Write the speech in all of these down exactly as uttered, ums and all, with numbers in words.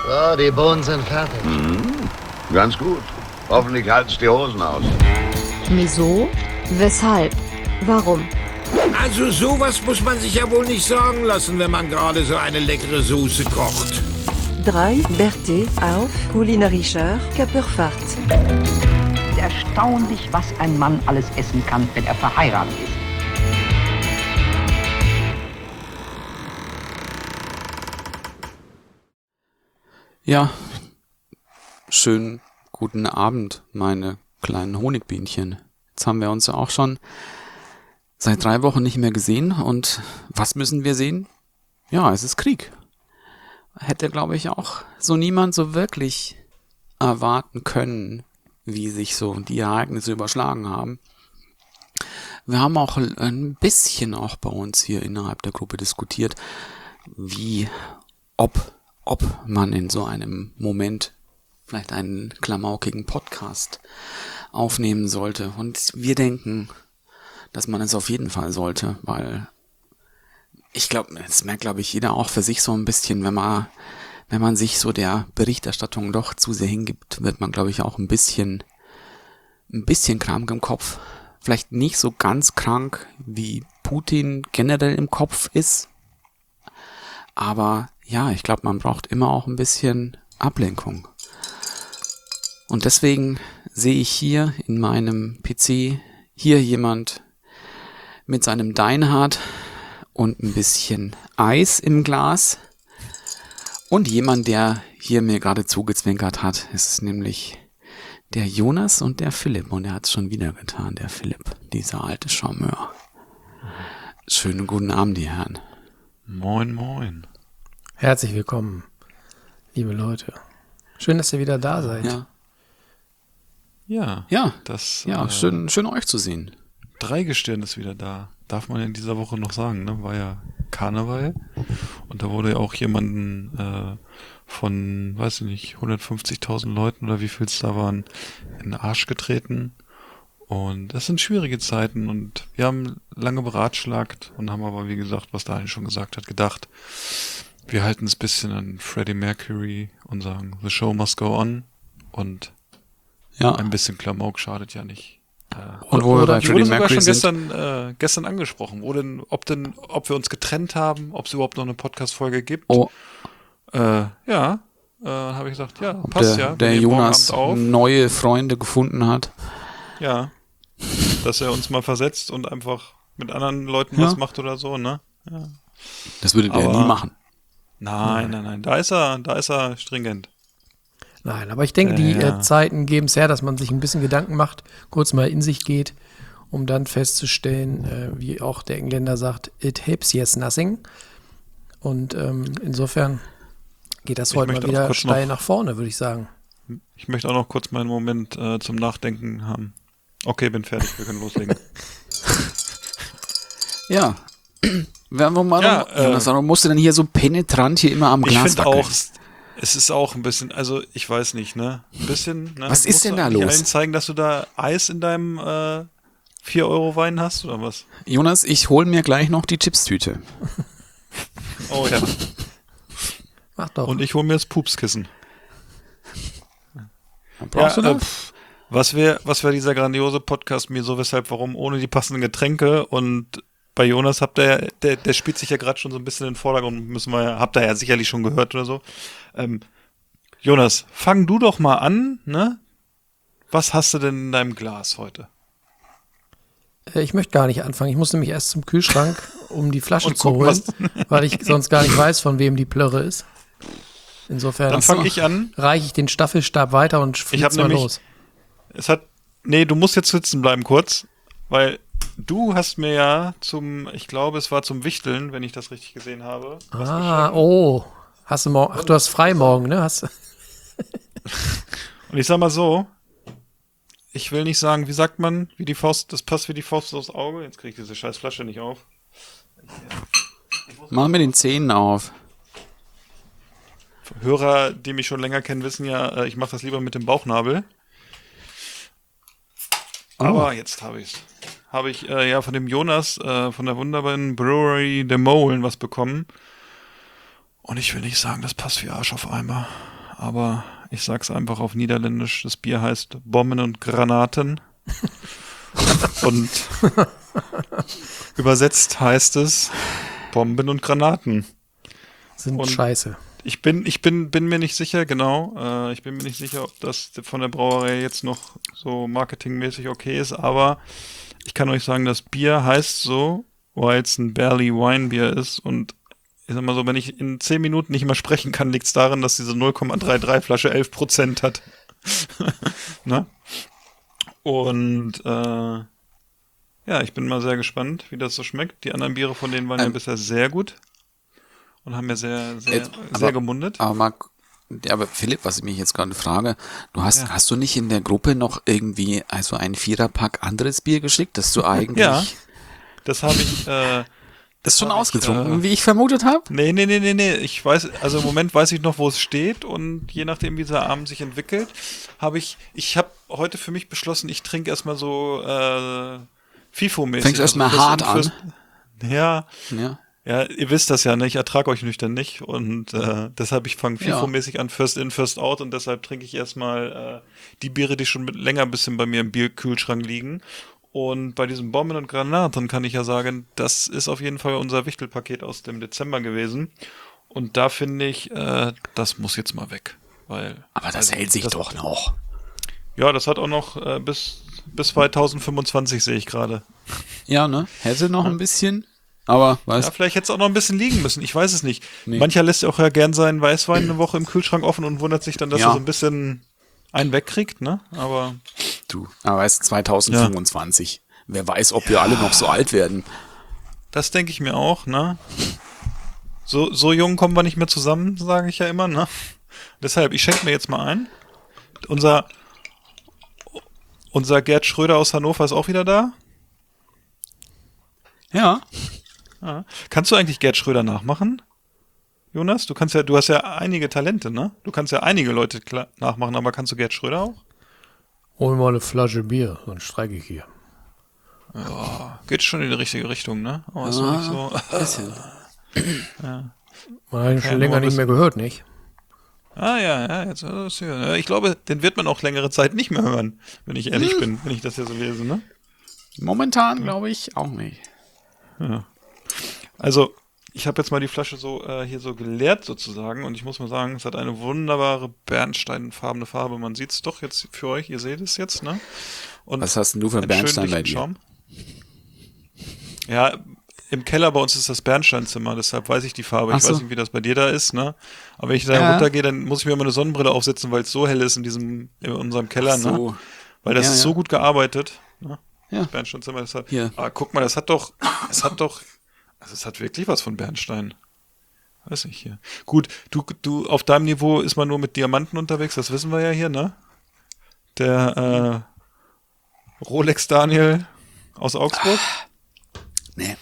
So, die Bohnen sind fertig. Mhm. Ganz gut. Hoffentlich halten's die Hosen aus. Wieso? Weshalb? Warum? Also sowas muss man sich ja wohl nicht sagen lassen, wenn man gerade so eine leckere Soße kocht. drei Berthe auf kulinarischer Körperfahrt. Erstaunlich, was ein Mann alles essen kann, wenn er verheiratet ist. Ja, schönen guten Abend, meine kleinen Honigbienchen. Jetzt haben wir uns ja auch schon seit drei Wochen nicht mehr gesehen und was müssen wir sehen? Ja, es ist Krieg. Hätte, glaube ich, auch so niemand so wirklich erwarten können, wie sich so die Ereignisse überschlagen haben. Wir haben auch ein bisschen auch bei uns hier innerhalb der Gruppe diskutiert, wie, ob, ob man in so einem Moment vielleicht einen klamaukigen Podcast aufnehmen sollte. Und wir denken, dass man es auf jeden Fall sollte, weil ich glaube, das merkt, glaube ich, jeder auch für sich so ein bisschen, wenn man, wenn man sich so der Berichterstattung doch zu sehr hingibt, wird man, glaube ich, auch ein bisschen, ein bisschen krank im Kopf. Vielleicht nicht so ganz krank, wie Putin generell im Kopf ist. Aber ja, ich glaube, man braucht immer auch ein bisschen Ablenkung. Und deswegen sehe ich hier in meinem P C hier jemand mit seinem Deinhard und ein bisschen Eis im Glas. Und jemand, der hier mir gerade zugezwinkert hat, ist nämlich der Jonas und der Philipp. Und er hat es schon wieder getan, der Philipp, dieser alte Charmeur. Schönen guten Abend, die Herren. Moin, moin. Herzlich willkommen, liebe Leute. Schön, dass ihr wieder da seid. Ja, Ja, ja, das, ja äh, schön, schön euch zu sehen. Dreigestirn ist wieder da. Darf man in dieser Woche noch sagen, ne? War ja Karneval. Und da wurde ja auch jemanden äh, von, weiß ich nicht, hundertfünfzigtausend Leuten oder wie viel es da waren, in den Arsch getreten. Und das sind schwierige Zeiten und wir haben lange beratschlagt und haben aber, wie gesagt, was Daniel schon gesagt hat, gedacht, wir halten es ein bisschen an Freddie Mercury und sagen, the show must go on und Ja, ein bisschen Klamauk schadet ja nicht. Äh, und wo wir bei ich Freddie wurde sogar Mercury schon sind, gestern, äh, gestern angesprochen, wo denn, ob denn, ob wir uns getrennt haben, ob es überhaupt noch eine Podcast-Folge gibt. oh, Äh, ja, äh, habe ich gesagt, ja, ob passt der, ja. Wir der nehmen morgen Jonas Abend auf. neue Freunde gefunden hat. Ja, dass er uns mal versetzt und einfach mit anderen Leuten Ja. was macht oder so, ne? Ja. Das würde der Aber- nie machen. Nein, nein, nein, da ist er, da ist er stringent. Nein, aber ich denke, Ja, die ja. äh, Zeiten geben es her, dass man sich ein bisschen Gedanken macht, kurz mal in sich geht, um dann festzustellen, äh, wie auch der Engländer sagt, it helps yes nothing. Und ähm, insofern geht das Ich heute mal möchte auch wieder kurz steil noch- nach vorne, würde ich sagen. Ich möchte auch noch kurz meinen Moment äh, zum Nachdenken haben. Okay, bin fertig, wir können loslegen. Ja. Warum, warum, Ja, äh, Jonas, warum musst du denn hier so penetrant hier immer am Ich Glas finde wackeln? auch, es ist auch ein bisschen, also ich weiß nicht, ne? Ein bisschen, ne? Was ist Musst denn du da eigentlich los? allen zeigen, dass du da Eis in deinem äh, vier Euro Wein hast oder was? Jonas, ich hol mir gleich noch die Chipstüte. Oh ja. Mach doch. Und ich hole mir das Pupskissen. Brauchst ja, du äh, das? pff, was wäre was wär dieser grandiose Podcast mir so, weshalb, warum, ohne die passenden Getränke und bei Jonas habt ihr, der, der spielt sich ja gerade schon so ein bisschen in den Vordergrund, müssen wir, habt ihr ja sicherlich schon gehört oder so. Ähm, Jonas, fang du doch mal an, ne? Was hast du denn in deinem Glas heute? Äh, ich möchte gar nicht anfangen. Ich muss nämlich erst zum Kühlschrank, um die Flasche Und zu gucken, holen, weil ich sonst gar nicht weiß, von wem die Plörre ist. Insofern Dann fange ich an. reiche ich den Staffelstab weiter und Ich fliege hab mal nämlich- los. Es hat, nee, du musst jetzt sitzen bleiben kurz, weil du hast mir ja zum, ich glaube, es war zum Wichteln, wenn ich das richtig gesehen habe. was Ah, geschenkt. oh. Hast du morgen, ach, du hast frei morgen, ne? Hast, Und ich sag mal so, ich will nicht sagen, wie sagt man, wie die Faust, das passt wie die Faust aufs Auge. Jetzt krieg ich diese scheiß Flasche nicht auf. Mach mir den Zähnen auf. Hörer, die mich schon länger kennen, wissen ja, äh, ich mache das lieber mit dem Bauchnabel. Aber jetzt habe ich's. Habe ich äh, ja von dem Jonas äh, von der wunderbaren Brewery The Molen was bekommen. Und ich will nicht sagen, das passt wie Arsch auf Eimer. aber ich sag's einfach auf Niederländisch. Das Bier heißt Bomben und Granaten. Und übersetzt heißt es Bomben und Granaten. Sind Und scheiße. Ich bin, ich bin, bin mir nicht sicher, genau. Äh, ich bin mir nicht sicher, ob das von der Brauerei jetzt noch so marketingmäßig okay ist, aber ich kann euch sagen, das Bier heißt so, weil es ein Barley Wine Bier ist und ich sag mal so, wenn ich in zehn Minuten nicht mehr sprechen kann, liegt es daran, dass diese null Komma dreiunddreißig Flasche elf Prozent hat. Ne? Und äh, ja, ich bin mal sehr gespannt, wie das so schmeckt. Die anderen Biere von denen waren ähm, ja bisher sehr gut und haben mir sehr, sehr, jetzt, sehr aber, gemundet. Aber, Marc, ja, aber Philipp, was ich mich jetzt gerade frage, du hast, Ja. hast du nicht in der Gruppe noch irgendwie also ein Viererpack anderes Bier geschickt, dass du eigentlich Ja, das habe ich. Äh, das schon hab ich, ausgetrunken, äh, wie ich vermutet habe? Nee, nee, nee, nee, nee. Ich weiß, also im Moment weiß ich noch, wo es steht und je nachdem, wie dieser Abend sich entwickelt, habe ich, ich habe heute für mich beschlossen, ich trinke erstmal so äh, FIFO-mäßig. Fängst erstmal fürs- hart an. fürs- Ja, Ja. ja, ihr wisst das ja, ne? Ich ertrage euch nüchtern nicht und äh, deshalb, ich fange Ja. FIFO-mäßig an, First in, First out und deshalb trinke ich erstmal äh, die Biere, die schon mit länger ein bisschen bei mir im Bierkühlschrank liegen. Und bei diesem Bomben und Granaten kann ich ja sagen, das ist auf jeden Fall unser Wichtelpaket aus dem Dezember gewesen. Und da finde ich, äh, das muss jetzt mal weg. Weil, Aber das also, hält sich das, doch noch. Ja, das hat auch noch äh, bis, bis zweitausendfünfundzwanzig sehe ich gerade. Ja, ne? Hätte noch ein bisschen, aber Ja, weißt vielleicht hätte es auch noch ein bisschen liegen müssen. Ich weiß es nicht. Nee. Mancher lässt ja auch ja gern seinen Weißwein eine Woche im Kühlschrank offen und wundert sich dann, dass Ja. er so ein bisschen einen wegkriegt, ne? Aber du, aber weißt zweitausendfünfundzwanzig. Wer weiß, ob wir alle noch so alt werden. das denke ich mir auch, ne? So, so jung kommen wir nicht mehr zusammen, sage ich ja immer, ne? Deshalb, ich schenke mir jetzt mal ein. Unser, unser Gerd Schröder aus Hannover ist auch wieder da. Ja. Ja. Kannst du eigentlich Gerd Schröder nachmachen? Jonas, du kannst ja, du hast ja einige Talente, ne? Du kannst ja einige Leute kla- nachmachen, aber kannst du Gerd Schröder auch? Hol mal eine Flasche Bier, sonst streike ich hier. Geht schon in die richtige Richtung, ne? Aber ist noch nicht so. Bisschen. Man hat ihn schon Ja, länger nur nicht mehr gehört, nicht? Ah ja, ja, jetzt äh, ist hier. Ja, ich glaube, den wird man auch längere Zeit nicht mehr hören, wenn ich ehrlich bin, wenn ich das hier so lese, ne? Momentan glaube ich auch nicht. Also, ich habe jetzt mal die Flasche so äh, hier so geleert sozusagen und ich muss mal sagen, es hat eine wunderbare bernsteinfarbene Farbe. Man sieht es doch jetzt für euch, ihr seht es jetzt, ne? Und Was hast denn du für einen Bernstein schönen bei dichten dir? Schaum. Ja, im Keller bei uns ist das Bernsteinzimmer, deshalb weiß ich die Farbe. Ach Ich so. weiß nicht, wie das bei dir da ist, ne? Aber wenn ich da Ja. runtergehe, dann muss ich mir immer eine Sonnenbrille aufsetzen, weil es so hell ist in diesem, in unserem Keller, Ach so. ne? Weil das Ja, ist ja. so gut gearbeitet, ne? Ja. Das Bernsteinzimmer, das hat, Hier. ah, guck mal, das hat doch, es hat doch, also es hat wirklich was von Bernstein. Weiß ich hier. Gut, du, du, auf deinem Niveau ist man nur mit Diamanten unterwegs, das wissen wir ja hier, ne? Der, äh, Rolex Daniel aus Augsburg. Nee.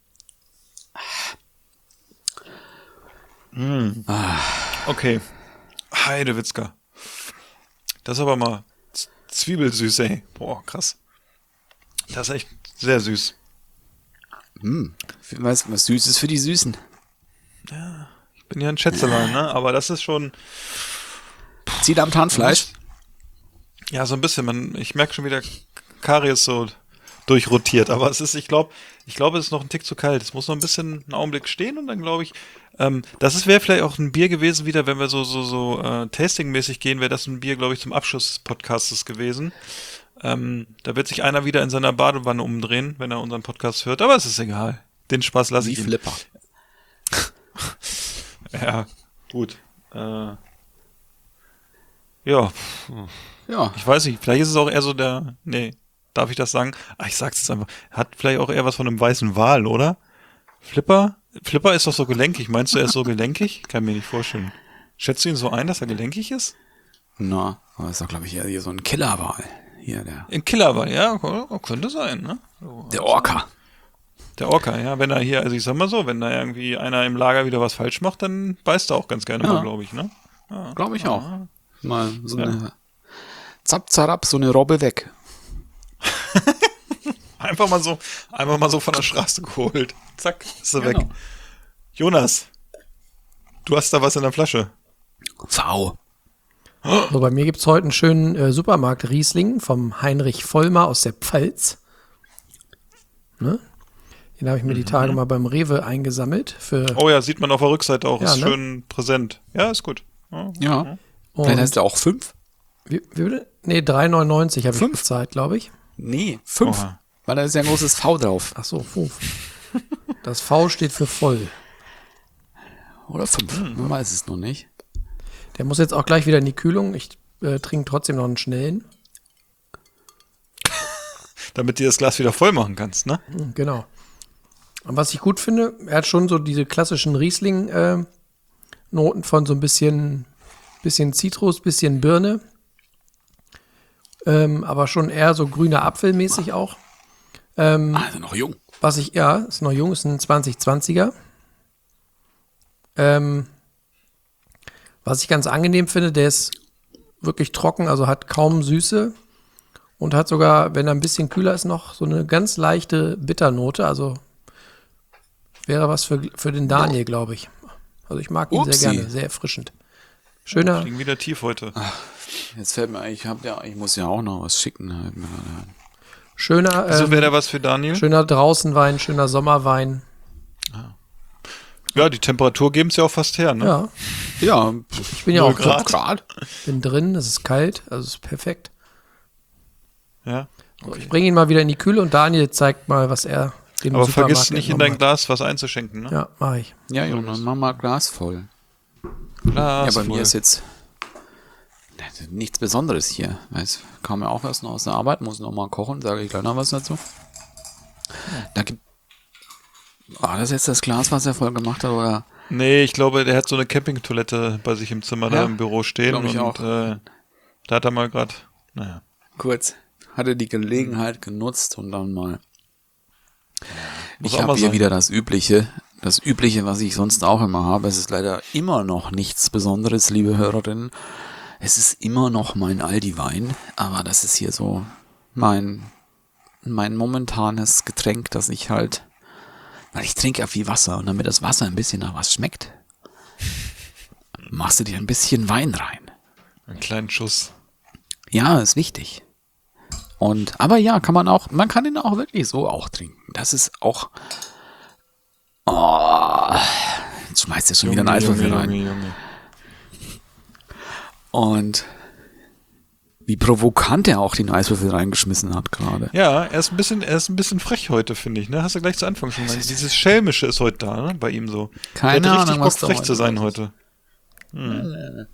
Okay. Heidewitzka. Das ist aber mal Z- Zwiebelsüß, ey. Boah, krass. Das ist echt sehr süß. Hm. Was, was Süßes für die Süßen. Ich bin ja ein Schätzelein, ne? Aber das ist schon, Zieht am Zahnfleisch. ja, so ein bisschen. Man, ich merke schon wieder, Karies so durchrotiert. Aber es ist, ich glaube, ich glaube, es ist noch ein Tick zu kalt. Es muss noch ein bisschen einen Augenblick stehen und dann glaube ich, ähm, das wäre vielleicht auch ein Bier gewesen wieder, wenn wir so, so, so äh, tastingmäßig gehen, wäre das ein Bier, glaube ich, zum Abschluss des Podcasts gewesen. Ähm, da wird sich einer wieder in seiner Badewanne umdrehen, wenn er unseren Podcast hört, aber es ist egal. Den Spaß lasse Wie ich ihm. Flipper. Ja, gut. Äh, ja, Ja. ich weiß nicht, vielleicht ist es auch eher so der, nee, darf ich das sagen? Ah, ich sag's jetzt einfach. Hat vielleicht auch eher was von einem weißen Wal, oder? Flipper? Flipper ist doch so gelenkig. Meinst du, er ist so gelenkig? Kann mir nicht vorstellen. Schätzt du ihn so ein, dass er gelenkig ist? Na, das ist doch, glaube ich, eher hier so ein Killerwal. Hier, der, Ein Killerwal, ja, könnte sein, ne? So, der Orca. Der Orca, ja, wenn er hier, also ich sag mal so, wenn da irgendwie einer im Lager wieder was falsch macht, dann beißt er auch ganz gerne Ja. mal, glaube ich, ne? Ja. Glaube ich auch. Mal so Ja. eine Zap, zarab, so eine Robbe weg. Einfach mal so, einfach mal so von der Straße geholt. Zack, ist er Genau. weg. Jonas, du hast da was in der Flasche. V. So, bei mir gibt es heute einen schönen äh, Supermarkt Riesling vom Heinrich Vollmer aus der Pfalz. Ne? Den habe ich mir die Tage mal beim Rewe eingesammelt. Für Oh ja, sieht man auf der Rückseite auch. Ja, ist ne? schön präsent. Ja, ist gut. Ja. Ja. und Vielleicht heißt er auch fünf? wie, wie bitte? Nee, drei neunundneunzig habe ich Fünf? bezahlt, glaube ich. Nee, fünf. Oha. Weil da ist ja ein großes V drauf. Ach so, fünf. Das V steht für voll. Oder fünf. Man weiß es noch nicht. Der muss jetzt auch gleich wieder in die Kühlung. Ich äh, trinke trotzdem noch einen schnellen. Damit du das Glas wieder voll machen kannst, ne? Hm, Genau. Und was ich gut finde, er hat schon so diese klassischen Riesling-Noten von so ein bisschen, bisschen Zitrus, bisschen Birne. Ähm, aber schon eher so grüner Apfelmäßig auch. Ähm, Also noch jung. Was ich, ja, ist noch jung, ist ein zwanzig zwanziger. Ähm, was ich ganz angenehm finde, der ist wirklich trocken, also hat kaum Süße und hat sogar, wenn er ein bisschen kühler ist, noch so eine ganz leichte Bitternote. Also wäre was für, für den Daniel, glaube ich. Also ich mag ihn Upsi. sehr gerne, sehr erfrischend. Schöner, Klingt wieder tief heute. Jetzt fällt mir ein, ich hab ja, ich muss ja auch noch was schicken. Halt mir gerade ein. schöner, Also ähm, wäre der was für Daniel? schöner Draußenwein, schöner Sommerwein. Ja, die Temperatur geben es ja auch fast her, ne? Ja, Ja, ich bin ja auch Grad. Grad. Bin drin, es ist kalt, also es ist perfekt. Ja. So, ich bringe ihn mal wieder in die Kühle und Daniel zeigt mal, was er dem Aber Supermarkt vergiss nicht in entnommen dein Glas was einzuschenken, ne? hat. Ja, mache ich. ja, Jonas, mach mal Glas voll. Glas ja, bei voll. mir ist jetzt nichts Besonderes hier. Weiß, kam ja auch erst noch aus der Arbeit, muss noch mal kochen, sage ich gleich noch was dazu. Da gibt War das jetzt das Glas, was er voll gemacht hat, oder? Nee, ich glaube, der hat so eine Campingtoilette bei sich im Zimmer da Ja, im Büro stehen. glaub ich und auch. Äh, da hat er mal gerade, naja. Kurz. Hatte die Gelegenheit genutzt und dann mal. Muss Ich auch habe mal hier sein. wieder das Übliche. Das Übliche, was ich sonst auch immer habe. Es ist leider immer noch nichts Besonderes, liebe Hörerinnen. Es ist immer noch mein Aldi-Wein, aber das ist hier so mein, mein momentanes Getränk, das ich halt, weil ich trinke ja viel Wasser und damit das Wasser ein bisschen nach was schmeckt, machst du dir ein bisschen Wein rein. Einen kleinen Schuss. Ja, ist wichtig. Und, aber ja, kann man auch, man kann ihn auch wirklich so auch trinken. Das ist auch, oh, jetzt schmeißt er schon wieder einen Eiswürfel rein. Junge, Junge. Und wie provokant er auch den Eiswürfel reingeschmissen hat gerade. Ja, er ist ein bisschen, er ist ein bisschen frech heute, finde ich, ne? Hast du gleich zu Anfang schon gesagt. Dieses Schelmische ist heute da, ne? Bei ihm so. Keine der hat richtig Ahnung, Bock, was da frech heute zu sein los heute. Hm.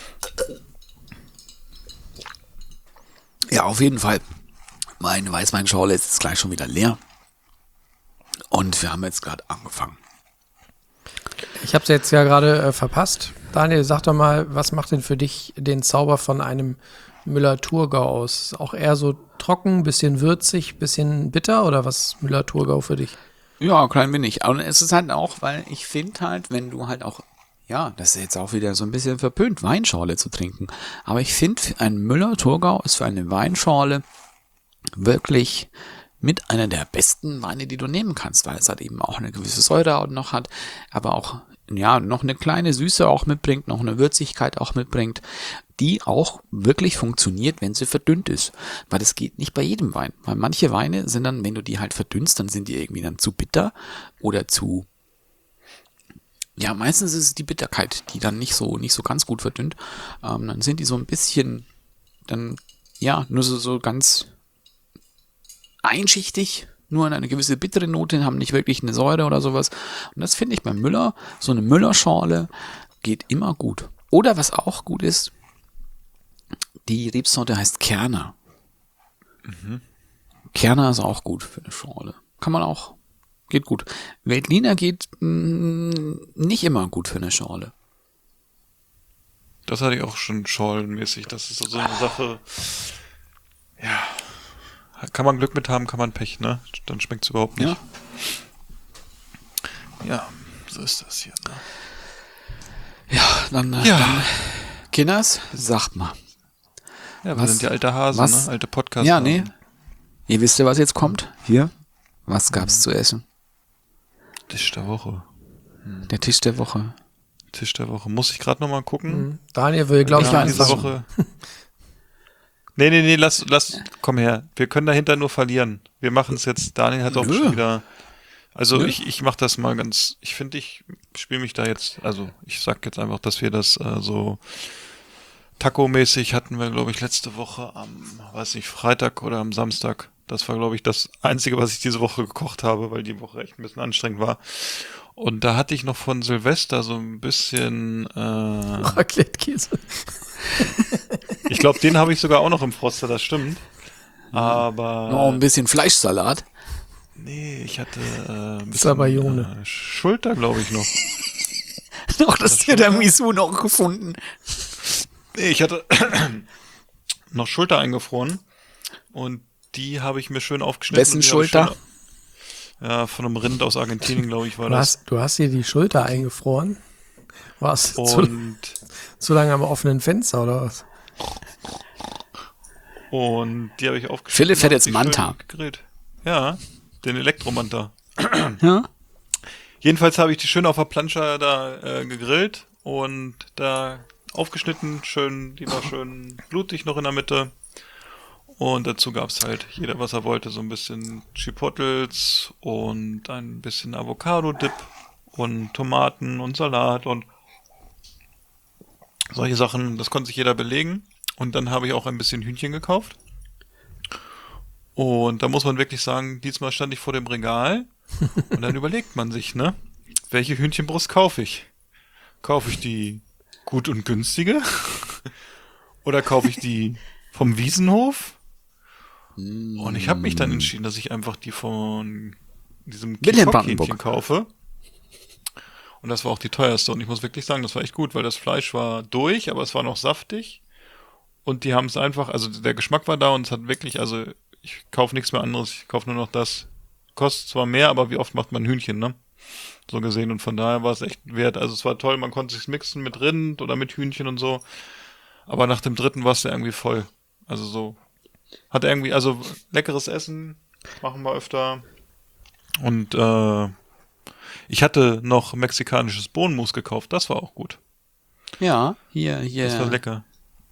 Ja, auf jeden Fall. Meine Weißweinschorle ist jetzt gleich schon wieder leer. Und wir haben jetzt gerade angefangen. Ich habe es jetzt ja gerade äh, verpasst. Daniel, sag doch mal, was macht denn für dich den Zauber von einem Müller-Thurgau aus? Auch eher so trocken, bisschen würzig, bisschen bitter oder was ist Müller-Thurgau für dich? Ja, klein wenig. Und es ist halt auch, weil ich finde halt, wenn du halt auch, ja, das ist jetzt auch wieder so ein bisschen verpönt, Weinschorle zu trinken. Aber ich finde, ein Müller-Thurgau ist für eine Weinschorle wirklich mit einer der besten Weine, die du nehmen kannst, weil es halt eben auch eine gewisse Säure auch noch hat, aber auch, ja, noch eine kleine Süße auch mitbringt, noch eine Würzigkeit auch mitbringt, die auch wirklich funktioniert, wenn sie verdünnt ist. Weil das geht nicht bei jedem Wein. Weil manche Weine sind dann, wenn du die halt verdünnst, dann sind die irgendwie dann zu bitter oder zu, ja, meistens ist es die Bitterkeit, die dann nicht so, nicht so ganz gut verdünnt. Ähm, dann sind die so ein bisschen, dann, ja, nur so, so ganz einschichtig, nur eine gewisse bittere Note, haben nicht wirklich eine Säure oder sowas. Und das finde ich beim Müller, so eine Müllerschorle geht immer gut. Oder was auch gut ist, die Rebsorte heißt Kerner. Mhm. Kerner ist auch gut für eine Schorle. Kann man auch, geht gut. Veltliner geht mh, nicht immer gut für eine Schorle. Das hatte ich auch schon schorlenmäßig. Das ist so eine Sache, ja, kann man Glück mit haben, kann man Pech, ne? Dann schmeckt es überhaupt nicht. Ja. Ja, so ist das hier, ne? Ja, dann, äh, Ja. dann Kinders, sagt mal. Ja, wir Was- sind ja alte Hasen, was- ne? Alte Podcasts. Ja, nee. Ihr wisst ja, was jetzt kommt? Hier. Was gab's zu essen? Tisch der Woche. Der Tisch der Woche. Tisch der Woche. Muss ich gerade noch mal gucken. Mhm. Daniel will, glaube ich, ja, ja, diese Woche. Nee, nee, nee, lass, lass, komm her. Wir können dahinter nur verlieren. Wir machen es jetzt. Daniel hat auch Nö. schon wieder. Also Nö. ich, ich mach das mal ganz. Ich finde, ich spiele mich da jetzt. Also ich sag jetzt einfach, dass wir das äh, so Taco-mäßig hatten wir, glaube ich, letzte Woche am, weiß nicht, Freitag oder am Samstag. Das war, glaube ich, das Einzige, was ich diese Woche gekocht habe, weil die Woche echt ein bisschen anstrengend war. Und da hatte ich noch von Silvester so ein bisschen. Äh, Raclette-Käse. Ich glaube, den habe ich sogar auch noch im Froster, das stimmt. Aber. Noch ein bisschen Fleischsalat. Nee, ich hatte äh, ein bisschen Sabayone. äh, Schulter, glaube ich, noch. Noch das Tier der Misu noch gefunden. Nee, ich hatte noch Schulter eingefroren. Und die habe ich mir schön aufgeschnitten. Wessen und die habe ich Schulter? Schön, ja, von einem Rind aus Argentinien, glaube ich, war Du das. hast, du hast hier die Schulter eingefroren. Warst zu, Und, zu lange am offenen Fenster oder was? und die habe ich aufgeschnitten. Philipp fährt und jetzt die Manta. schön gegrillt. Ja, den Elektromanta. Ja? Jedenfalls habe ich die schön auf der Plansche da äh, gegrillt und da aufgeschnitten, schön, die war schön blutig noch in der Mitte. Und dazu gab's halt jeder, was er wollte, so ein bisschen Chipotles und ein bisschen Avocado-Dip und Tomaten und Salat und solche Sachen. Das konnte sich jeder belegen. Und dann habe ich auch ein bisschen Hühnchen gekauft. Und da muss man wirklich sagen, diesmal stand ich vor dem Regal und dann überlegt man sich, ne? Welche Hühnchenbrust kaufe ich? Kaufe ich die gut und günstige? Oder kaufe ich die vom Wiesenhof? Und ich habe mich dann entschieden, dass ich einfach die von diesem Wilhelm Kikok-Hähnchen Brandenburg. kaufe. Und das war auch die teuerste. Und ich muss wirklich sagen, das war echt gut, weil das Fleisch war durch, aber es war noch saftig. Und die haben es einfach, also der Geschmack war da und es hat wirklich, also ich kaufe nichts mehr anderes, ich kaufe nur noch das. Kostet zwar mehr, aber wie oft macht man Hühnchen, ne? So gesehen. Und von daher war es echt wert. Also es war toll, man konnte sich mixen mit Rind oder mit Hühnchen und so. Aber nach dem dritten war es ja irgendwie voll. Also so. Hat irgendwie, also leckeres Essen, machen wir öfter. Und äh, ich hatte noch mexikanisches Bohnenmus gekauft, das war auch gut. Ja, hier, hier. Das war lecker.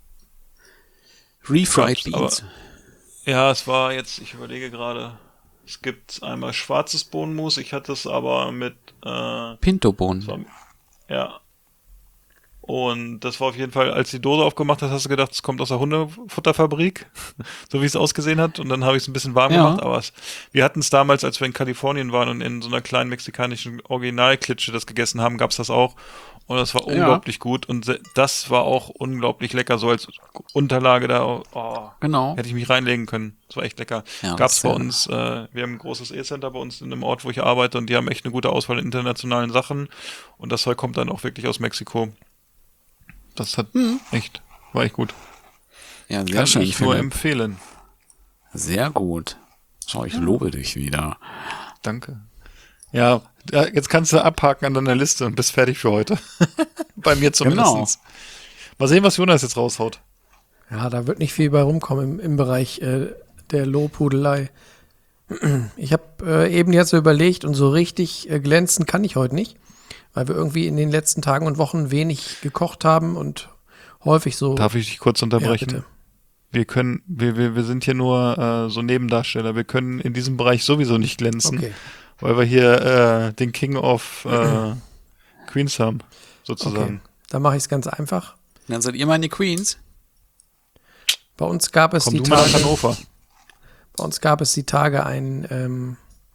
Refried Aber- Beans. Ja, es war jetzt, ich überlege gerade, es gibt einmal schwarzes Bohnenmus, ich hatte es aber mit, äh, Pinto-Bohnen. es war, ja. Und das war auf jeden Fall, als die Dose aufgemacht hast, hast du gedacht, es kommt aus der Hundefutterfabrik, so wie es ausgesehen hat. Und dann habe ich es ein bisschen warm Ja. gemacht. Aber es, wir hatten es damals, als wir in Kalifornien waren und in so einer kleinen mexikanischen Originalklitsche das gegessen haben, gab es das auch. Und das war Ja. unglaublich gut. Und se- das war auch unglaublich lecker, so als Unterlage da. Oh, Genau. hätte ich mich reinlegen können. Das war echt lecker. Ja, Gab's das, bei äh, uns, äh, wir haben ein großes E-Center bei uns in dem Ort, wo ich arbeite. Und die haben echt eine gute Auswahl an internationalen Sachen. Und das Zeug kommt dann auch wirklich aus Mexiko. Das hat echt, war echt gut. Ja, sehr Kann schön, ich nur Philipp. empfehlen. Sehr gut. Schau, ich lobe dich wieder. Danke. Ja, ja, jetzt kannst du abhaken an deiner Liste und bist fertig für heute. Bei mir zumindest. Genau. Mal sehen, was Jonas jetzt raushaut. Ja, da wird nicht viel bei rumkommen im, im Bereich äh, der Lobhudelei. Ich habe äh, eben jetzt so überlegt und so richtig äh, glänzen kann ich heute nicht, weil wir irgendwie in den letzten Tagen und Wochen wenig gekocht haben und häufig so. Darf ich dich kurz Ja, unterbrechen? bitte. Wir können, wir, wir, wir sind hier nur äh, so Nebendarsteller. Wir können in diesem Bereich sowieso nicht glänzen, Okay. weil wir hier äh, den King of äh, Queens haben, Okay, sozusagen. dann mache ich es ganz einfach. Dann seid ihr meine Queens. Bei uns gab es Komm die du mal nach Tage, Hannover. bei uns gab es die Tage ein ähm,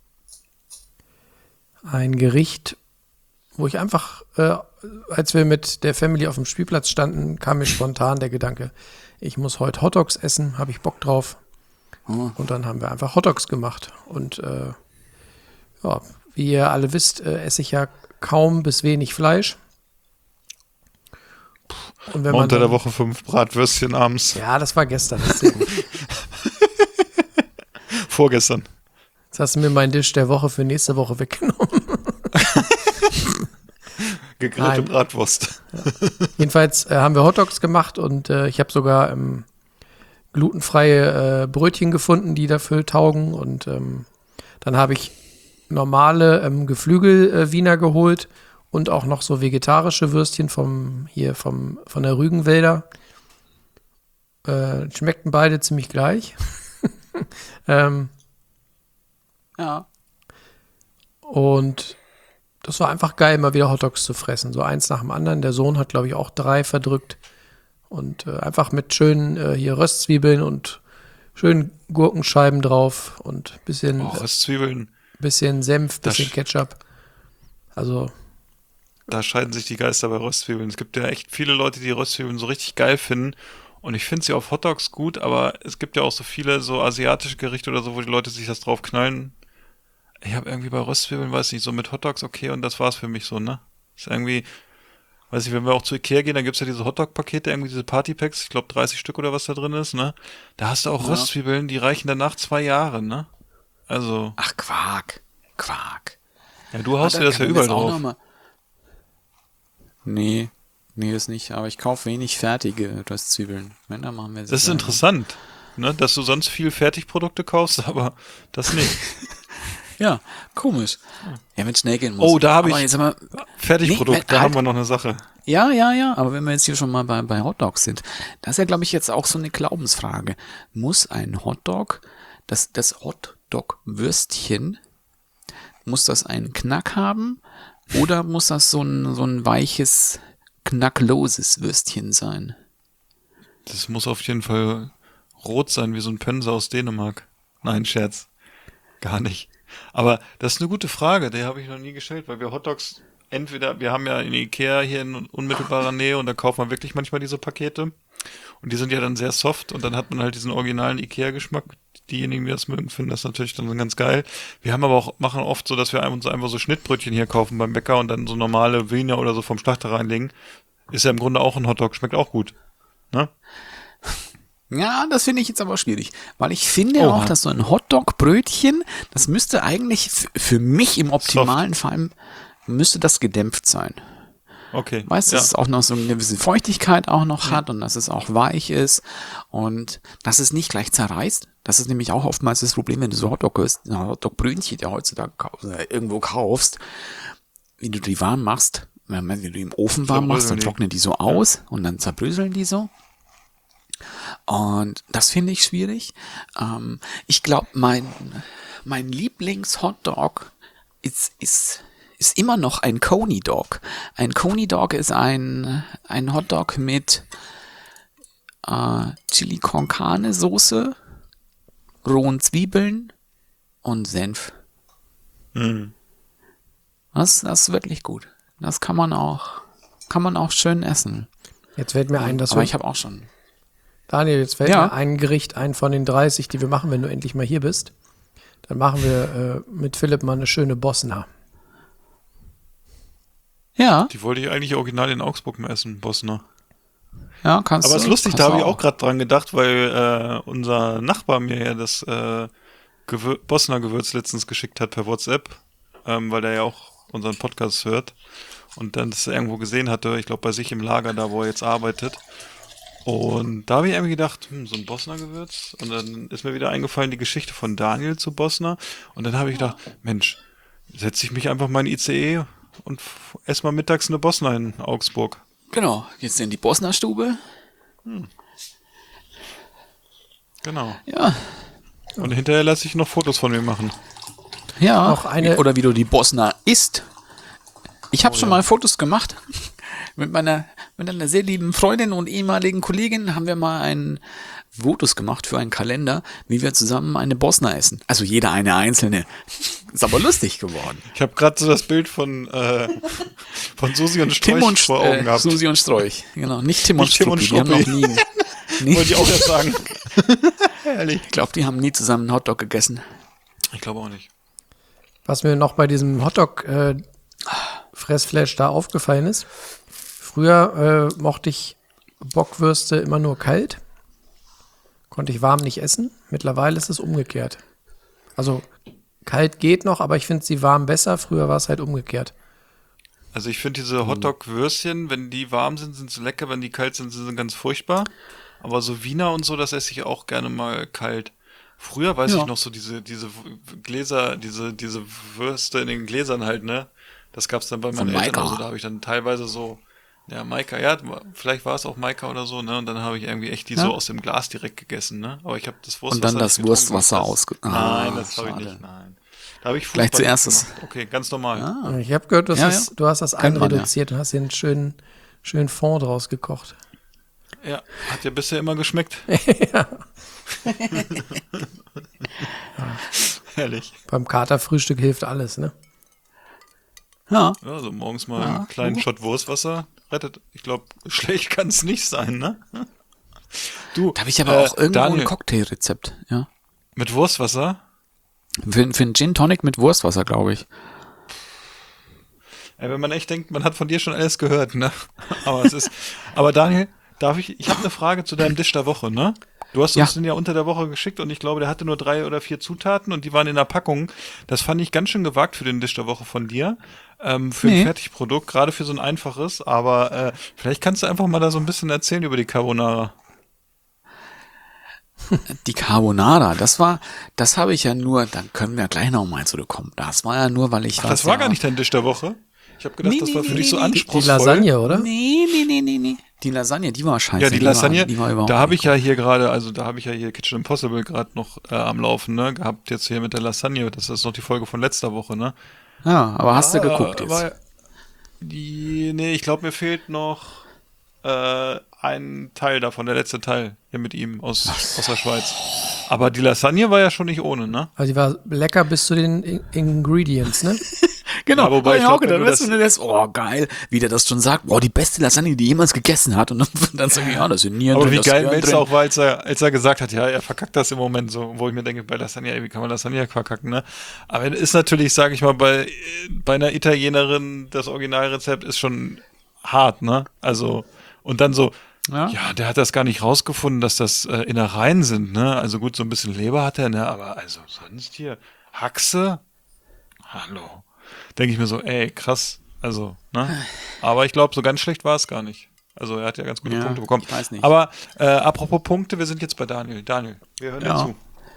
ein Gericht, wo ich einfach, äh, als wir mit der Family auf dem Spielplatz standen, kam mir spontan der Gedanke, ich muss heute Hotdogs essen, habe ich Bock drauf. Oh. Und dann haben wir einfach Hotdogs gemacht. Und äh, ja, wie ihr alle wisst, äh, esse ich ja kaum bis wenig Fleisch. Und wenn Mal man unter dann, der Woche fünf Bratwürstchen abends. Ja, das war gestern. deswegen. Vorgestern. Jetzt hast du mir meinen Tisch der Woche für nächste Woche weggenommen. Gegrillte Nein. Bratwurst. Jedenfalls äh, haben wir Hotdogs gemacht und äh, ich habe sogar ähm, glutenfreie äh, Brötchen gefunden, die dafür taugen. Und ähm, dann habe ich normale ähm, Geflügel-Wiener geholt und auch noch so vegetarische Würstchen vom hier vom von der Rügenwälder. Äh, schmeckten beide ziemlich gleich. ähm, Ja. und das war einfach geil, mal wieder Hotdogs zu fressen. So eins nach dem anderen. Der Sohn hat, glaube ich, auch drei verdrückt. Und äh, einfach mit schönen äh, hier Röstzwiebeln und schönen Gurkenscheiben drauf und bisschen, Oh, Röstzwiebeln. bisschen Senf, Das bisschen sch- Ketchup. Also, Da scheiden sich die Geister bei Röstzwiebeln. Es gibt ja echt viele Leute, die Röstzwiebeln so richtig geil finden. Und ich finde sie auf Hotdogs gut, aber es gibt ja auch so viele so asiatische Gerichte oder so, wo die Leute sich das drauf knallen. Ich habe irgendwie bei Röstzwiebeln, weiß nicht, so mit Hotdogs okay und das war's für mich so, ne? Ist irgendwie, weiß ich, wenn wir auch zu Ikea gehen, dann gibt's ja diese Hotdog-Pakete, irgendwie diese Partypacks, ich glaube dreißig Stück oder was da drin ist, ne? Da hast du auch Ja. Röstzwiebeln, die reichen danach zwei Jahre, ne? Also, Ach, Quark. Quark. ja, du haust Ah, dir das ja kann man überall jetzt auch drauf. noch mal- Nee, nee, das nicht. Aber ich kaufe wenig fertige Röstzwiebeln. Wenn, dann machen wir Das ist selber. interessant, ne? Dass du sonst viel Fertigprodukte kaufst, aber das nicht. Ja, komisch. Ja, wenn es schnell gehen muss. Oh, da habe Aber ich jetzt haben wir, Fertigprodukt, Nee, da halt. haben wir noch eine Sache. ja, ja, ja, aber wenn wir jetzt hier schon mal bei, bei Hotdogs sind, das ist ja, glaube ich, jetzt auch so eine Glaubensfrage. Muss ein Hotdog, das, das Hotdog-Würstchen, muss das einen Knack haben oder muss das so ein, so ein weiches, knackloses Würstchen sein? Das muss auf jeden Fall rot sein, wie so ein Pönser aus Dänemark. Nein, Scherz. Gar nicht. Aber das ist eine gute Frage, die habe ich noch nie gestellt, weil wir Hotdogs entweder, wir haben ja in Ikea hier in unmittelbarer Nähe und da kauft man wirklich manchmal diese Pakete und die sind ja dann sehr soft und dann hat man halt diesen originalen Ikea-Geschmack. Diejenigen, die das mögen, finden das natürlich dann ganz geil. Wir haben aber auch, machen oft so, dass wir uns einfach so Schnittbrötchen hier kaufen beim Bäcker und dann so normale Wiener oder so vom Schlachter reinlegen. Ist ja im Grunde auch ein Hotdog, schmeckt auch gut. Ne? Ja, das finde ich jetzt aber schwierig, weil ich finde Oha. auch, dass so ein Hotdog-Brötchen, das müsste eigentlich f- für mich im optimalen Fall, müsste das gedämpft sein. Okay. Weißt du, ja. dass es auch noch so eine gewisse Feuchtigkeit auch noch hat und dass es auch weich ist und dass es nicht gleich zerreißt. Das ist nämlich auch oftmals das Problem, wenn du so Hotdog isst, Hotdog-Brötchen, die heutzutage kauf, äh, irgendwo kaufst, wie du die warm machst, wenn du die im Ofen warm machst, dann Zerbröseln die. trocknen die so aus und dann zerbröseln die so. Und das finde ich schwierig. Ähm, ich glaube, mein, mein Lieblings-Hotdog ist, ist, ist immer noch ein Coney Dog. Ein Coney Dog ist ein, ein Hotdog mit äh, Chili con Carne Soße, rohen Zwiebeln und Senf. Hm. Das, das ist wirklich gut. Das kann man auch, kann man auch schön essen. jetzt fällt mir ein, dass Aber wir, ich habe auch schon. Daniel, jetzt fällt Ja. mir ein Gericht ein von den dreißig, die wir machen, wenn du endlich mal hier bist. Dann machen wir äh, mit Philipp mal eine schöne Bosna. Ja, Die wollte ich eigentlich original in Augsburg mal essen, Bosner. ja, kannst Aber du. es ist lustig, kannst da du habe ich auch gerade dran gedacht, weil äh, unser Nachbar mir ja das äh, Gewür- Bosner Gewürz letztens geschickt hat per WhatsApp, ähm, weil der ja auch unseren Podcast hört und dann das irgendwo gesehen hatte, ich glaube bei sich im Lager, da wo er jetzt arbeitet. Und da habe ich irgendwie gedacht, hm, so ein Bosner Gewürz. Und dann ist mir wieder eingefallen die Geschichte von Daniel zu Bosner. Und dann habe ich gedacht, Mensch, setze ich mich einfach mal in I C E und f- esse mal mittags eine Bosner in Augsburg. Genau, jetzt in die Bosner Stube. Genau. Ja, Und hinterher lasse ich noch Fotos von mir machen. ja. Auch eine- Oder wie du die Bosner isst. Ich habe schon mal Fotos gemacht. Mit meiner, mit einer sehr lieben Freundin und ehemaligen Kollegin haben wir mal ein Fotos gemacht für einen Kalender, wie wir zusammen eine Bosner essen. Also jeder eine einzelne. Ist aber lustig geworden. Ich habe gerade so das Bild von, äh, von Susi und Strolch Tim und vor Augen äh, gehabt. Susi und Strolch. Genau, nicht Tim und Nicht Tim und Struppi. Die haben noch Struppi. nie. nie Wollte ich auch erst sagen. Herrlich. ich glaube, die haben nie zusammen einen Hotdog gegessen. Ich glaube auch nicht. Was mir noch bei diesem Hotdog äh, Fressflash da aufgefallen ist, früher äh, mochte ich Bockwürste immer nur kalt, konnte ich warm nicht essen. Mittlerweile ist es umgekehrt. Also kalt geht noch, aber ich finde sie warm besser. Früher war es halt umgekehrt. Also ich finde diese Hotdog-Würstchen, wenn die warm sind, sind sie lecker, wenn die kalt sind, sind sie ganz furchtbar. Aber so Wiener und so, das esse ich auch gerne mal kalt. Früher weiß Ja. ich noch so diese, diese Gläser, diese, diese Würste in den Gläsern halt, ne? Das gab's dann bei Von meinen Eltern. Maika. Also da habe ich dann teilweise so, ja, Maika, ja, vielleicht war es auch Maika oder so, ne? Und dann habe ich irgendwie echt die Ja. so aus dem Glas direkt gegessen, ne? Aber ich habe das Wurstwasser Und dann das nicht getrunken. Wurstwasser Das- ausge- Nein, Ah, das habe ich schade. nicht, nein. Da habe ich Gleich Fußball zuerst das- gemacht. Okay, ganz normal. Ah. Ich habe gehört, du hast, Ja, das, ja. du hast das Kennt man, einreduziert und hast dir einen schönen, schönen Fond draus gekocht. Ja, hat ja bisher immer geschmeckt. Herrlich. Beim Katerfrühstück hilft alles, ne? Ja. Ja, so morgens mal Ja, einen kleinen Shot Wurstwasser rettet. Ich glaube, schlecht kann es nicht sein, ne? Du, Da habe ich aber äh, auch irgendwo Daniel, ein Cocktailrezept, ja. mit Wurstwasser? Für, für einen Gin Tonic mit Wurstwasser, glaube ich. Ey, wenn man echt denkt, man hat von dir schon alles gehört, ne? Aber es ist. Aber Daniel, darf ich? Ich habe eine Frage zu deinem Dish der Woche, ne? Du hast uns Ja. den ja unter der Woche geschickt und ich glaube, der hatte nur drei oder vier Zutaten und die waren in der Packung. Das fand ich ganz schön gewagt für den Dish der Woche von dir. Ähm, für Nee. ein Fertigprodukt, gerade für so ein einfaches. Aber äh, vielleicht kannst du einfach mal da so ein bisschen erzählen über die Carbonara. Die Carbonara, das war, das habe ich ja nur, dann können wir gleich noch mal zurückkommen. Das war ja nur, weil ich Ach, was das war ja, gar nicht dein Dish der Woche? Ich habe gedacht, Nee, das nee, war für nee, dich so nee, die- die Die anspruchsvoll. Lasagne, oder? Nee, nee, nee, nee, nee. Die Lasagne, die war scheiße. Ja, die Lasagne, war, die war überhaupt da habe nicht ich ja hier gerade, also da habe ich ja hier Kitchen Impossible gerade noch äh, am Laufen, ne, gehabt jetzt hier mit der Lasagne, das ist noch die Folge von letzter Woche, ne. gut. Ja, aber hast du Ah, geguckt jetzt? aber Die, nee, ich glaube, mir fehlt noch äh, ein Teil davon, der letzte Teil hier mit ihm aus, aus der Schweiz. Aber die Lasagne war ja schon nicht ohne, ne? Also die war lecker bis zu den In Ingredients, ne? Genau, Ja, wobei hab ich auch glaub, wenn gedacht, du weißt das- du, das, oh geil, wie der das schon sagt, boah, die beste Lasagne, die jemals gegessen hat und dann, dann sag ich, ja, das sind Nieren Aber drin, wie das geil Gehirn Melzer drin. auch war, als er, als er gesagt hat, ja, er verkackt das im Moment so, wo ich mir denke, bei Lasagne, ey, wie kann man Lasagne verkacken, ne? Aber ist natürlich, sage ich mal, bei, bei einer Italienerin, das Originalrezept ist schon hart, ne? Also, und dann so, Ja. ja, der hat das gar nicht rausgefunden, dass das äh, Innereien sind, ne? Also gut, so ein bisschen Leber hat er, ne? Aber also sonst hier, Haxe? Hallo. Denke ich mir so, ey, krass. Also, ne? Aber ich glaube, so ganz schlecht war es gar nicht. Also er hat ja ganz gute Ja, Punkte bekommen. ich weiß nicht. Aber äh, apropos Punkte, wir sind jetzt bei Daniel. Daniel, wir hören dir Ja. zu.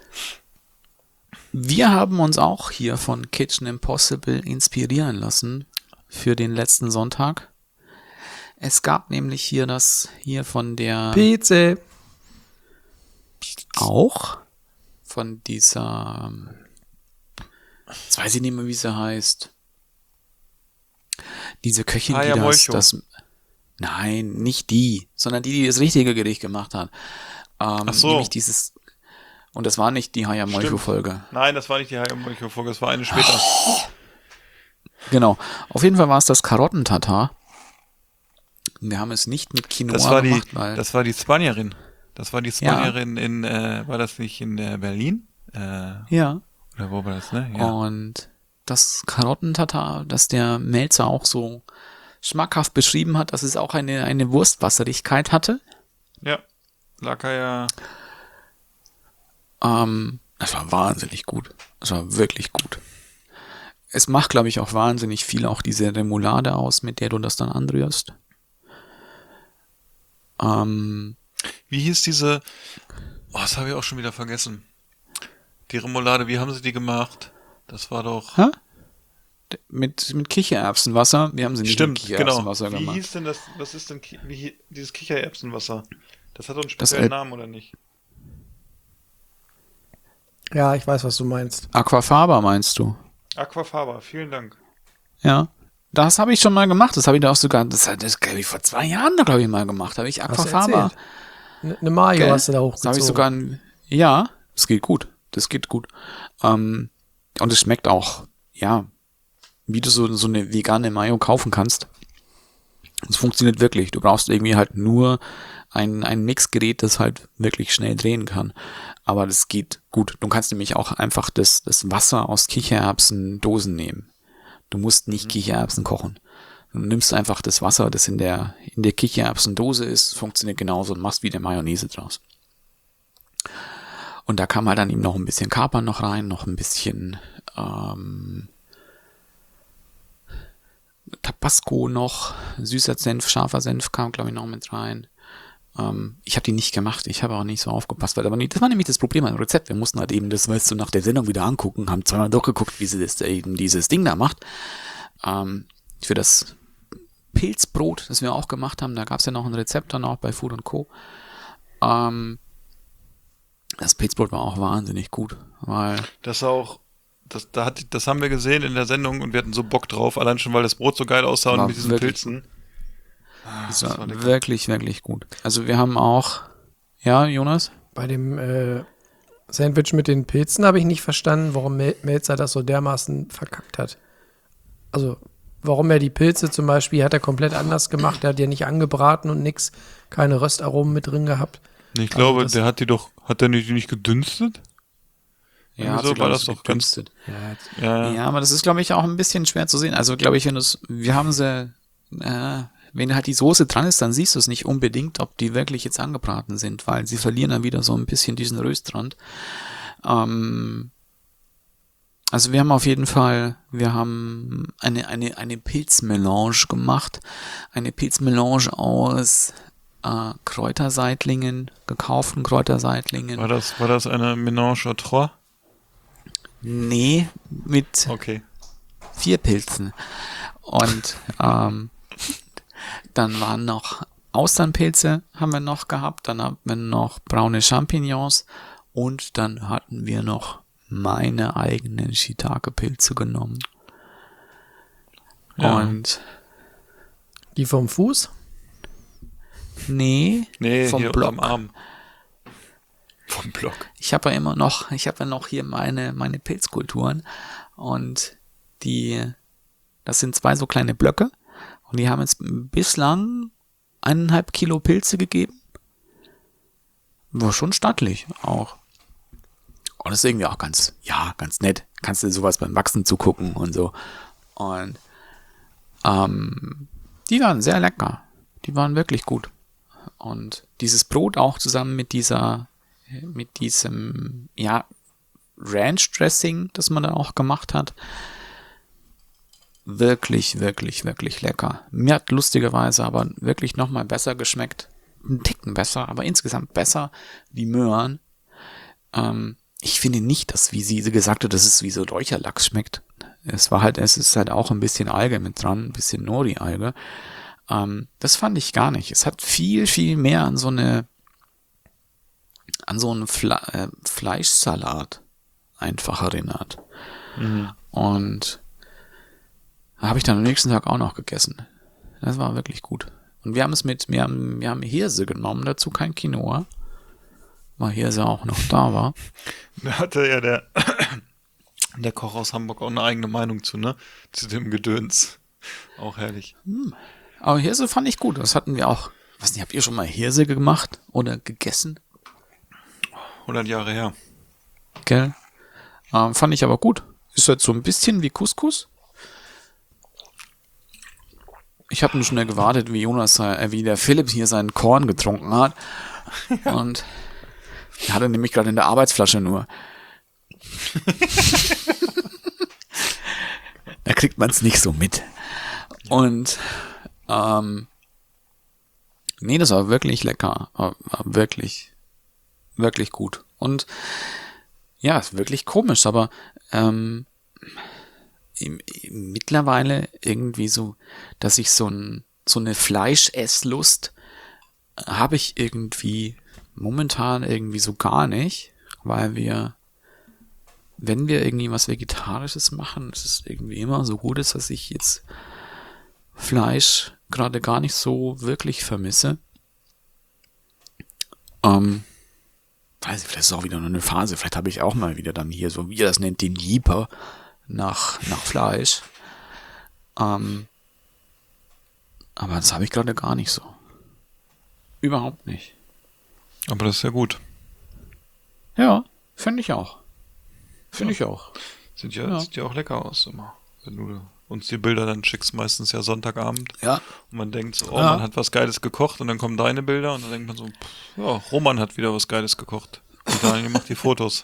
Wir haben uns auch hier von Kitchen Impossible inspirieren lassen für den letzten Sonntag. Es gab nämlich hier das, hier von der, Pizza. auch von dieser, ähm, jetzt weiß ich nicht mehr, wie sie heißt. Diese Köchin, Haya die das, Molcho. das, nein, nicht die, sondern die, die das richtige Gericht gemacht hat. Ähm, Ach so. Nämlich dieses, und das war nicht die Haya Molcho-Folge. Nein, das war nicht die Haya-Molcho-Folge, das war eine später. Genau. Auf jeden Fall war es das Karottentatar. Wir haben es nicht mit Quinoa Das war die, gemacht, weil das war die Spanierin. Das war die Spanierin in, äh, war das nicht in äh, Berlin? Äh, ja. oder wo war das, ne? Ja. Und das Karottentatar, das der Melzer auch so schmackhaft beschrieben hat, dass es auch eine, eine Wurstwasserigkeit hatte. Ja. Lag ja. Ähm, das war wahnsinnig gut. Das war wirklich gut. Es macht, glaube ich, auch wahnsinnig viel auch diese Remoulade aus, mit der du das dann anrührst. Ähm, Wie hieß diese, oh, das habe ich auch schon wieder vergessen. Die Remoulade, wie haben sie die gemacht? Das war doch. hä? D- Mit, mit Kichererbsenwasser. Wir haben sie nicht Stimmt, mit genau. Kichererbsenwasser Wie gemacht. hieß denn das, was ist denn Ki- wie, hie- dieses Kichererbsenwasser? Das hat doch einen Das speziellen El- Namen, oder nicht? Ja, ich weiß, was du meinst. Aquafaba meinst du? Aquafaba, vielen Dank. Ja. Das habe ich schon mal gemacht. Das habe ich da auch sogar, das hat das glaube ich vor zwei Jahren da glaube ich mal gemacht. Habe ich Hast du Aquafaba. erzählt? Eine ne Mayo Gell? hast du da Das hochgezogen. habe ich sogar, ein, ja, das geht gut. Das geht gut. Ähm, und es schmeckt auch, ja, wie du so, so eine vegane Mayo kaufen kannst. Es funktioniert wirklich. Du brauchst irgendwie halt nur ein, ein Mixgerät, das halt wirklich schnell drehen kann. Aber das geht gut. Du kannst nämlich auch einfach das, das Wasser aus Kichererbsen-Dosen nehmen. Du musst nicht Kichererbsen kochen. Du nimmst einfach das Wasser, das in der, in der Kichererbsendose ist, funktioniert genauso und machst wieder Mayonnaise draus. Und da kam halt dann eben noch ein bisschen Kapern noch rein, noch ein bisschen ähm, Tabasco noch, süßer Senf, scharfer Senf kam, glaube ich, noch mit rein. Ähm, ich habe die nicht gemacht, ich habe auch nicht so aufgepasst, weil aber nicht, das war nämlich das Problem am Rezept. Wir mussten halt eben das, weißt du, nach der Sendung wieder angucken, haben zweimal durchgeguckt, wie sie das eben dieses Ding da macht. Ähm, für das Pilzbrot, das wir auch gemacht haben, da gab es ja noch ein Rezept dann auch bei Food und Co. Ähm, das Pilzbrot war auch wahnsinnig gut, weil Das auch, das, da hat, das haben wir gesehen in der Sendung und wir hatten so Bock drauf, allein schon, weil das Brot so geil aussah und War mit diesen wirklich Pilzen. Ah, es das war war lecker. wirklich, wirklich gut. Also wir haben auch, ja, Jonas? Bei dem äh, Sandwich mit den Pilzen habe ich nicht verstanden, warum Mel- Melzer das so dermaßen verkackt hat. Also, warum er die Pilze zum Beispiel, hat er komplett anders gemacht. Er hat ja nicht angebraten und nix, keine Röstaromen mit drin gehabt. Ich glaube, das- der hat die doch, hat der nicht, die nicht gedünstet? Ja, Irgendwie hat so sie, glaub war ich, das so doch ganz- gedünstet. Ja, ja. Ja, aber das ist, glaube ich, auch ein bisschen schwer zu sehen. Also, glaube ich, wenn du es, wir haben sie, äh, wenn halt die Soße dran ist, dann siehst du es nicht unbedingt, ob die wirklich jetzt angebraten sind, weil sie verlieren dann wieder so ein bisschen diesen Röstrand. Ähm, also wir haben auf jeden Fall, wir haben eine, eine, eine Pilzmelange gemacht. Eine Pilzmelange aus äh, Kräuterseitlingen, gekauften Kräuterseitlingen. War das, war das eine Mélange à trois? Nee, mit Okay. vier Pilzen. Und ähm, dann waren noch Austernpilze haben wir noch gehabt, dann haben wir noch braune Champignons und dann hatten wir noch meine eigenen Shiitake-Pilze genommen. Ja. Und Die vom Fuß? nee, Nee, vom hier Block. unterm Arm. Vom Block. Ich habe ja immer noch, ich habe ja noch hier meine, meine Pilzkulturen und die, das sind zwei so kleine Blöcke und die haben jetzt bislang eineinhalb Kilo Pilze gegeben. War schon stattlich auch. Und das ist irgendwie auch ganz, ja, ganz nett. Kannst du sowas beim Wachsen zugucken und so. Und ähm, die waren sehr lecker. Die waren wirklich gut. Und dieses Brot auch zusammen mit dieser, mit diesem, ja, Ranch-Dressing, das man dann auch gemacht hat. Wirklich, wirklich, wirklich lecker. Mir hat lustigerweise aber wirklich nochmal besser geschmeckt. Ein Ticken besser, aber insgesamt besser die Möhren. Ähm, ich finde nicht, dass, wie sie gesagt hat, dass es wie so Räucherlachs schmeckt. Es war halt, es ist halt auch ein bisschen Alge mit dran, ein bisschen Nori-Alge. Ähm, das fand ich gar nicht. Es hat viel, viel mehr an so eine, an so einen Fle- äh, Fleischsalat einfach erinnert. Mhm. Und habe ich dann am nächsten Tag auch noch gegessen. Das war wirklich gut. Und wir haben es mit, wir haben, wir haben Hirse genommen, dazu kein Quinoa, weil Hirse auch noch da war. Da hatte ja der, der Koch aus Hamburg auch eine eigene Meinung zu, ne? Zu dem Gedöns. Auch herrlich. Aber Hirse fand ich gut, das hatten wir auch. Was nicht, habt ihr schon mal Hirse gemacht oder gegessen? hundert Jahre her. Gell? Ähm, fand ich aber gut. Ist halt so ein bisschen wie Couscous. Ich habe nur schnell gewartet, wie Jonas, äh, wie der Philipp hier seinen Korn getrunken hat. Und er hatte nämlich gerade in der Arbeitsflasche nur. Da kriegt man es nicht so mit. Und ähm, nee, das war wirklich lecker. War, war wirklich, wirklich gut. Und ja, ist wirklich komisch, aber ähm, im, im, mittlerweile irgendwie so, dass ich so, ein, so eine Fleischesslust habe ich irgendwie momentan irgendwie so gar nicht, weil wir, wenn wir irgendwie was Vegetarisches machen, ist es irgendwie immer so gut ist, dass ich jetzt Fleisch gerade gar nicht so wirklich vermisse. Ähm, weiß ich, vielleicht ist es auch wieder nur eine Phase, vielleicht habe ich auch mal wieder dann hier, so wie ihr das nennt, den Jeeper nach, nach Fleisch. Ähm, aber das habe ich gerade gar nicht so. Überhaupt nicht. Aber das ist ja gut. Ja, finde ich auch. Finde ich auch. Sieht ja, Ja. sieht ja auch lecker aus immer. Wenn du uns die Bilder dann schickst, meistens ja Sonntagabend. Ja. Und man denkt so, oh, Ja. man hat was Geiles gekocht und dann kommen deine Bilder und dann denkt man so, pff, ja, Roman hat wieder was Geiles gekocht. Und Daniel macht die Fotos.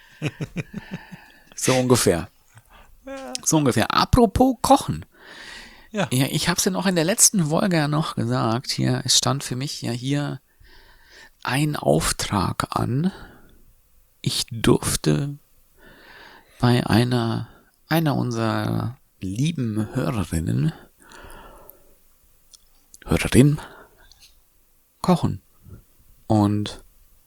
So ungefähr. So ungefähr. Apropos Kochen. Ja. Ja, ich habe es ja noch in der letzten Folge ja noch gesagt. Hier, es stand für mich ja hier ein Auftrag an. Ich durfte bei einer, einer unserer lieben Hörerinnen, Hörerin, kochen. Und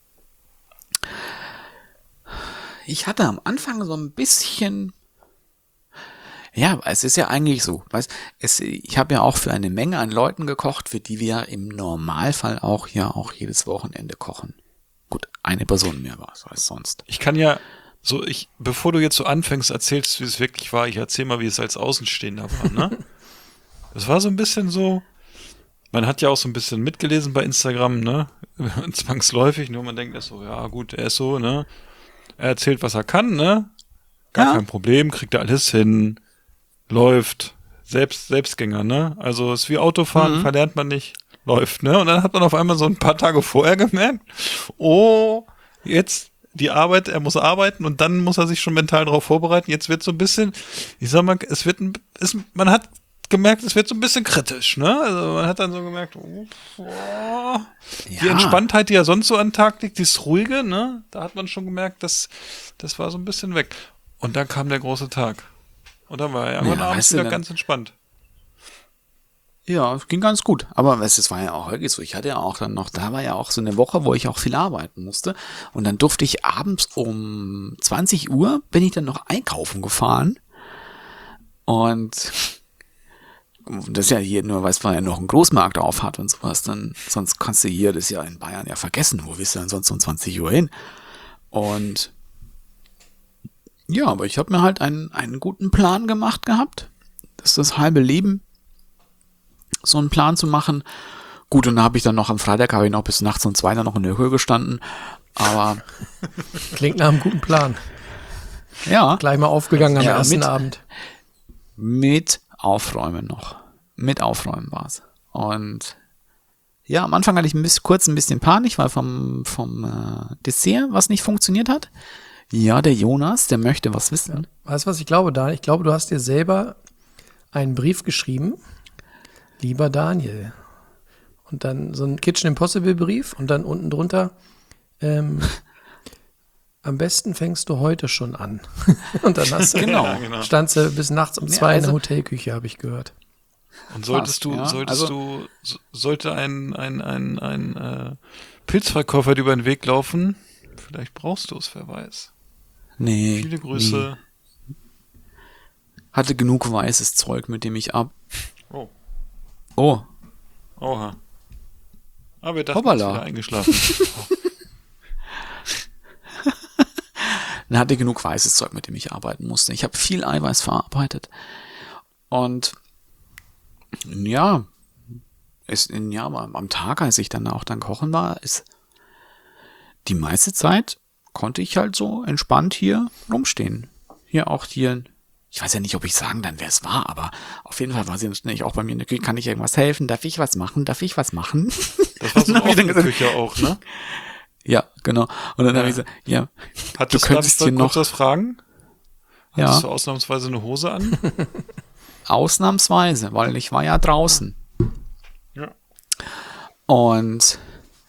ich hatte am Anfang so ein bisschen, ja, es ist ja eigentlich so, weißt, es, ich habe ja auch für eine Menge an Leuten gekocht, für die wir im Normalfall auch ja auch jedes Wochenende kochen. Gut, eine Person mehr war es als sonst. Ich kann ja so, ich, bevor du jetzt so anfängst, erzählst, wie es wirklich war, ich erzähl mal, wie es als Außenstehender war, ne? Es war so ein bisschen so, man hat ja auch so ein bisschen mitgelesen bei Instagram, ne? Zwangsläufig, nur man denkt erst so, ja gut, er ist so, ne? Er erzählt, was er kann, ne? Gar Ja. kein Problem, kriegt er alles hin, läuft, selbst, Selbstgänger, ne? Also es ist wie Autofahren, Mhm. verlernt man nicht, läuft, ne? Und dann hat man auf einmal so ein paar Tage vorher gemerkt, oh, jetzt die Arbeit, er muss arbeiten und dann muss er sich schon mental darauf vorbereiten. Jetzt wird so ein bisschen, ich sag mal, es wird ein, es, man hat gemerkt, es wird so ein bisschen kritisch, ne? Also man hat dann so gemerkt, oh, oh. Die Ja. Entspanntheit, die ja sonst so an den Tag liegt, dieses Ruhige, ne? Da hat man schon gemerkt, dass das war so ein bisschen weg. Und dann kam der große Tag. Und dann war er irgendwann Ja, abends weißt du, wieder dann- ganz entspannt. Ja, ging ganz gut. Aber weißt, du, es war ja auch wirklich so. Ich hatte ja auch dann noch, da war ja auch so eine Woche, wo ich auch viel arbeiten musste. Und dann durfte ich abends um zwanzig Uhr, bin ich dann noch einkaufen gefahren. Und das ist ja hier nur, weil man ja noch einen Großmarkt auf hat und sowas. Dann, sonst kannst du hier, das ist ja in Bayern ja vergessen. Wo willst du denn sonst um zwanzig Uhr hin? Und ja, aber ich habe mir halt einen, einen guten Plan gemacht gehabt. Das ist das halbe Leben, so einen Plan zu machen. Gut, und dann habe ich dann noch am Freitag, habe ich noch bis nachts um zwei dann noch in der Höhe gestanden. Aber Klingt nach einem guten Plan. ja, Gleich mal aufgegangen am Ja, ersten mit- Abend. mit Aufräumen noch. Mit Aufräumen war's. Und ja, am Anfang hatte ich ein bisschen, kurz ein bisschen Panik, weil vom, vom äh, Dessert was nicht funktioniert hat. Ja, der Jonas, der möchte was wissen. Weißt du, was ich glaube, Daniel? Ich glaube, du hast dir selber einen Brief geschrieben. Lieber Daniel. Und dann so ein Kitchen Impossible Brief und dann unten drunter, ähm, am besten fängst du heute schon an. Und dann hast du, Genau. Ja, genau. standst du bis nachts um Nee, zwei in der also- Hotelküche, habe ich gehört. Und solltest Fast, du, ja. solltest Also- du, so- sollte ein, ein, ein, ein äh, Pilzverkäufer dir über den Weg laufen, vielleicht brauchst du es, wer weiß. Nee. Viele Grüße. Nee. Hatte genug weißes Zeug, mit dem ich ab. Oh, Oh, oha. Aber wir dachten, Hoppala. ist wieder eingeschlafen. dann hatte ich genug weißes Zeug, mit dem ich arbeiten musste. Ich habe viel Eiweiß verarbeitet. Und ja, ist in, ja, aber am Tag, als ich dann auch dann kochen war, ist die meiste Zeit konnte ich halt so entspannt hier rumstehen. Hier auch hier, ich weiß ja nicht, ob ich sagen dann, wer es war, aber auf jeden Fall war sie natürlich auch bei mir in der Küche. Kann ich irgendwas helfen? Darf ich was machen? Darf ich was machen? Das war so Dann hab ich dann eine gesagt, Küche auch, ne? ja, genau. Und dann Ja. habe ich gesagt, ja, Hattest du könntest darf ich hier kurz noch, was fragen? Ja. Hattest du ausnahmsweise eine Hose an? ausnahmsweise, weil ich war ja draußen. Ja. Und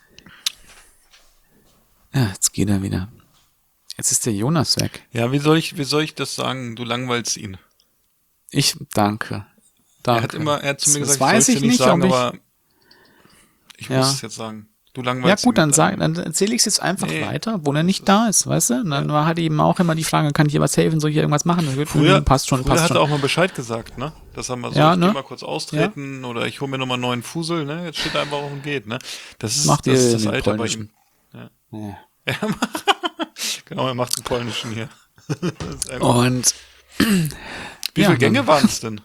ja, jetzt geht er wieder. Jetzt ist der Jonas weg. Ja, wie soll ich, wie soll ich das sagen? Du langweilst ihn. Ich danke. danke. Er hat immer, er hat zu mir Das gesagt, weiß ich ich soll es nicht, dir nicht sagen, ob ich, aber ich Ja. muss es jetzt sagen. Du ja langweilst ihn. gut, dann mit sag, deinem- dann erzähle ich es jetzt einfach Nee. weiter, wo er nicht da ist, weißt du? Und dann war halt eben auch immer die Frage, kann ich hier was helfen, soll ich hier irgendwas machen? Und ich, Früher, hm, passt schon, früher passt hat schon. er auch mal Bescheid gesagt, ne? Das haben wir so, Ja, ich ne? geh mal kurz austreten oder ich hole mir nochmal einen neuen Fusel, ne? Jetzt steht er einfach auf und geht, ne? Das ist, Macht das, ihr ist das den Alter bei polnischen. ihm. Ja. Genau, er macht den polnischen hier. Das ist einfach- Und Wie ja, viele Gänge dann- waren es denn?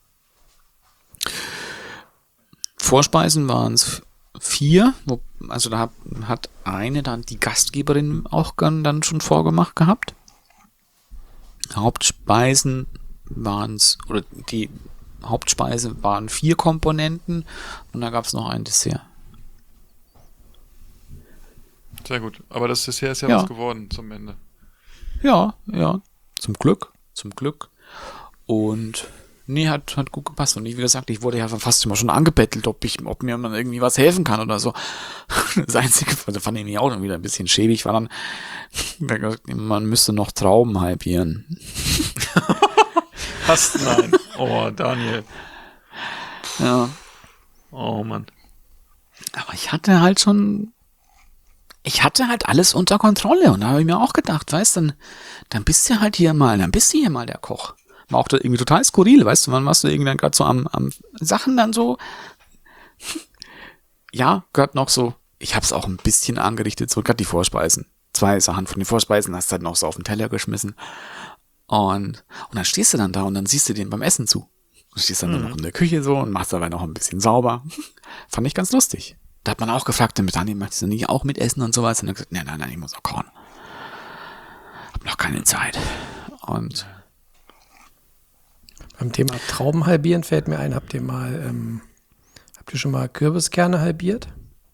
Vorspeisen waren es vier, wo, also da hat, hat eine dann die Gastgeberin auch gern dann schon vorgemacht gehabt. Hauptspeisen waren es, oder die Hauptspeise waren vier Komponenten und da gab es noch ein Dessert. Sehr gut. Aber das Dessert ist ja, Ja. was geworden zum Ende. Ja, ja, zum Glück, zum Glück. Und nee, hat, hat gut gepasst. Und wie gesagt, ich wurde ja fast immer schon angebettelt, ob ich, ob mir man irgendwie was helfen kann oder so. Das Einzige, also fand ich mich auch dann wieder ein bisschen schäbig, war dann, man müsste noch Trauben halbieren. Fast nein. Oh, Daniel. Ja. Oh, Mann. Aber ich hatte halt schon, ich hatte halt alles unter Kontrolle und da habe ich mir auch gedacht, weißt du, dann, dann bist du halt hier mal, dann bist du hier mal der Koch. War auch da irgendwie total skurril, weißt du, wann warst du irgendwie dann gerade so am, am Sachen dann so, ja, gehört noch so, ich habe es auch ein bisschen angerichtet, so gerade die Vorspeisen. Zwei Sachen von den Vorspeisen hast du halt noch so auf den Teller geschmissen und, und dann stehst du dann da und dann siehst du den beim Essen zu. Du stehst dann mhm. nur noch in der Küche so und machst dabei noch ein bisschen sauber. Fand ich ganz lustig. Da hat man auch gefragt, mit Daniel, möchtest du nicht auch mitessen und sowas? Und er hat gesagt, nein, nein, nein, ich muss auch kochen. Hab noch keine Zeit. Und beim Thema Trauben halbieren fällt mir ein, habt ihr mal, ähm, habt ihr schon mal Kürbiskerne halbiert?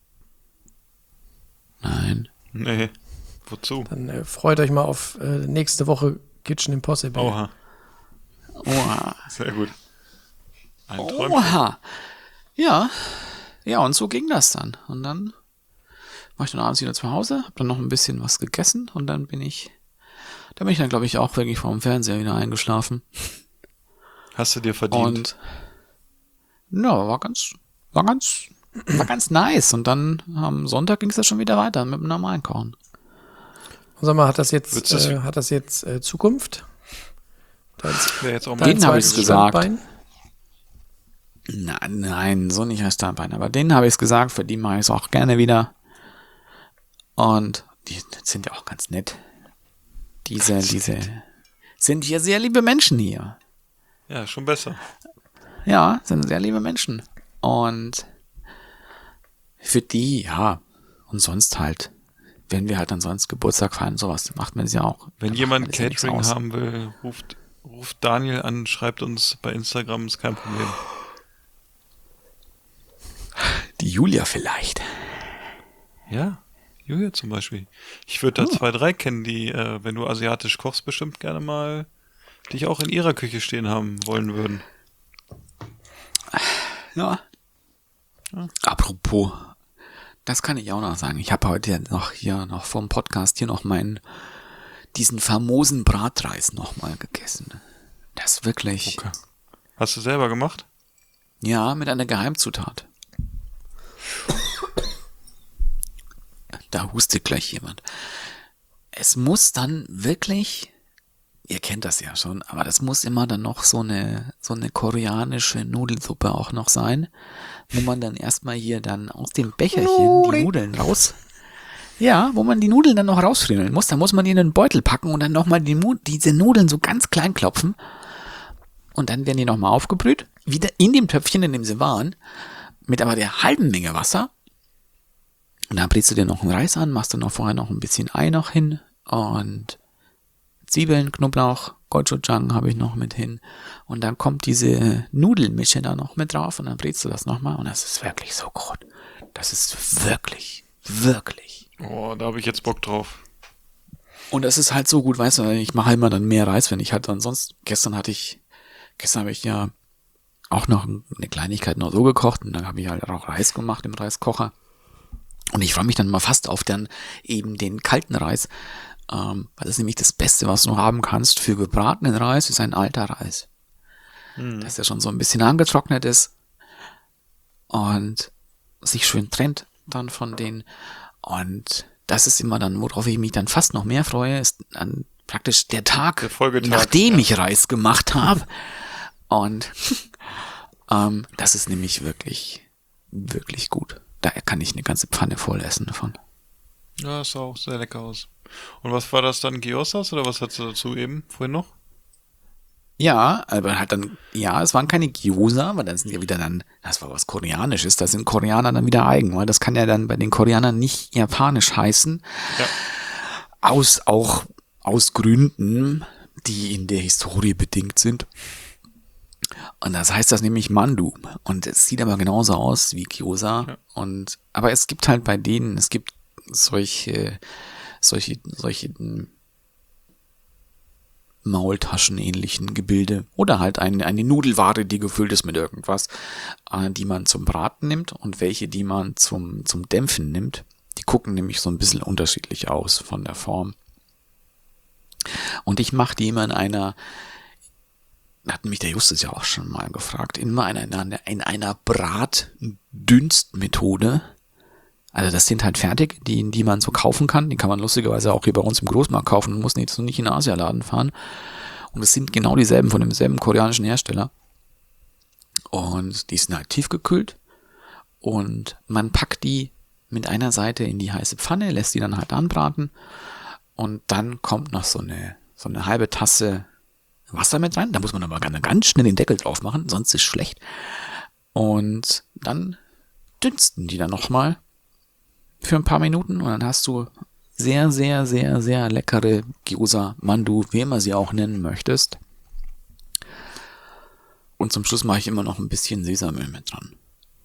Nein. Nee. Wozu? Dann äh, freut euch mal auf äh, nächste Woche Kitchen Impossible. Oha. Oha. Sehr gut. Ein Träumchen. Oha. Ja. Ja, und so ging das dann. Und dann war ich dann abends wieder zu Hause, hab dann noch ein bisschen was gegessen und dann bin ich, da bin ich dann, glaube ich, auch wirklich vor dem Fernseher wieder eingeschlafen. Hast du dir verdient? Und ja, war ganz, war ganz, war ganz nice. Und dann am Sonntag ging es ja schon wieder weiter mit dem normalen Kochen. Und sag mal, hat das jetzt, das äh, hat das jetzt äh, Zukunft? Das wäre jetzt auch mal Denen habe ich es gesagt. Standbein? Nein, nein, so nicht als Standbein. Aber denen habe ich es gesagt, für die mache ich es auch gerne wieder. Und die sind ja auch ganz nett. Diese, Ganz diese nett. sind hier sehr liebe Menschen hier. Ja, schon besser. Ja, sind sehr liebe Menschen. Und für die, ja, und sonst halt, wenn wir halt dann sonst Geburtstag feiern, sowas, macht man es ja auch. Wenn Dann jemand macht man das ja Catering nichts aus. haben will, ruft, ruft Daniel an, schreibt uns bei Instagram, ist kein Problem. Die Julia vielleicht. Ja, Julia zum Beispiel. Ich würde da Oh. zwei, drei kennen, die, äh, wenn du asiatisch kochst, bestimmt gerne mal dich auch in ihrer Küche stehen haben wollen würden. Ja. Apropos, das kann ich auch noch sagen. Ich habe heute noch hier noch vom Podcast hier noch meinen, diesen famosen Bratreis nochmal gegessen. Das ist wirklich, Okay. Hast du selber gemacht? ja, mit einer Geheimzutat. Da hustet gleich jemand. Es muss dann wirklich, ihr kennt das ja schon, aber das muss immer dann noch so eine, so eine koreanische Nudelsuppe auch noch sein, wo man dann erstmal hier dann aus dem Becherchen die Nudeln raus, ja, wo man die Nudeln dann noch rausfriemeln muss. Da muss man die in einen Beutel packen und dann nochmal die, Mu- diese Nudeln so ganz klein klopfen. Und dann werden die nochmal aufgebrüht, wieder in dem Töpfchen, in dem sie waren, mit aber der halben Menge Wasser. Und dann brätst du dir noch einen Reis an, machst dann noch vorher noch ein bisschen Ei noch hin und Zwiebeln, Knoblauch, Gochujang habe ich noch mit hin. Und dann kommt diese Nudelmische da noch mit drauf und dann brätst du das nochmal und das ist wirklich so gut. Das ist wirklich, wirklich. Oh, da habe ich jetzt Bock drauf. Und das ist halt so gut, weißt du, ich mache halt immer dann mehr Reis, wenn ich halt dann sonst, gestern hatte ich, gestern habe ich ja auch noch eine Kleinigkeit noch so gekocht und dann habe ich halt auch Reis gemacht im Reiskocher. Und ich freue mich dann mal fast auf dann eben den kalten Reis, ähm, weil das ist nämlich das Beste, was du haben kannst für gebratenen Reis, ist ein alter Reis. Hm. Dass der schon so ein bisschen angetrocknet ist und sich schön trennt dann von den. Und das ist immer dann, worauf ich mich dann fast noch mehr freue, ist dann praktisch der Tag, Der Folgetag, nachdem ja. ich Reis gemacht habe. Und ähm, das ist nämlich wirklich, wirklich gut. Da kann ich eine ganze Pfanne voll essen davon. Ja, das sah auch sehr lecker aus. Und was war das dann, Gyozas oder was hast du dazu eben vorhin noch? Ja, aber halt dann, ja, es waren keine Gyoza, weil dann sind ja wieder dann, das war was Koreanisches, da sind Koreaner dann wieder eigen, weil das kann ja dann bei den Koreanern nicht japanisch heißen. Ja. Aus, auch aus Gründen, die in der Historie bedingt sind. Und das heißt das nämlich Mandu. Und es sieht aber genauso aus wie Gyoza. Ja. Und, aber es gibt halt bei denen, es gibt solche, solche, solche Maultaschen-ähnlichen Gebilde oder halt eine, eine Nudelware, die gefüllt ist mit irgendwas, äh, die man zum Braten nimmt und welche, die man zum, zum Dämpfen nimmt. Die gucken nämlich so ein bisschen unterschiedlich aus von der Form. Und ich mache die immer in einer hat mich der Justus ja auch schon mal gefragt, in einer, in einer Bratdünstmethode. Also das sind halt fertig, die, die man so kaufen kann. Die kann man lustigerweise auch hier bei uns im Großmarkt kaufen. Man muss nicht, so nicht in den Asialaden fahren. Und es sind genau dieselben von demselben koreanischen Hersteller. Und die sind halt tiefgekühlt. Und man packt die mit einer Seite in die heiße Pfanne, lässt die dann halt anbraten. Und dann kommt noch so eine, so eine halbe Tasse Wasser mit rein. Da muss man aber ganz schnell den Deckel drauf machen, sonst ist schlecht. Und dann dünsten die dann nochmal für ein paar Minuten und dann hast du sehr, sehr, sehr, sehr leckere Gyoza, Mandu, wie immer sie auch nennen möchtest. Und zum Schluss mache ich immer noch ein bisschen Sesamöl mit dran.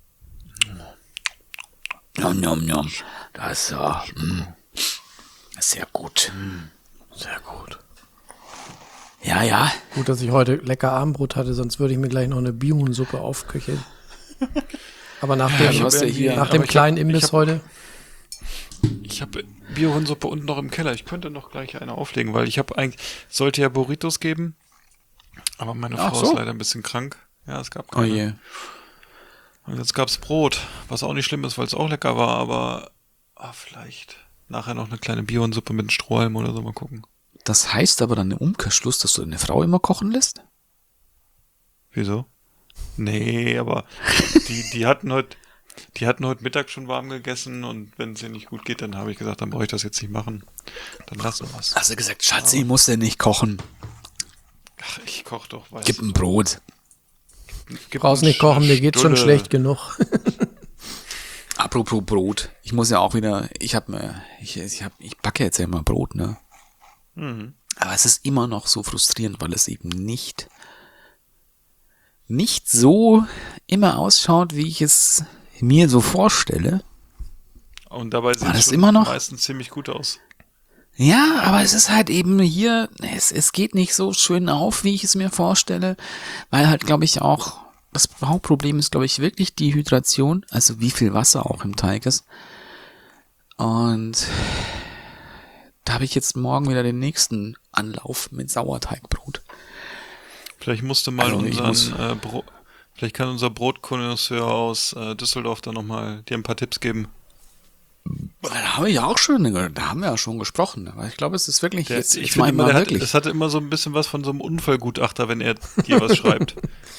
Nom, nom, nom. Das ist ja mm, sehr gut. Sehr gut. Ja, ja. Gut, dass ich heute lecker Abendbrot hatte, sonst würde ich mir gleich noch eine Biohuhnsuppe aufköcheln. Aber nach dem, Ja, hab ja hier- nach dem aber ich kleinen hab- ich Imbiss hab- heute. Ich habe Biohuhnsuppe unten noch im Keller. Ich könnte noch gleich eine auflegen, weil ich habe eigentlich, sollte ja Burritos geben, aber meine Ach Frau so. ist leider ein bisschen krank. Ja, es gab Oh keine. je. Und jetzt gab's Brot, was auch nicht schlimm ist, weil es auch lecker war, aber ah, vielleicht nachher noch eine kleine Biohuhnsuppe mit einem Strohhalm oder so, mal gucken. Das heißt aber dann im Umkehrschluss, dass du deine Frau immer kochen lässt? Wieso? Nee, aber die, die hatten heute, die hatten heute Mittag schon warm gegessen und wenn es ihr nicht gut geht, dann habe ich gesagt, dann brauche ich das jetzt nicht machen. Dann lassen wir es. Hast du gesagt, Schatzi, muss der nicht kochen. Ach, ich koche doch, weißt Gib du. ein Brot. Gib Brauchst eine nicht kochen, mir geht's schon Stulle. schlecht genug. Apropos Brot. Ich muss ja auch wieder, ich hab mir, ich, ich hab, ich backe jetzt ja immer Brot, ne? Mhm. Aber es ist immer noch so frustrierend, weil es eben nicht, nicht so immer ausschaut, wie ich es mir so vorstelle. Und dabei sieht War es das schon immer noch? meistens ziemlich gut aus. Ja, aber es ist halt eben hier, es, es geht nicht so schön auf, wie ich es mir vorstelle, weil halt, glaube ich, auch das Hauptproblem ist, glaube ich, wirklich die Hydration, also wie viel Wasser auch im Teig ist. Und da habe ich jetzt morgen wieder den nächsten Anlauf mit Sauerteigbrot. Vielleicht musste mal Also, ich unseren, äh, Bro vielleicht kann unser Brotkonnoisseur aus äh, Düsseldorf da nochmal dir ein paar Tipps geben. Da habe ich auch schon, da haben wir ja schon gesprochen, aber ich glaube, es ist wirklich Der, jetzt, ich jetzt finde immer, mal der hat, wirklich. es hatte immer so ein bisschen was von so einem Unfallgutachter, wenn er dir was schreibt.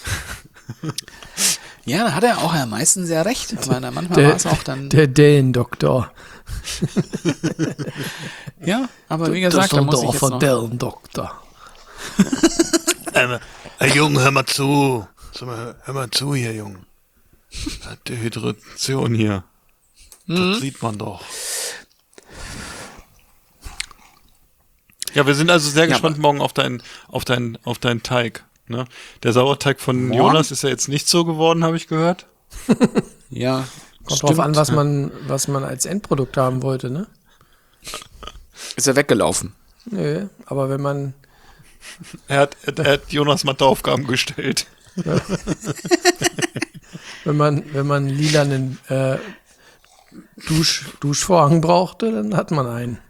Ja, da hat er auch ja meistens sehr recht, aber dann manchmal Der, war es auch dann, der Dellendoktor. ja, aber wie gesagt, da muss ich jetzt noch, Dellendoktor. Ähm, hey, Junge, hör mal zu. Sag mal, hör mal zu hier, Junge. Dehydration hier. Mhm. Das sieht man doch. Ja, wir sind also sehr Ja, gespannt aber- morgen auf deinen, auf deinen, auf deinen Teig. Ne? Der Sauerteig von Morgen? Jonas ist ja jetzt nicht so geworden, habe ich gehört. ja, Kommt drauf an, was ja. man, was man als Endprodukt haben wollte, ne? Ist er weggelaufen. Nö, aber wenn man, Er hat, er, er hat Jonas Matheaufgaben gestellt. wenn man, wenn man lilanen äh, Dusch, Duschvorhang brauchte, dann hat man einen.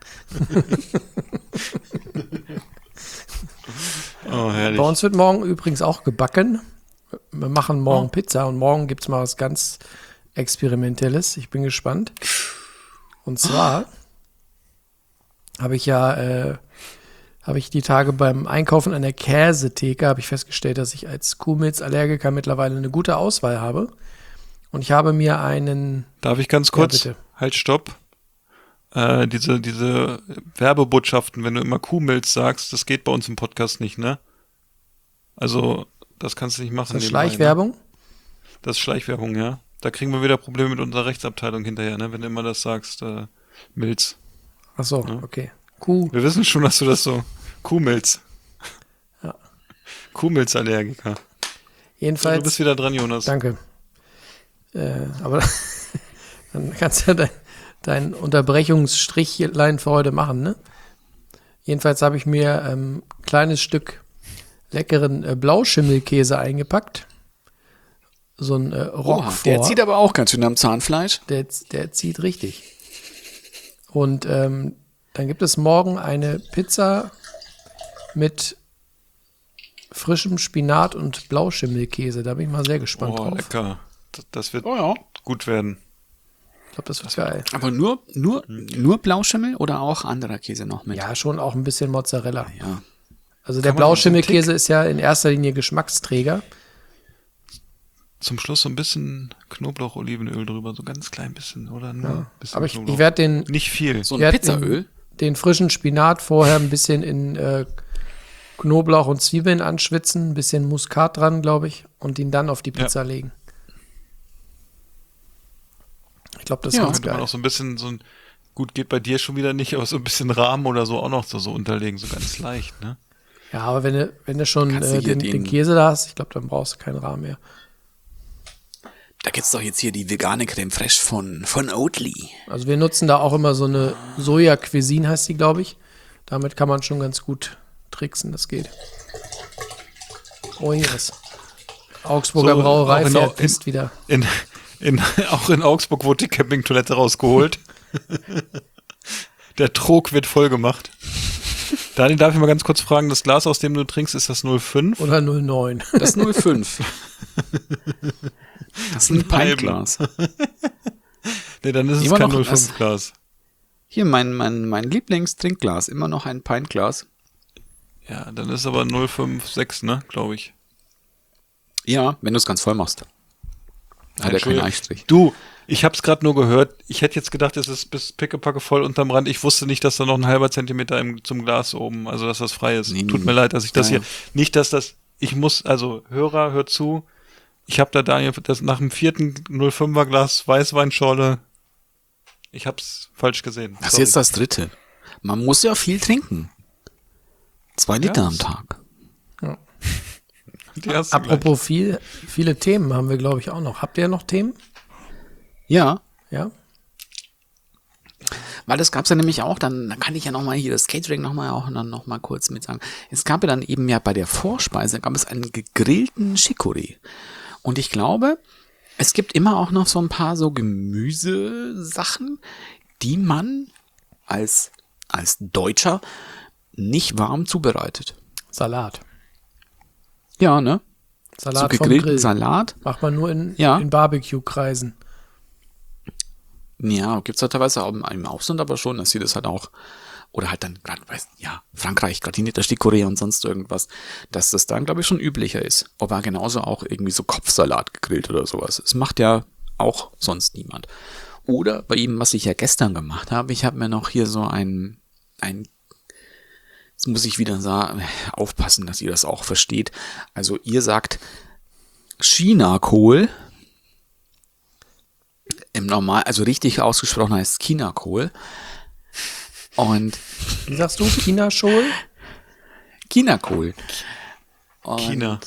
Oh, herrlich. Bei uns wird morgen übrigens auch gebacken. Wir machen morgen Oh. Pizza und morgen gibt's mal was ganz Experimentelles. Ich bin gespannt. Und zwar habe ich ja, äh, habe ich die Tage beim Einkaufen an der Käsetheke, habe ich festgestellt, dass ich als Kuhmilzallergiker mittlerweile eine gute Auswahl habe. Und ich habe mir einen, Darf ich ganz kurz? bitte. Halt, stopp. Äh, diese, diese Werbebotschaften, wenn du immer Kuhmilz sagst, das geht bei uns im Podcast nicht, ne? Also, das kannst du nicht machen. das ist nebenbei, Schleichwerbung. Ne? Das ist Schleichwerbung, ja. Da kriegen wir wieder Probleme mit unserer Rechtsabteilung hinterher, ne? Wenn du immer das sagst, äh, Milz. Ach so, Ja. okay. Kuh. Wir wissen schon, dass du das so... Kuhmilz. Ja. Kuhmilzallergiker. So, Jedenfalls. du bist wieder dran, Jonas. Danke. Äh, aber dann kannst du dein, dein Unterbrechungsstrichlein für heute machen, ne? Jedenfalls habe ich mir ein ähm, kleines Stück leckeren äh, Blauschimmelkäse eingepackt. So ein äh, Oha, Roquefort. der zieht aber auch ganz schön am Zahnfleisch. Der, der zieht richtig. Und ähm, dann gibt es morgen eine Pizza mit frischem Spinat und Blauschimmelkäse. Da bin ich mal sehr gespannt Oh, drauf. lecker. Das, das wird Oh ja. gut werden. Ich glaube, das wird geil. Aber nur, nur, nur Blauschimmel oder auch anderer Käse noch mit? Ja, schon auch ein bisschen Mozzarella. Ja. Also der Kann man so einen Blauschimmelkäse ist ja in erster Linie Geschmacksträger. Zum Schluss so ein bisschen Knoblauch-Olivenöl drüber, so ganz klein bisschen, oder? Nur ein bisschen Aber ich, Knoblauch. ich werde den, Nicht viel. So ich ein werd Pizzaöl? den, den frischen Spinat vorher ein bisschen in äh, Knoblauch und Zwiebeln anschwitzen, ein bisschen Muskat dran, glaube ich, und ihn dann auf die Pizza Ja. legen. Ich glaube, das Ja. ist ganz Könnte man geil. auch so ein bisschen so ein, gut, geht bei dir schon wieder nicht, aber so ein bisschen Rahmen oder so auch noch so, so unterlegen, so ganz leicht, ne? Ja, aber wenn du, wenn du schon Kannst du äh, hier den, den- den Käse da hast, ich glaube, dann brauchst du keinen Rahmen mehr. Da gibt's doch jetzt hier die vegane Creme Fraiche von, von Oatly. Also wir nutzen da auch immer so eine Soja-Cuisine, heißt die, glaube ich. Damit kann man schon ganz gut tricksen, das geht. Oh, hier ist Augsburger So, Brauerei auch in- fährt in- ist wieder. In, in, auch in Augsburg wurde die Campingtoilette rausgeholt. Der Trog wird voll gemacht. Daniel, darf ich mal ganz kurz fragen, das Glas, aus dem du trinkst, ist das null fünf? Oder null neun. Das ist null fünf. Das ist ein Pintglas. Nee, dann ist es Immer kein noch null das- fünf Glas. Hier, mein, mein, mein Lieblingstrinkglas. Immer noch ein Pintglas. Ja, dann ist aber null fünf sechs, ne, glaube ich. Ja, wenn du es ganz voll machst. Hat er keinen Entschuldigung. Eichstrich. Du, ich hab's gerade nur gehört. Ich hätte jetzt gedacht, es ist bis pickepacke voll unterm Rand. Ich wusste nicht, dass da noch ein halber Zentimeter im, zum Glas oben, also dass das frei ist. Nee, Tut nee. mir leid, dass ich das Nein. hier, nicht, dass das, ich muss, also Hörer, hört zu. Ich habe da Daniel, das nach dem vierten null fünfer Glas Weißweinschorle, ich hab's falsch gesehen. Das ist Sorry. jetzt das dritte. Man muss ja viel trinken. Zwei Liter am Tag. Die hast du Apropos viel, viele Themen haben wir, glaube ich, auch noch. Habt ihr noch Themen? Ja, Ja? weil das gab's ja nämlich auch, dann, dann kann ich ja nochmal hier das Catering nochmal auch dann noch mal kurz mit sagen. Es gab ja dann eben ja bei der Vorspeise, gab es einen gegrillten Chicorée. Und ich glaube, es gibt immer auch noch so ein paar so Gemüsesachen, die man als, als Deutscher nicht warm zubereitet. Salat. Ja, ne? Salat so vom gegrillten Grill. Salat. Macht man nur in, Ja. in Barbecue-Kreisen. Ja, gibt's halt teilweise auch im Ausland aber schon, dass sie das halt auch, oder halt dann gerade, weiß, ja, Frankreich, gratinierter Chicorée und sonst irgendwas, dass das dann, glaube ich, schon üblicher ist. Aber genauso auch irgendwie so Kopfsalat gegrillt oder sowas. Es macht ja auch sonst niemand. Oder bei ihm, was ich ja gestern gemacht habe, ich habe mir noch hier so ein, ein, jetzt muss ich wieder sagen, aufpassen, dass ihr das auch versteht. Also ihr sagt Chinakohl. Im Normal, also richtig ausgesprochen heißt Chinakohl. Und Wie sagst du? China-Schol? Chinakohl. Und China.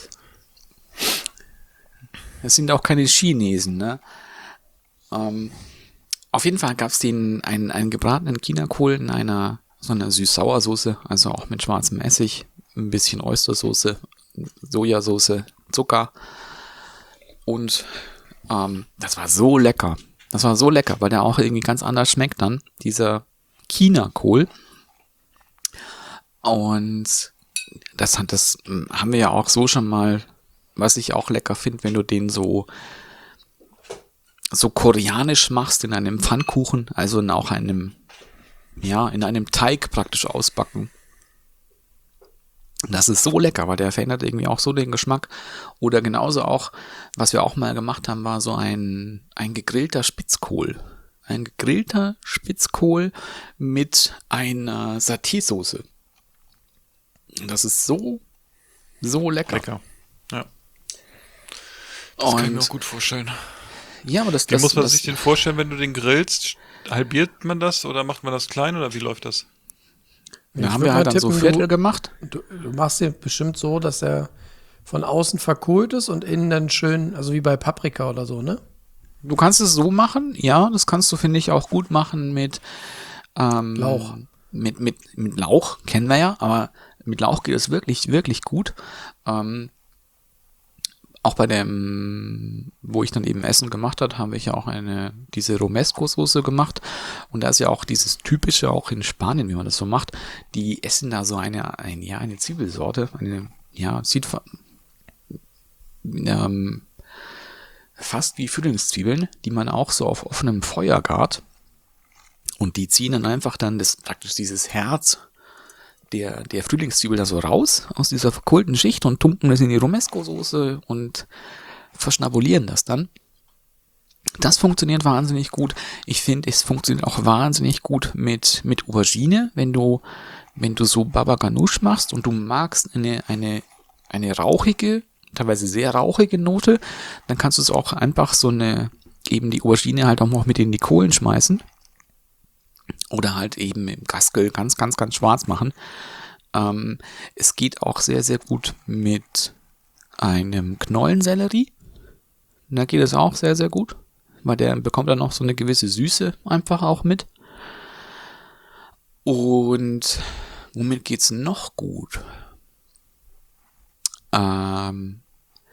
Das sind auch keine Chinesen, ne? Ähm, auf jeden Fall gab es den einen, einen gebratenen Chinakohl in einer so einer Süß-Sauer-Soße, also auch mit schwarzem Essig, ein bisschen Oystersoße, Sojasauce, Zucker. Und ähm, das war so lecker. Das war so lecker, weil der auch irgendwie ganz anders schmeckt dann, dieser Chinakohl. Und das, hat- das mm, haben wir ja auch so schon mal, was ich auch lecker finde, wenn du den so so koreanisch machst in einem Pfannkuchen, also in auch einem, ja, in einem Teig praktisch ausbacken. Das ist so lecker, weil der verändert irgendwie auch so den Geschmack. Oder genauso auch, was wir auch mal gemacht haben, war so ein, ein gegrillter Spitzkohl. Ein gegrillter Spitzkohl mit einer Saté-Soße. Das ist so, so lecker. Lecker. Ja. Das kann ich mir auch Und gut vorstellen. ja, aber das, Wie das, muss man das sich den vorstellen, wenn du den grillst? Halbiert man das oder macht man das klein oder wie läuft das? da Ich haben würd wir halt mal dann so tippen, Viertel du- gemacht. Du, du machst den bestimmt so, dass er von außen verkohlt ist und innen dann schön, also wie bei Paprika oder so, ne? Du kannst es so machen, ja, das kannst du, finde ich, auch gut machen mit ähm, Lauch. Mit, mit, mit Lauch, kennen wir ja, aber mit Lauch geht es wirklich, wirklich gut. Ähm, auch bei dem, wo ich dann eben Essen gemacht habe, haben wir ja auch eine, diese Romesco-Soße gemacht. Und da ist ja auch dieses typische, auch in Spanien, wie man das so macht, die essen da so eine, ein, ja, eine Zwiebelsorte, eine ja, sieht fa- ähm, fast wie Frühlingszwiebeln, die man auch so auf offenem Feuer gart. Und die ziehen dann einfach dann das, praktisch dieses Herz der, der Frühlingszwiebel da so raus aus dieser verkohlten Schicht und tunken das in die Romesco-Soße und verschnabulieren das dann. Das funktioniert wahnsinnig gut. Ich finde, es funktioniert auch wahnsinnig gut mit, mit Aubergine, wenn du, wenn du so Baba Ganoush machst und du magst eine, eine, eine rauchige, teilweise sehr rauchige Note, dann kannst du es auch einfach so eine, eben die Aubergine halt auch noch mit in die Kohlen schmeißen. Oder halt eben im Gaskel ganz, ganz, ganz schwarz machen. Ähm, es geht auch sehr, sehr gut mit einem Knollensellerie. Da geht es auch sehr, sehr gut. Weil der bekommt dann noch so eine gewisse Süße einfach auch mit. Und womit geht's noch gut? Ähm,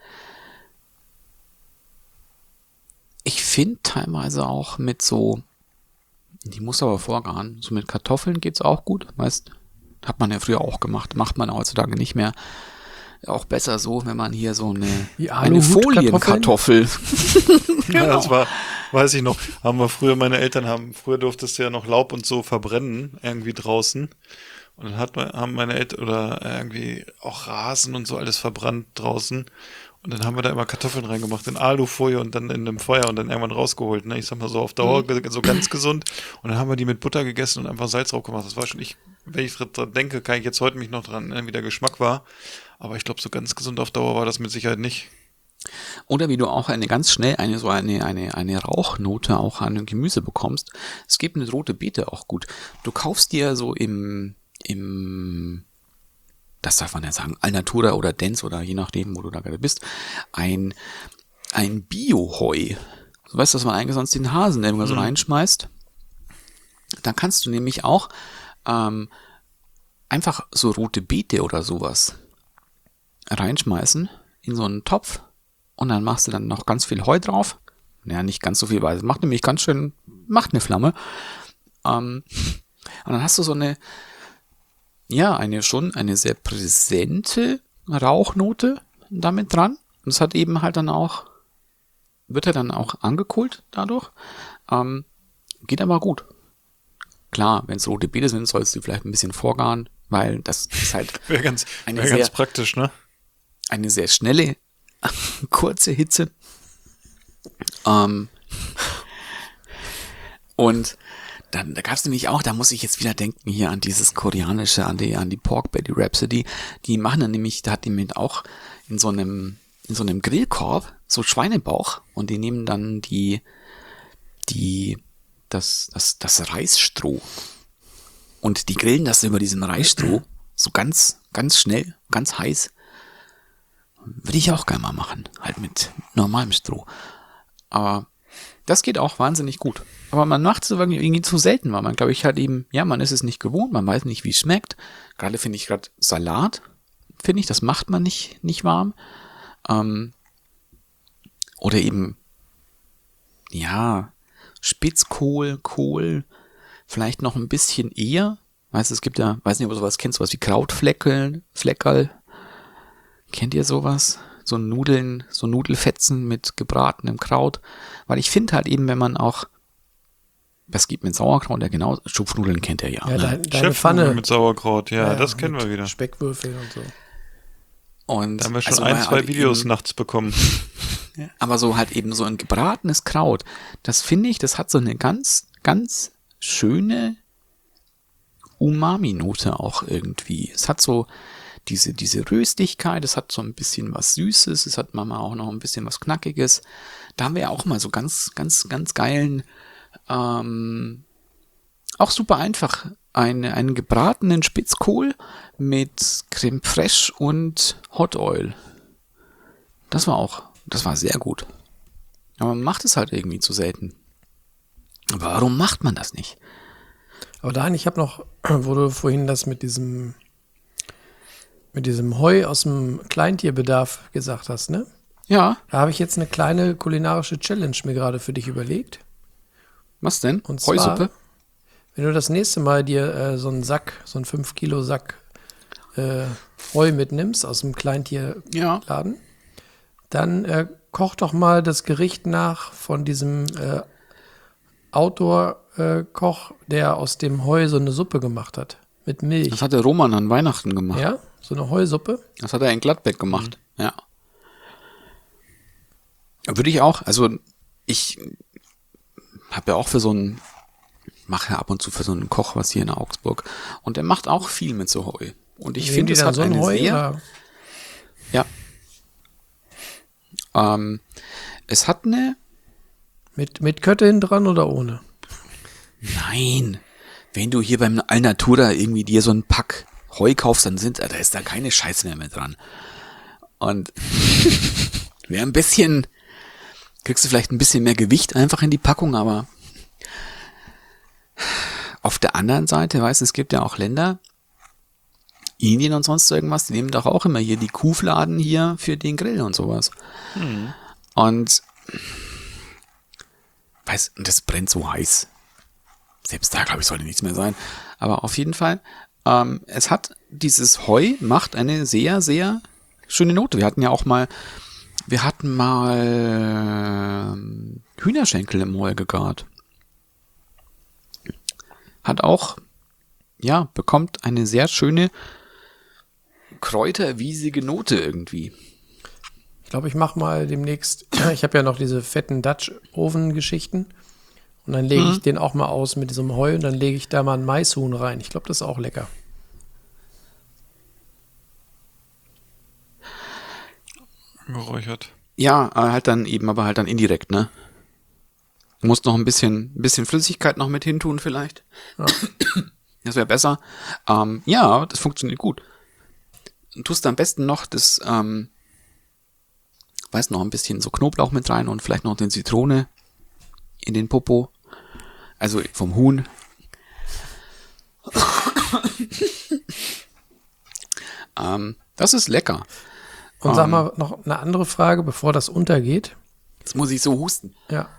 ich finde teilweise auch mit so, die muss aber vorgaren, so mit Kartoffeln geht's auch gut, weißt, hat man ja früher auch gemacht, macht man heutzutage nicht mehr. Auch besser so, wenn man hier so eine, Die eine Folienkartoffel. Ja, das war, weiß ich noch, haben wir früher, meine Eltern haben, früher durftest du ja noch Laub und so verbrennen, irgendwie draußen. Und dann hat man, haben meine Eltern, oder irgendwie auch Rasen und so alles verbrannt draußen. Und dann haben wir da immer Kartoffeln reingemacht in Alufolie und dann in dem Feuer und dann irgendwann rausgeholt. Ne? Ich sag mal so auf Dauer, mhm. so ganz gesund. Und dann haben wir die mit Butter gegessen und einfach Salz drauf gemacht. Das war schon, ich, wenn ich dran denke, kann ich jetzt heute mich noch dran, wie der Geschmack war. Aber ich glaube, so ganz gesund auf Dauer war das mit Sicherheit nicht. Oder wie du auch eine ganz schnell eine so eine eine eine Rauchnote auch an dem Gemüse bekommst. Es gibt eine rote Beete auch gut. Du kaufst dir so im im das darf man ja sagen, Alnatura oder Dents oder je nachdem, wo du da gerade bist, ein ein Bio-Heu. Du weißt, dass man eigentlich sonst den Hasen irgendwo so reinschmeißt. Dann kannst du nämlich auch ähm, einfach so rote Beete oder sowas reinschmeißen in so einen Topf und dann machst du dann noch ganz viel Heu drauf. Naja, nicht ganz so viel, weil es macht nämlich ganz schön, macht eine Flamme. Ähm, und dann hast du so eine, ja, eine schon eine sehr präsente Rauchnote damit dran. Und es hat eben halt dann auch, wird er dann auch angekohlt dadurch. Ähm, geht aber gut. Klar, wenn es rote Beete sind, sollst du vielleicht ein bisschen vorgaren, weil das ist halt Wäre ganz, eine wär sehr, ganz praktisch, ne? Eine sehr schnelle, kurze Hitze. Ähm, und dann, da gab es nämlich auch, da muss ich jetzt wieder denken hier an dieses koreanische, an die, an die Pork Belly Rhapsody. Die machen dann nämlich, da hat die mit auch in so einem, in so einem Grillkorb so Schweinebauch und die nehmen dann die, die, das, das, das Reisstroh und die grillen das über diesem Reisstroh so ganz, ganz schnell, ganz heiß. Würde ich auch gerne mal machen, halt mit normalem Stroh. Aber das geht auch wahnsinnig gut. Aber man macht es irgendwie zu selten, weil man, glaube ich, halt eben, ja, man ist es nicht gewohnt, man weiß nicht, wie es schmeckt. Gerade finde ich gerade Salat, finde ich, das macht man nicht, nicht warm. Ähm, oder eben, ja, Spitzkohl, Kohl, vielleicht noch ein bisschen eher. Weißt du, es gibt ja, weiß nicht, ob du sowas kennst, sowas wie Krautfleckeln, Fleckerl. Kennt ihr sowas? So Nudeln, so Nudelfetzen mit gebratenem Kraut. Weil ich finde halt eben, wenn man auch, was gibt mit Sauerkraut, ja genau, Schupfnudeln kennt ihr ja. Ja, ne? dein, deine Pfanne. mit Sauerkraut, ja, Ja, das kennen wir wieder. Speckwürfel und so. Und Da haben wir schon also ein, mal zwei halt Videos eben, nachts bekommen. aber so halt eben so ein gebratenes Kraut, das finde ich, das hat so eine ganz, ganz schöne Umami-Note auch irgendwie. Es hat so diese, diese Röstigkeit, es hat so ein bisschen was Süßes, es hat manchmal auch noch ein bisschen was Knackiges. Da haben wir ja auch mal so ganz, ganz, ganz geilen, ähm, auch super einfach, eine, einen gebratenen Spitzkohl mit Creme Fraiche und Hot Oil. Das war auch, das war sehr gut. Aber man macht es halt irgendwie zu selten. Warum macht man das nicht? Aber Daniel, ich habe noch, wo du vorhin das mit diesem mit diesem Heu aus dem Kleintierbedarf gesagt hast, ne? Ja. Da habe ich jetzt eine kleine kulinarische Challenge mir gerade für dich überlegt. Was denn? Und zwar, wenn du das nächste Mal dir äh, so einen Sack, so einen fünf Kilo Sack äh, Heu mitnimmst aus dem Kleintierladen, Ja. dann äh, koch doch mal das Gericht nach von diesem äh, Outdoor-Koch, der aus dem Heu so eine Suppe gemacht hat. Mit Milch. Das hat der Roman an Weihnachten gemacht. Ja, so eine Heusuppe. Das hat er in Gladbeck gemacht. Ja. Würde ich auch, also ich habe ja auch für so einen, mache ja ab und zu für so einen Koch was hier in Augsburg. Und der macht auch viel mit so Heu. Und ich Nehmen finde, die es dann hat so ein eine Heu, sehr, oder? ja. Ähm, es hat eine, Mit, mit Kötte hin dran oder ohne? nein, wenn du hier beim Alnatura irgendwie dir so ein Pack Heu kaufst, dann sind, da ist da keine Scheiße mehr mit dran. Und wäre ein bisschen, kriegst du vielleicht ein bisschen mehr Gewicht einfach in die Packung, aber auf der anderen Seite, weißt du, es gibt ja auch Länder, Indien und sonst irgendwas, die nehmen doch auch immer hier die Kuhfladen hier für den Grill und sowas. Hm. Und weiß, das brennt so heiß. Selbst da, glaube ich, sollte nichts mehr sein. Aber auf jeden Fall, ähm, es hat, dieses Heu macht eine sehr, sehr schöne Note. Wir hatten ja auch mal, wir hatten mal ähm, Hühnerschenkel im Heu gegart. Hat auch, ja, bekommt eine sehr schöne kräuterwiesige Note irgendwie. Ich glaube, ich mache mal demnächst, ich habe ja noch diese fetten Dutch-Oven-Geschichten und dann lege ich Mhm. den auch mal aus mit diesem Heu und dann lege ich da mal ein Maishuhn rein. Ich glaube, das ist auch lecker. Geräuchert. Ja, äh, halt dann eben, aber halt dann indirekt, ne? Du musst noch ein bisschen, ein bisschen Flüssigkeit noch mit hintun vielleicht. Ja. Das wäre besser. Ähm, ja, das funktioniert gut. Du tust am besten noch das, ähm, weiß noch ein bisschen so Knoblauch mit rein und vielleicht noch den Zitrone in den Popo. Also vom Huhn. ähm, das ist lecker. Und sag Ähm. mal noch eine andere Frage, bevor das untergeht. Jetzt muss ich so husten. Ja.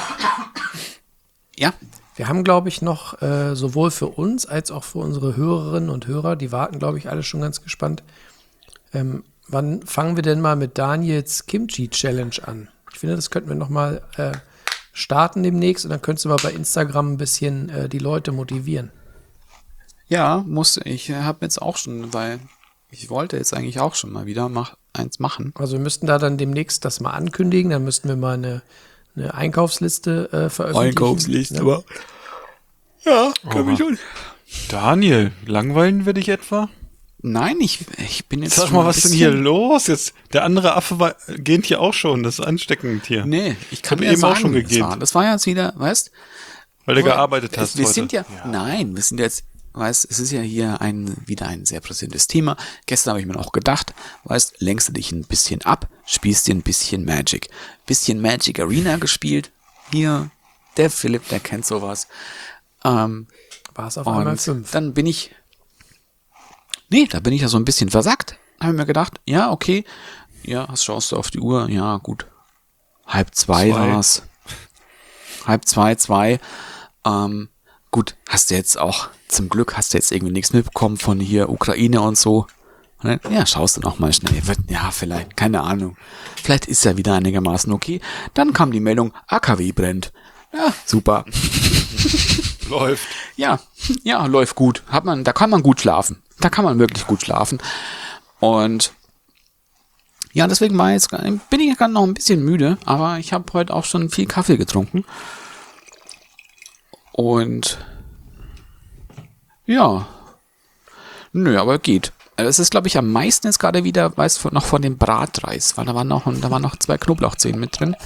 Ja. Wir haben, glaube ich, noch äh, sowohl für uns als auch für unsere Hörerinnen und Hörer, die warten, glaube ich, alle schon ganz gespannt. Ähm, wann fangen wir denn mal mit Daniels Kimchi-Challenge an? Ich finde, das könnten wir noch mal äh, starten demnächst und dann könntest du mal bei Instagram ein bisschen äh, die Leute motivieren. Ja, musste. Ich habe jetzt auch schon, weil ich wollte jetzt eigentlich auch schon mal wieder mach, eins machen. Also wir müssten da dann demnächst das mal ankündigen, dann müssten wir mal eine, eine Einkaufsliste äh, veröffentlichen. Ne? aber ja, kann ich schon. Daniel, langweilen wir dich etwa? Nein, ich, ich bin jetzt Sag schon mal, ein was ist denn bisschen- hier los? Jetzt, der andere Affe war, gähnt hier auch schon, das ist ansteckend hier. Nee, ich kann hab dir eben sagen, auch schon das gegähnt. war, das war jetzt wieder, weißt, Weil du aber gearbeitet es, hast wir heute. sind ja, nein, wir sind jetzt, weißt, es ist ja hier ein, wieder ein sehr präsentes Thema. Gestern habe ich mir auch gedacht, weißt, lenkst du dich ein bisschen ab, spielst dir ein bisschen Magic. Bisschen Magic Arena gespielt. Hier, der Philipp, der kennt sowas. Ähm, War es auf einmal und fünf. dann bin ich, nee, da bin ich ja so ein bisschen versackt. Habe mir gedacht, ja, okay, ja, hast schaust du auf die Uhr, ja, gut. Halb zwei, Zwei. war's. Halb zwei, zwei. Ähm, gut, hast du jetzt auch, zum Glück hast du jetzt irgendwie nichts mitbekommen von hier Ukraine und so. Und dann, ja, schaust du noch mal schnell. Wird, ja, vielleicht, keine Ahnung. Vielleicht ist ja wieder einigermaßen okay. Dann kam die Meldung, A K W brennt. Ja, super. Läuft. Ja, ja, läuft gut. Hat man, da kann man gut schlafen. Da kann man wirklich gut schlafen. Und ja, deswegen war jetzt, bin ich gerade noch ein bisschen müde, aber ich habe heute auch schon viel Kaffee getrunken. Und ja, nö, aber geht. Es ist, glaube ich, am meisten jetzt gerade wieder, weiß noch von dem Bratreis, weil da waren noch, da waren noch zwei Knoblauchzehen mit drin.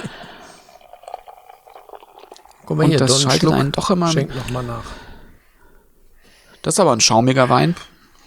Guck mal Und hier, das Don schaltet Schluck, einen doch immer- Schenk noch mal nach. Das ist aber ein schaumiger Wein.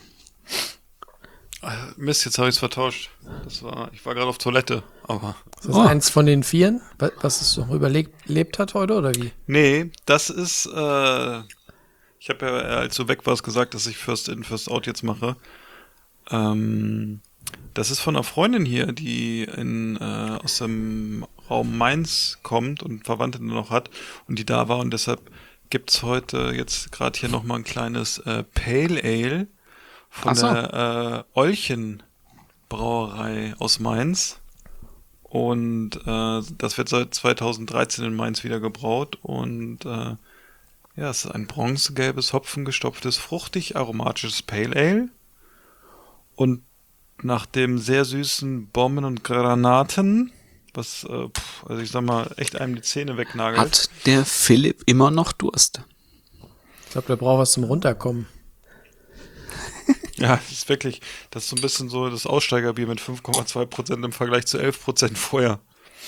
Mist, jetzt habe ich es vertauscht. Das war, ich war gerade auf Toilette, aber. Ist das Oh. eins von den Vieren, wa- was es noch überlebt hat heute oder wie? Nee, das ist, äh, ich habe ja, als du weg warst, gesagt, dass ich First In, First Out jetzt mache. Ähm, das ist von einer Freundin hier, die in, äh, aus dem Raum Mainz kommt und Verwandte noch hat und die da war und deshalb gibt's heute jetzt gerade hier nochmal ein kleines äh, Pale Ale von Ach so. der äh, Olchen Brauerei aus Mainz. Und äh, das wird seit zweitausenddreizehn in Mainz wieder gebraut. Und äh, ja, es ist ein bronzegelbes, hopfengestopftes, fruchtig aromatisches Pale Ale. Und nach dem sehr süßen Bomben und Granaten, was, äh, pff, also ich sag mal, echt einem die Zähne wegnagelt. Hat der Philipp immer noch Durst? Ich glaube, der braucht was zum Runterkommen. Ja, das ist wirklich, das ist so ein bisschen so das Aussteigerbier mit fünf Komma zwei Prozent im Vergleich zu elf Prozent vorher.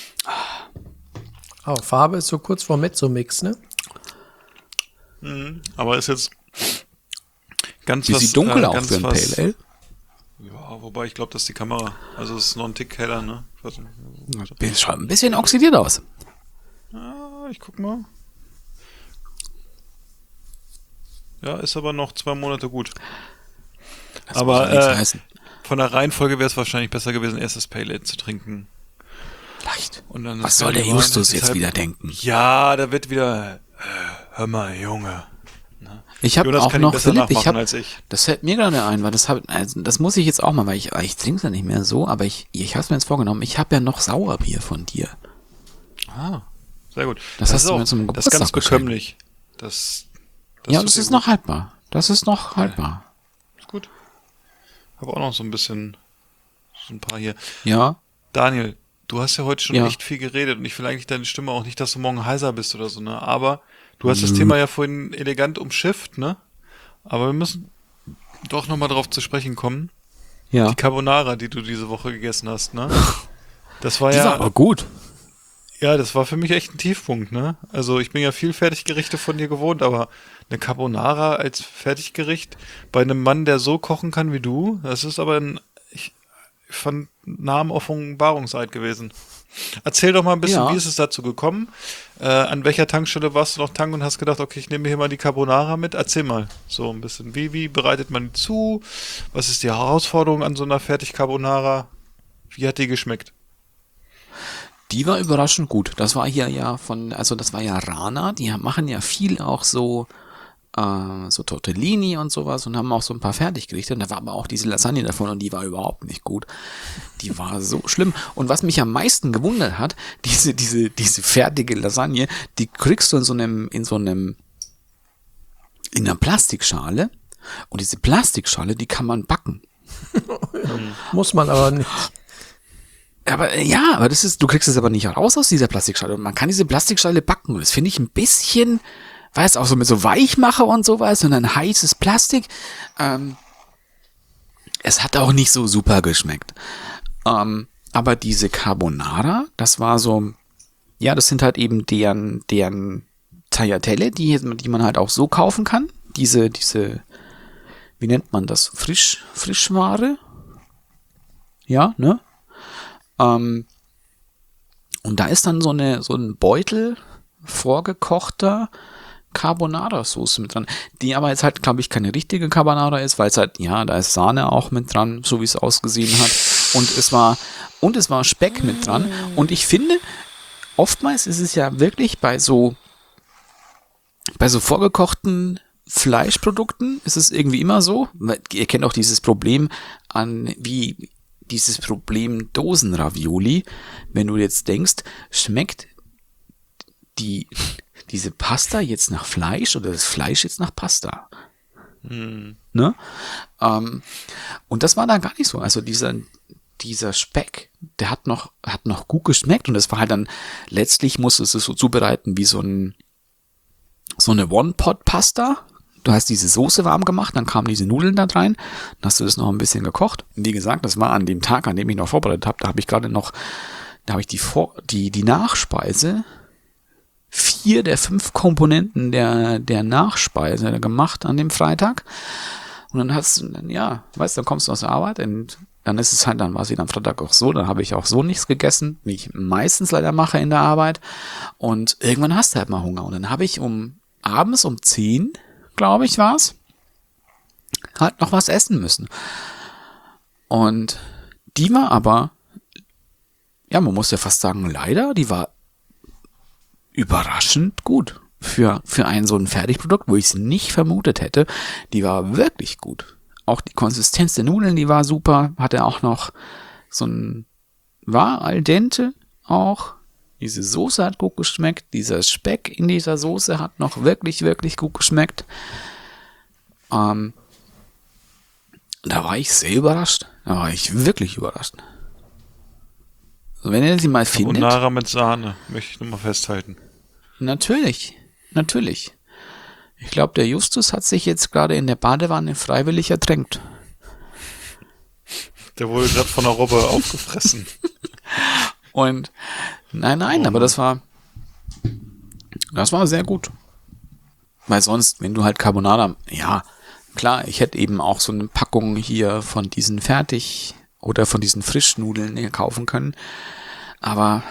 Oh, Farbe ist so kurz vor Mezzo-Mix, ne? Mhm, aber ist jetzt ganz Wie was... sieht dunkel äh, auch ganz für ein was, Pale Ale? Ja, wobei ich glaube, das ist die Kamera. Also es ist noch ein Tick heller, ne? Ich weiß nicht. Schaut ein bisschen oxidiert aus. Ah, ich guck mal. Ja, ist aber noch zwei Monate gut. Das aber muss ja nichts äh, heißen. von der Reihenfolge wäre es wahrscheinlich besser gewesen, erst das Pale Ale zu trinken. Leicht. Und dann Was das soll der Barley Wine. Justus Das ist jetzt halt- wieder denken? Ja, da wird wieder... Äh, hör mal, Junge. Ich habe Jonas auch kann ihn noch, besser Philipp, ich nachmachen habe, als ich. das fällt mir gerade ein, weil das hab, also das muss ich jetzt auch mal, weil ich, ich trinke es ja nicht mehr so, aber ich, ich habe es mir jetzt vorgenommen, ich habe ja noch Sauerbier von dir. Ah, sehr gut. Das hast ist du auch, mir zum das ist ganz Geburtstag geschenkt. bekömmlich. Das, das Ja, tut das dir ist gut. noch haltbar. Das ist noch haltbar. Ist gut. Habe auch noch so ein bisschen, so ein paar hier. Ja, Daniel, du hast ja heute schon Ja. echt viel geredet und ich will eigentlich deine Stimme auch nicht, dass du morgen heiser bist oder so, ne? Aber du hast das Nö. Thema ja vorhin elegant umschifft, ne? Aber wir müssen doch nochmal drauf zu sprechen kommen. ja. Die Carbonara, die du diese Woche gegessen hast, ne? Das war Die ja, war aber gut. ja, das war für mich echt ein Tiefpunkt, ne? Also ich bin ja viel Fertiggerichte von dir gewohnt, aber eine Carbonara als Fertiggericht bei einem Mann, der so kochen kann wie du, das ist aber ein, ich, ich fand, nah am Offenbarungseid gewesen. Erzähl doch mal ein bisschen, Ja. wie ist es dazu gekommen? Äh, an welcher Tankstelle warst du noch tanken und hast gedacht, okay, ich nehme hier mal die Carbonara mit? Erzähl mal so ein bisschen. Wie, wie bereitet man die zu? Was ist die Herausforderung an so einer Fertig-Carbonara? Wie hat die geschmeckt? Die war überraschend gut. Das war hier ja von, also das war ja Rana, die machen ja viel auch so, äh, so Tortellini und sowas und haben auch so ein paar Fertiggerichte. Und da war aber auch diese Lasagne davon und die war überhaupt nicht gut. Die war so schlimm. Und was mich am meisten gewundert hat, diese, diese, diese fertige Lasagne, die kriegst du in so einem, in so einem, in einer Plastikschale. Und diese Plastikschale, die kann man backen. Muss man aber nicht. Aber äh, ja, aber das ist, du kriegst es aber nicht raus aus dieser Plastikschale. Und man kann diese Plastikschale backen. Und das finde ich ein bisschen, weiß auch so mit so Weichmacher und sowas und dann heißes Plastik. Ähm, es hat auch nicht so super geschmeckt. Ähm, aber diese Carbonara, das war so, ja, das sind halt eben deren, deren Tagliatelle, die, die man halt auch so kaufen kann. Diese, diese, wie nennt man das? Frisch, Frischware? Ja, ne? Ähm, und da ist dann so eine, so ein Beutel vorgekochter Carbonara-Soße mit dran, die aber jetzt halt, glaube ich, keine richtige Carbonara ist, weil es halt, ja, da ist Sahne auch mit dran, so wie es ausgesehen hat. Und es war, und es war Speck mit dran. Und ich finde, oftmals ist es ja wirklich bei so, bei so vorgekochten Fleischprodukten ist es irgendwie immer so, weil ihr kennt auch dieses Problem an, wie, dieses Problem Dosenravioli, wenn du jetzt denkst, schmeckt die, diese Pasta jetzt nach Fleisch oder das Fleisch jetzt nach Pasta? Hm. Ne? Ähm, und das war da gar nicht so. Also dieser, dieser Speck, der hat noch, hat noch gut geschmeckt und das war halt dann, letztlich musste es so zubereiten wie so ein, so eine One-Pot-Pasta. Du hast diese Soße warm gemacht, dann kamen diese Nudeln da rein, dann hast du das noch ein bisschen gekocht. Wie gesagt, das war an dem Tag, an dem ich noch vorbereitet habe, da habe ich gerade noch, da habe ich die, Vor die, die Nachspeise, vier der fünf Komponenten der, der Nachspeise gemacht an dem Freitag. Und dann hast du, dann, ja, weißt du, dann kommst du aus der Arbeit und dann ist es halt, dann war es wieder am Freitag auch so, dann habe ich auch so nichts gegessen, wie ich meistens leider mache in der Arbeit. Und irgendwann hast du halt mal Hunger. Und dann habe ich um, abends um zehn, glaube ich, war's, halt noch was essen müssen. Und die war aber, ja, man muss ja fast sagen, leider, die war überraschend gut für, für ein so ein Fertigprodukt, wo ich es nicht vermutet hätte. Die war wirklich gut. auch die Konsistenz der Nudeln, die war super. Hatte auch noch so ein, war al dente auch. Diese Soße hat gut geschmeckt. Dieser Speck in dieser Soße hat noch wirklich, wirklich gut geschmeckt. Ähm, da war ich sehr überrascht. Da war ich wirklich überrascht. Also wenn ihr sie mal findet. Carbonara mit Sahne, möchte ich nochmal festhalten. Natürlich, natürlich. Ich glaube, der Justus hat sich jetzt gerade in der Badewanne freiwillig ertränkt. Der wurde gerade von der Robbe aufgefressen. Und nein, nein, aber das war das war sehr gut. Weil sonst, wenn du halt Carbonara, ja, klar, ich hätte eben auch so eine Packung hier von diesen Fertig- oder von diesen Frischnudeln hier kaufen können. Aber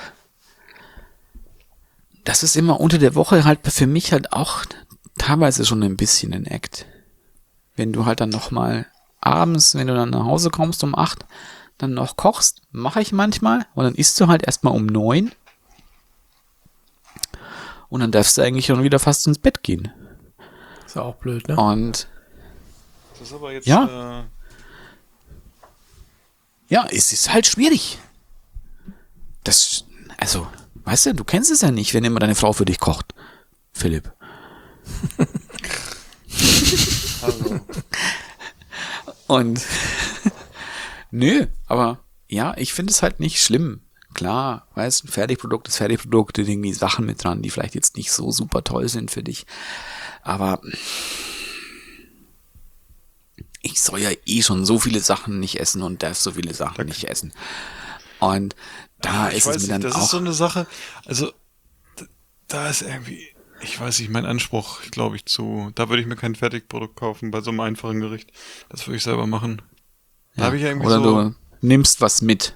das ist immer unter der Woche halt für mich halt auch teilweise schon ein bisschen ein Act. Wenn du halt dann nochmal abends, wenn du dann nach Hause kommst um acht, dann noch kochst, mache ich manchmal, und dann isst du halt erstmal um neun und dann darfst du eigentlich schon wieder fast ins Bett gehen. Ist ja auch blöd, ne? Und Das ist aber jetzt, ja, äh, ja, es ist halt schwierig. Das, also, weißt du, du kennst es ja nicht, wenn immer deine Frau für dich kocht, Philipp. hallo. Und nö, aber ja, ich finde es halt nicht schlimm. Klar, weißt du, ein Fertigprodukt ist Fertigprodukt, irgendwie Sachen mit dran, die vielleicht jetzt nicht so super toll sind für dich. Aber ich soll ja eh schon so viele Sachen nicht essen und darf so viele Sachen nicht essen. Und da ich ist weiß es mir nicht, dann das auch... ist so eine Sache, also d- da ist irgendwie, ich weiß nicht, mein Anspruch, glaube ich, zu, da würde ich mir kein Fertigprodukt kaufen bei so einem einfachen Gericht. Das würde ich selber machen. Da ja, habe ich irgendwie oder so, du nimmst was mit.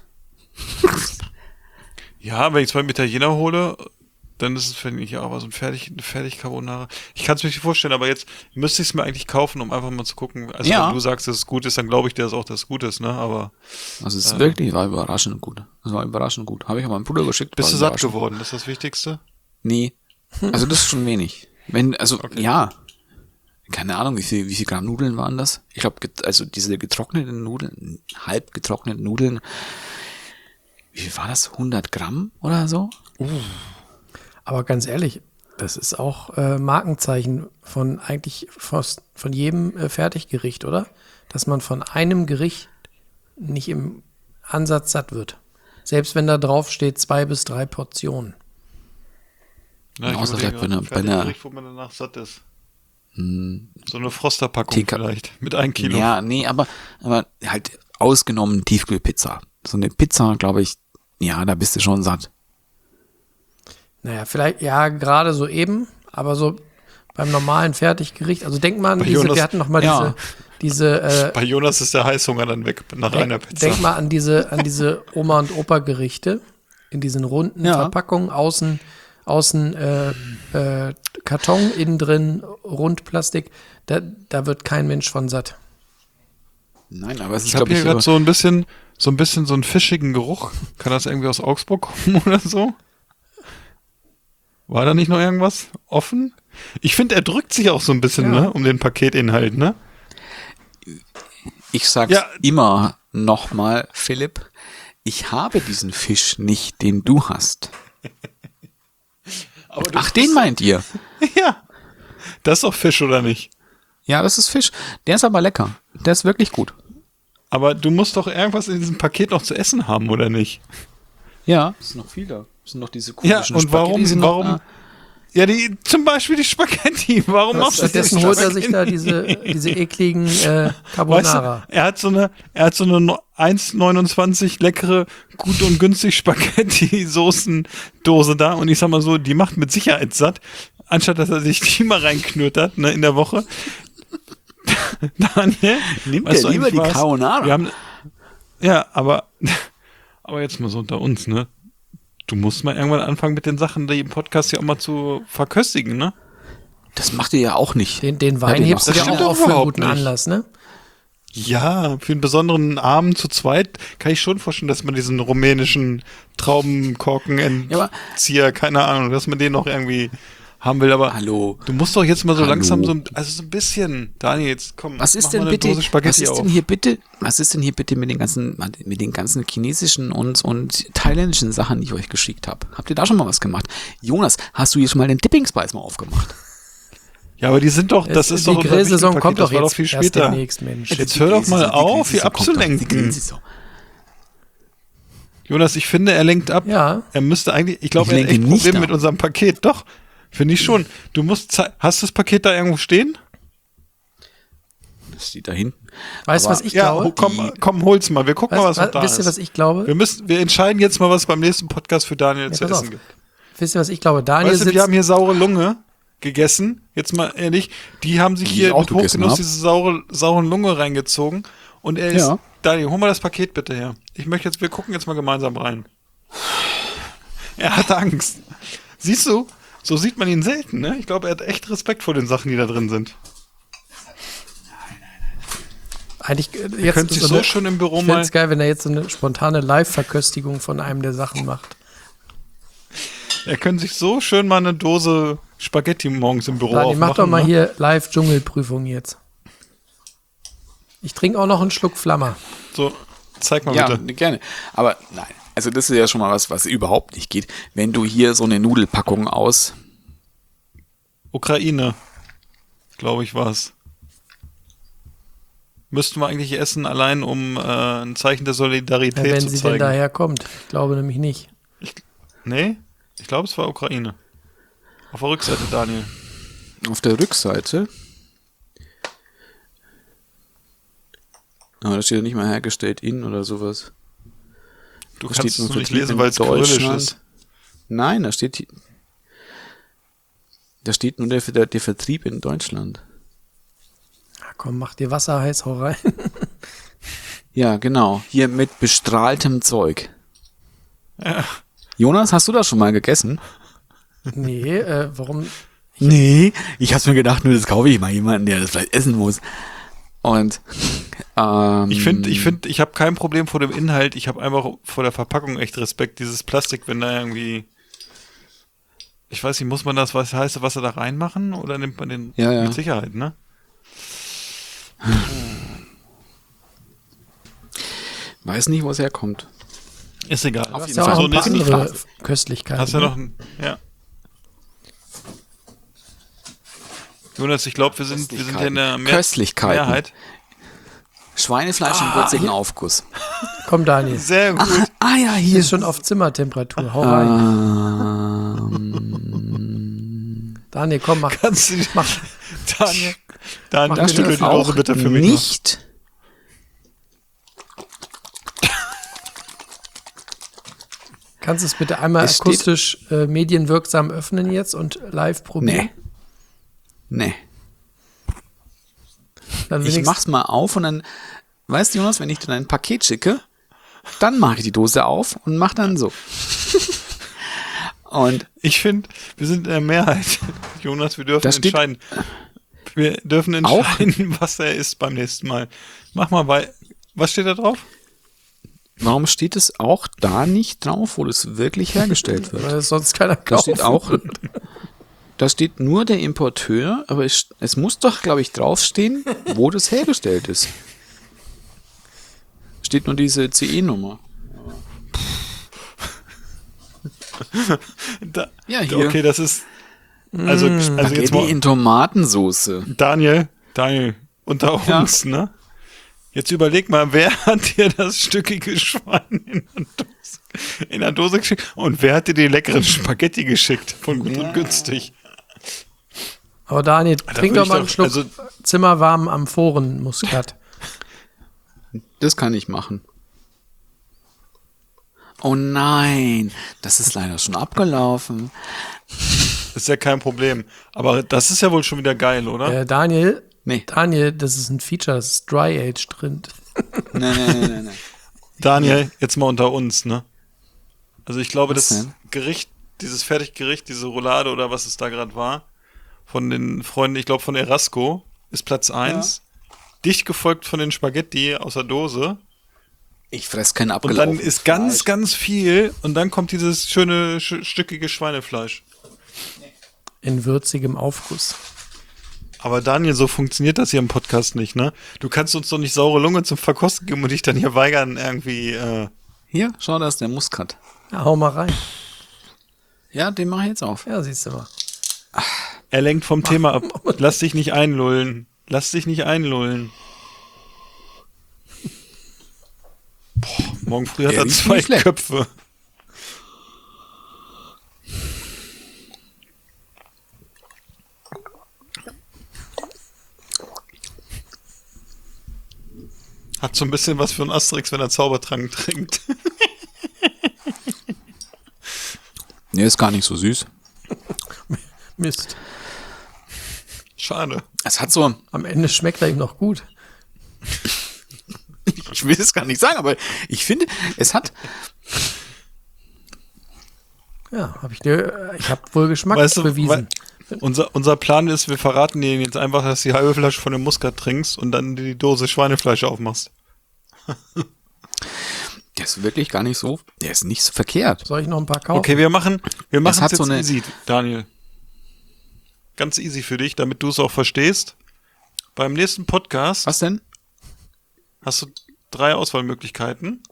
ja, wenn ich beim Italiener hole, dann ist es, finde ich, ja, aber so ein fertig, eine Fertig-Carbonara. Ich kann es mir nicht vorstellen, aber jetzt müsste ich es mir eigentlich kaufen, um einfach mal zu gucken. Also Ja. wenn du sagst, dass es gut ist, dann glaube ich dir, dass auch das gut ist, ne? Aber Also es ist Äh. wirklich, war überraschend gut. Es war überraschend gut. Habe ich aber meinem Bruder geschickt. bist war du satt überraschend. geworden? Das ist das Wichtigste? Nee. Also das ist schon wenig. Wenn, also, Okay. ja. Keine Ahnung, wie viel, wie viel Gramm Nudeln waren das? Ich glaube, also diese getrockneten Nudeln, halb getrockneten Nudeln, wie viel war das? hundert Gramm oder so? Aber ganz ehrlich, das ist auch äh, Markenzeichen von eigentlich fast von jedem äh, Fertiggericht, oder? Dass man von einem Gericht nicht im Ansatz satt wird. Selbst wenn da drauf steht zwei bis drei Portionen. Na, ich Außer überlege vielleicht bei einer- gerade, bei einer- Fertiggericht, wo man danach satt ist. Hm, So eine Frosterpackung Tika- vielleicht, mit ein Kilo. ja, nee, aber, aber halt ausgenommen Tiefkühlpizza. So eine Pizza, glaube ich, ja, da bist du schon satt. Naja, vielleicht, ja, gerade so eben, aber so beim normalen Fertiggericht, also denk mal an Bei diese, Jonas- wir hatten noch mal ja. diese, diese, äh, Bei Jonas ist der Heißhunger dann weg nach einer denk, Pizza. denk mal an diese, an diese Oma- und Opa-Gerichte in diesen runden Ja. Verpackungen, außen, außen äh, äh, Karton, innen drin Rundplastik, da, da wird kein Mensch von satt. Nein, aber es ist, Ich habe glaube hier ich, gerade so ein bisschen, so ein bisschen so einen fischigen Geruch. Kann das irgendwie aus Augsburg kommen oder so? War da nicht noch irgendwas offen? Ich finde, er drückt sich auch so ein bisschen, Ja. ne, um den Paketinhalt, ne? ich sag's Ja. immer nochmal, Philipp, ich habe diesen Fisch nicht, den du hast. Aber du Ach, den meint ihr? Ja. Das ist doch Fisch, oder nicht? Ja, das ist Fisch. Der ist aber lecker. Der ist wirklich gut. Aber du musst doch irgendwas in diesem Paket noch zu essen haben, oder nicht? Ja. Es ist noch viel da. Es sind noch diese Ja, komischen und warum, Spaghetti sind noch warum, da. ja, die, zum Beispiel die Spaghetti, warum machst du das? Stattdessen holt er sich da diese, diese ekligen äh, Weißt Carbonara. du, er hat so eine, er hat so eine eins neunundzwanzig leckere, gut und günstig Spaghetti-Soßendose da und ich sag mal so, die macht mit Sicherheit satt, anstatt dass er sich die mal reinknüttert, ne, in der Woche. Daniel, Nimmt weißt er du lieber eigentlich die was? Carbonara? Wir haben, ja, aber, aber jetzt mal so unter uns, ne? Du musst mal irgendwann anfangen mit den Sachen, die im Podcast ja auch mal zu verköstigen, ne? Das macht ihr ja auch nicht. Den, den Ja, Wein den hebst du macht- ja das auch stimmt auf doch für einen überhaupt guten nicht. Anlass, ne? Ja, für einen besonderen Abend zu zweit kann ich schon vorstellen, dass man diesen rumänischen Traubenkorken Ja, aber- Entzieher, keine Ahnung, dass man den noch irgendwie haben will, aber Hallo. du musst doch jetzt mal so Hallo. langsam so ein, also so ein bisschen, Daniel, jetzt komm, Was ist mach denn mal eine bitte, Dose was Spaghetti ist auf. denn hier bitte, was ist denn hier bitte mit den ganzen, mit den ganzen chinesischen und, und thailändischen Sachen, die ich euch geschickt habe? Habt ihr da schon mal was gemacht? Jonas, hast du hier schon mal den Dipping Spice mal aufgemacht? Ja, aber die sind doch, das Es- ist die doch unser Grillsaison Wichtelpaket, kommt das doch war jetzt doch viel erst später. demnächst, Mensch. Jetzt hör doch mal auf, hier abzulenken. Jonas, ich finde, er lenkt ab. Ja. Er müsste eigentlich, ich glaube, Ich er hat lenke echt nicht Probleme ab. mit unserem Paket. Doch, finde ich schon. Du musst, zei- hast du das Paket da irgendwo stehen? Das steht da hinten. Weißt du, Aber- was ich Ja, glaube? ho- komm, komm, hol's mal. Wir gucken mal, was Weißt, noch da wisst ihr, ist. was ich glaube? Wir müssen, wir entscheiden jetzt mal, was beim nächsten Podcast für Daniel Ja, zu pass essen auf. gibt. Wisst ihr, was ich glaube? Daniel Weißt du, sitzt, wir haben hier saure Lunge gegessen. Jetzt mal ehrlich, die haben sich Die hier ich auch mit gegessen Hochgenuss hab. diese saure, sauren Lunge reingezogen. Und er ist, Ja. Daniel, hol mal das Paket bitte her. Ich möchte jetzt, wir gucken jetzt mal gemeinsam rein. Er hat Angst. Siehst du? So sieht man ihn selten, ne? Ich glaube, er hat echt Respekt vor den Sachen, die da drin sind. eigentlich äh, Ihr jetzt könnt sich so eine- schön im Büro Ich mal... fände es geil, wenn er jetzt so eine spontane Live-Verköstigung von einem der Sachen macht. Er könnte sich so schön mal eine Dose Spaghetti morgens im Büro Daniel, aufmachen. mach doch mal ne? hier Live-Dschungelprüfung jetzt. Ich trinke auch noch einen Schluck Flammer. So, zeig mal Ja, bitte. gerne. Aber nein, also das ist ja schon mal was, was überhaupt nicht geht. Wenn du hier so eine Nudelpackung aus, Ukraine, glaube ich, war's. Müssten wir eigentlich essen, allein um äh, ein Zeichen der Solidarität Ja, wenn zu sie zeigen. denn daher kommt. Ich glaube nämlich nicht. Nee, ich glaube, es war Ukraine. Auf der Rückseite, Daniel. auf der Rückseite, aber da steht ja nicht mal hergestellt in oder sowas. Du Da kannst steht es nur nicht Vertrieb lesen, in weil es kyrillisch Deutschland. ist. Nein, da steht hier- da steht nur der, der, der Vertrieb in Deutschland. Ja, komm, mach dir Wasser heiß, hau rein. Ja, genau. Hier mit bestrahltem Zeug. Ja. Jonas, hast du das schon mal gegessen? Nee, äh, warum? Nee, ich hab's mir gedacht, nur das kaufe ich mal jemanden, der das vielleicht essen muss. Und ähm, Ich finde, ich finde, ich habe kein Problem vor dem Inhalt. Ich habe einfach vor der Verpackung echt Respekt. Dieses Plastik, wenn da irgendwie, ich weiß nicht, muss man das, was heißt, Wasser da reinmachen oder nimmt man den Ja, ja. mit Sicherheit, ne? weiß nicht, wo es herkommt. Ist egal. Auf Das ist jeden ja Fall. auch ein paar So nächsten- andere Frage. Köstlichkeiten. Hast ja ne? noch ein, ja. Jonas, ich glaube, wir sind, wir sind hier in der Mehr Köstlichkeiten. Mehrheit. Schweinefleisch im würzigen Aufguss. Komm, Daniel. Sehr gut. Ah ja, Hier hier. ist schon auf Zimmertemperatur. Hau rein. Ähm, Daniel, komm, mach. Kannst du Mach. Daniel, Daniel, Mach stückel mir die das Dose auch bitte für mich. noch. nicht. Kannst du es bitte einmal Es steht- akustisch äh, medienwirksam öffnen jetzt und live probieren? Nee. Nee. Dann Ich wenigstens- mach's mal auf und dann, weißt du, Jonas, wenn ich dir ein Paket schicke, dann mache ich die Dose auf und mach dann so. Und Ich finde, wir sind in der Mehrheit. Jonas, wir dürfen Da steht- entscheiden. Wir dürfen entscheiden, was er ist beim nächsten Mal. Mach mal bei. Was steht da drauf? warum steht es auch da nicht drauf, wo das wirklich hergestellt wird? weil es sonst keiner Da kauft. steht auch, da steht nur der Importeur, aber es, es muss doch, glaube ich, draufstehen, wo das hergestellt ist. Steht nur diese C E-Nummer. Da, Ja, hier. Okay, das ist. Also, also jetzt Spaghetti mal. in Tomatensoße. Daniel, Daniel, unter Ja. uns, ne? Jetzt überleg mal, wer hat dir das stückige Schwein in der Dose, in der Dose geschickt und wer hat dir die leckeren Spaghetti geschickt von Gut und Günstig? Aber Daniel, Da trink würd doch ich mal einen doch- Schluck also- zimmerwarmen Amphorenmuskat. Das kann ich machen. Oh nein, das ist leider schon abgelaufen. Ist ja kein Problem. Aber das ist ja wohl schon wieder geil, oder? Äh, Daniel, Nee. Daniel, das ist ein Feature, das ist Dry Age drin. Nein, nein, nein, nein, nein. Daniel, jetzt mal unter uns, ne? Also ich glaube, Was das denn? Gericht, dieses Fertiggericht, diese Roulade oder was es da gerade war, von den Freunden, ich glaube von Erasco, ist Platz eins. Dicht gefolgt von den Spaghetti aus der Dose. Ich fress kein Und abgelaufenes dann ist ganz, Fleisch. ganz viel und dann kommt dieses schöne, sch stückige Schweinefleisch. in würzigem Aufguss. Aber Daniel, so funktioniert das hier im Podcast nicht, ne? Du kannst uns doch nicht saure Lunge zum Verkosten geben und dich dann hier weigern, irgendwie, äh... Hier, schau, da ist der Muskat. Ja, hau mal rein. Ja, den mache ich jetzt auf. Ja, siehst du mal. Er lenkt vom Thema ab. Lass dich nicht einlullen. Lass dich nicht einlullen. Boah, morgen früh hat Er er riecht zwei nicht schlecht. Köpfe. Hat so ein bisschen was für ein Asterix, wenn er Zaubertrank trinkt. Nee, ist gar nicht so süß. Mist. Schade. Es hat so, Am Ende schmeckt er ihm noch gut. ich will es gar nicht sagen, aber ich finde, es hat, Ja, habe ich dir, ich habe wohl Geschmack Weißt du, bewiesen. weil unser, unser Plan ist, wir verraten dir jetzt einfach, dass du die halbe Flasche von dem Muskat trinkst und dann die Dose Schweinefleisch aufmachst. der ist wirklich gar nicht so, der ist nicht so verkehrt. Soll ich noch ein paar kaufen? Okay, wir machen wir machen hat es jetzt so eine- easy, Daniel. Ganz easy für dich, damit du es auch verstehst. Beim nächsten Podcast Was denn? hast du drei Auswahlmöglichkeiten.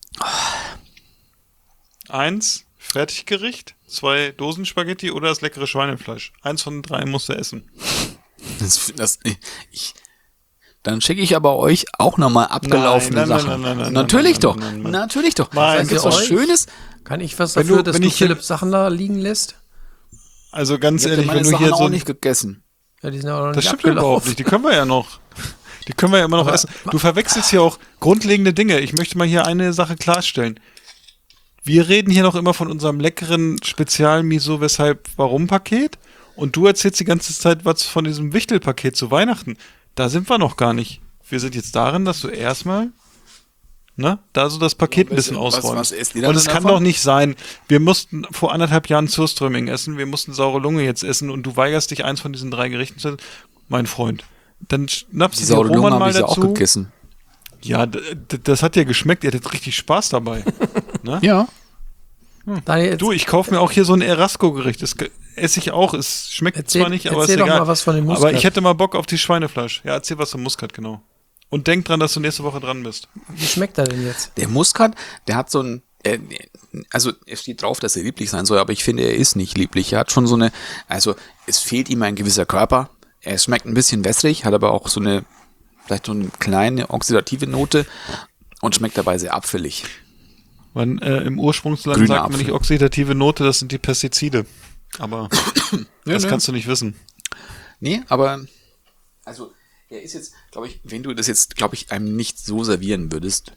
Eins, Fertiggericht, zwei Dosenspaghetti oder das leckere Schweinefleisch. Eins von den drei musst du essen. Das, das, ich, dann schicke ich aber euch auch nochmal abgelaufene Nein, nein, Sachen. nein, nein, nein, Natürlich nein, doch. nein, nein, nein. Natürlich doch. Nein, Da gibt's seid ihr was euch? Schönes. Kann ich was Wenn dafür, du- dass wenn du ich hier- Philipps Sachen da liegen lässt? Also ganz Ich hab ehrlich, meine wenn du Sachen hier auch so... nicht gegessen. Ja, die sind ja auch noch Das nicht stimmt überhaupt abgelaufen. nicht, die können wir ja noch. Die können wir ja immer noch Aber- essen. Du verwechselst hier auch grundlegende Dinge. Ich möchte mal hier eine Sache klarstellen. Wir reden hier noch immer von unserem leckeren Spezial-Miso, weshalb, warum Paket. Und du erzählst die ganze Zeit was von diesem Wichtelpaket zu Weihnachten. Da sind wir noch gar nicht. Wir sind jetzt darin, dass du erstmal, ne, da so das Paket ein bisschen was- ausräumst. was esst ihr dann Und es denn kann davon? doch nicht sein, wir mussten vor anderthalb Jahren Surströmming essen, wir mussten saure Lunge jetzt essen und du weigerst dich, eins von diesen drei Gerichten zu essen. Mein Freund. Dann schnappst Die du dir saure Lunge Roman habe mal ich ja auch dazu. gegessen. Ja, d- d- das hat dir geschmeckt, ihr hattet richtig Spaß dabei. Ne? Ja. Daniel, Du, ich kaufe mir auch hier so ein Erasco-Gericht. Das ge- esse ich auch. Es schmeckt Erzähl- zwar nicht, aber ist erzähl doch egal. mal was von dem aber Muskat. ich hätte mal Bock auf die Schweinefleisch. Ja, erzähl was vom Muskat, genau. Und denk dran, dass du nächste Woche dran bist. wie schmeckt er denn jetzt? Der Muskat, der hat so ein, äh, also es steht drauf, dass er lieblich sein soll, aber ich finde, er ist nicht lieblich. Er hat schon so eine, also es fehlt ihm ein gewisser Körper. Er schmeckt ein bisschen wässrig, hat aber auch so eine, vielleicht so eine kleine oxidative Note und schmeckt dabei sehr abfällig. Man, äh, im Ursprungsland Grüner sagt man Apfel. nicht oxidative Note, das sind die Pestizide. Aber das nö. kannst du nicht wissen. Nee, aber also er ist jetzt, glaube ich, wenn du das jetzt, glaube ich, einem nicht so servieren würdest,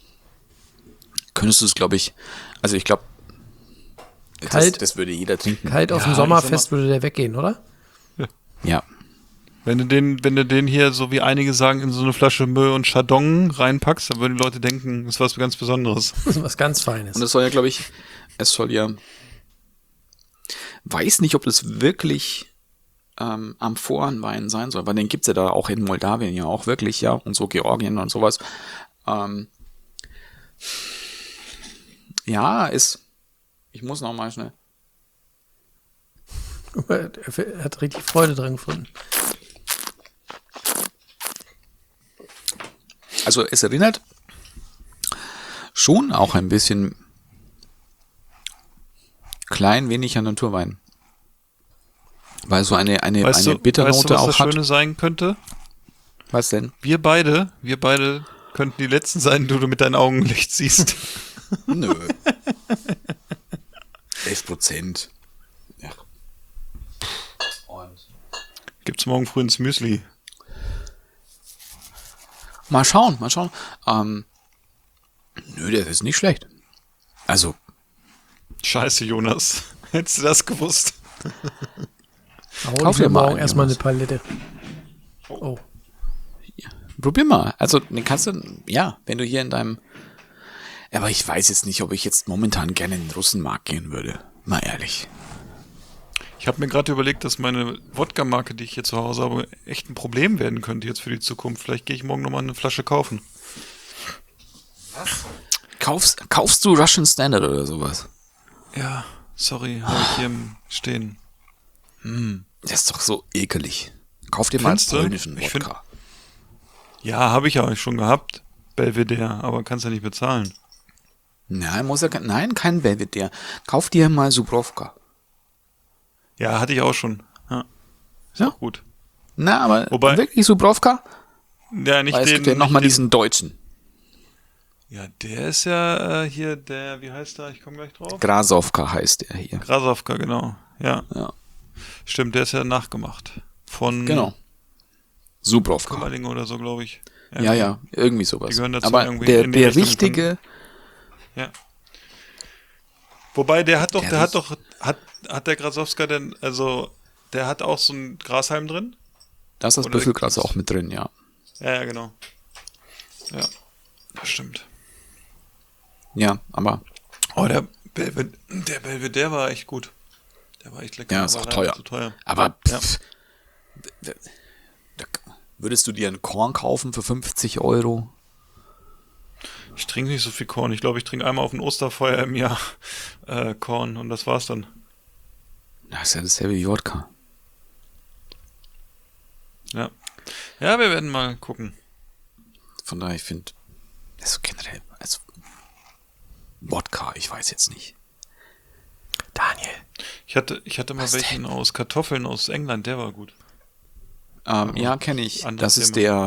könntest du es, glaube ich, also ich glaube, das, Kalt- das würde jeder trinken. Kalt auf dem ich Sommerfest würde der weggehen, oder? Ja. Wenn du den, wenn du den hier, so wie einige sagen, in so eine Flasche Mö und Chardon reinpackst, dann würden die Leute denken, das ist was ganz Besonderes. Das ist was ganz Feines. Und es soll ja, glaube ich, es soll ja, weiß nicht, ob das wirklich ähm, Amphorenwein sein soll, weil den gibt's ja da auch in Moldawien ja auch wirklich, ja, und so Georgien und sowas. Ähm, ja, ist, ich muss noch mal schnell. Er hat richtig Freude dran gefunden. Also es erinnert schon auch ein bisschen klein wenig an Naturwein. Weil so eine, eine, Weißt eine du, Bitternote weißt du, was auch das hat. Schöne sein könnte? Was denn? Wir beide, wir beide könnten die Letzten sein, die du mit deinen Augen Licht siehst. Nö. elf Prozent. Ja. Und Gibt's morgen früh ins Müsli. mal schauen, mal schauen. Ähm, nö, der ist nicht schlecht. Also, Scheiße, Jonas. Hättest du das gewusst? Hau Kauf ich mir dir mal morgen einen, erstmal eine Jonas. Palette. Oh. probier mal. Also, den kannst du, ja, wenn du hier in deinem, aber ich weiß jetzt nicht, ob ich jetzt momentan gerne in den Russenmarkt gehen würde. Mal ehrlich. Ich habe mir gerade überlegt, dass meine Wodka-Marke, die ich hier zu Hause habe, echt ein Problem werden könnte jetzt für die Zukunft. Vielleicht gehe ich morgen nochmal eine Flasche kaufen. Kaufst, kaufst du Russian Standard oder sowas? Ja, sorry, habe ich hier im stehen. Das ist doch so ekelig. Kauf dir mal einen Findest du? polnischen Ich find- Wodka. Ja, habe ich ja schon gehabt. Belvedere, aber kannst ja nicht bezahlen. Nein, muss ja kein, nein, kein Belvedere. Kauf dir mal Subrowka. Ja, hatte ich auch schon. Ja. Ist Ja. auch gut. Na, aber Wobei- wirklich Subrowka? Ja, nicht Weil es den. gibt ja nicht nochmal den- diesen deutschen. Ja, der ist ja äh, hier der, wie heißt der? Ich komme gleich drauf. Grasowka heißt der hier. Grasowka, genau. Ja. Ja. Stimmt, der ist ja nachgemacht. Von Genau. Subrowka. Kummerling oder so, glaube ich. Ja, ja, irgendwie sowas. Die gehören dazu aber irgendwie der, in die der Richtung richtige, Ja. Wobei, der hat doch, Der der, hat ist- doch, hat, hat der Grasowska denn, also, der hat auch so ein Grashalm drin? da ist das Oder Büffelgras gibt's- auch mit drin, ja. Ja, ja, genau. Ja, das stimmt. Ja, aber Oh, der, Belve der Belvedere war echt gut. Der war echt lecker. ja, ist aber auch leider teuer. Zu teuer. Aber Ja. pff, da, da, würdest du dir ein Korn kaufen für fünfzig Euro? Ich trinke nicht so viel Korn. Ich glaube, ich trinke einmal auf ein Osterfeuer im Jahr äh, Korn und das war's dann. Das ist ja dasselbe wie Wodka. Ja. Ja, wir werden mal gucken. Von daher, ich finde, also generell, also Wodka, ich weiß jetzt nicht. Daniel. Ich hatte, ich hatte mal Was welchen denn? aus Kartoffeln aus England, der war gut. Ähm, ja, kenne ich. anderes Das ist Thema. der,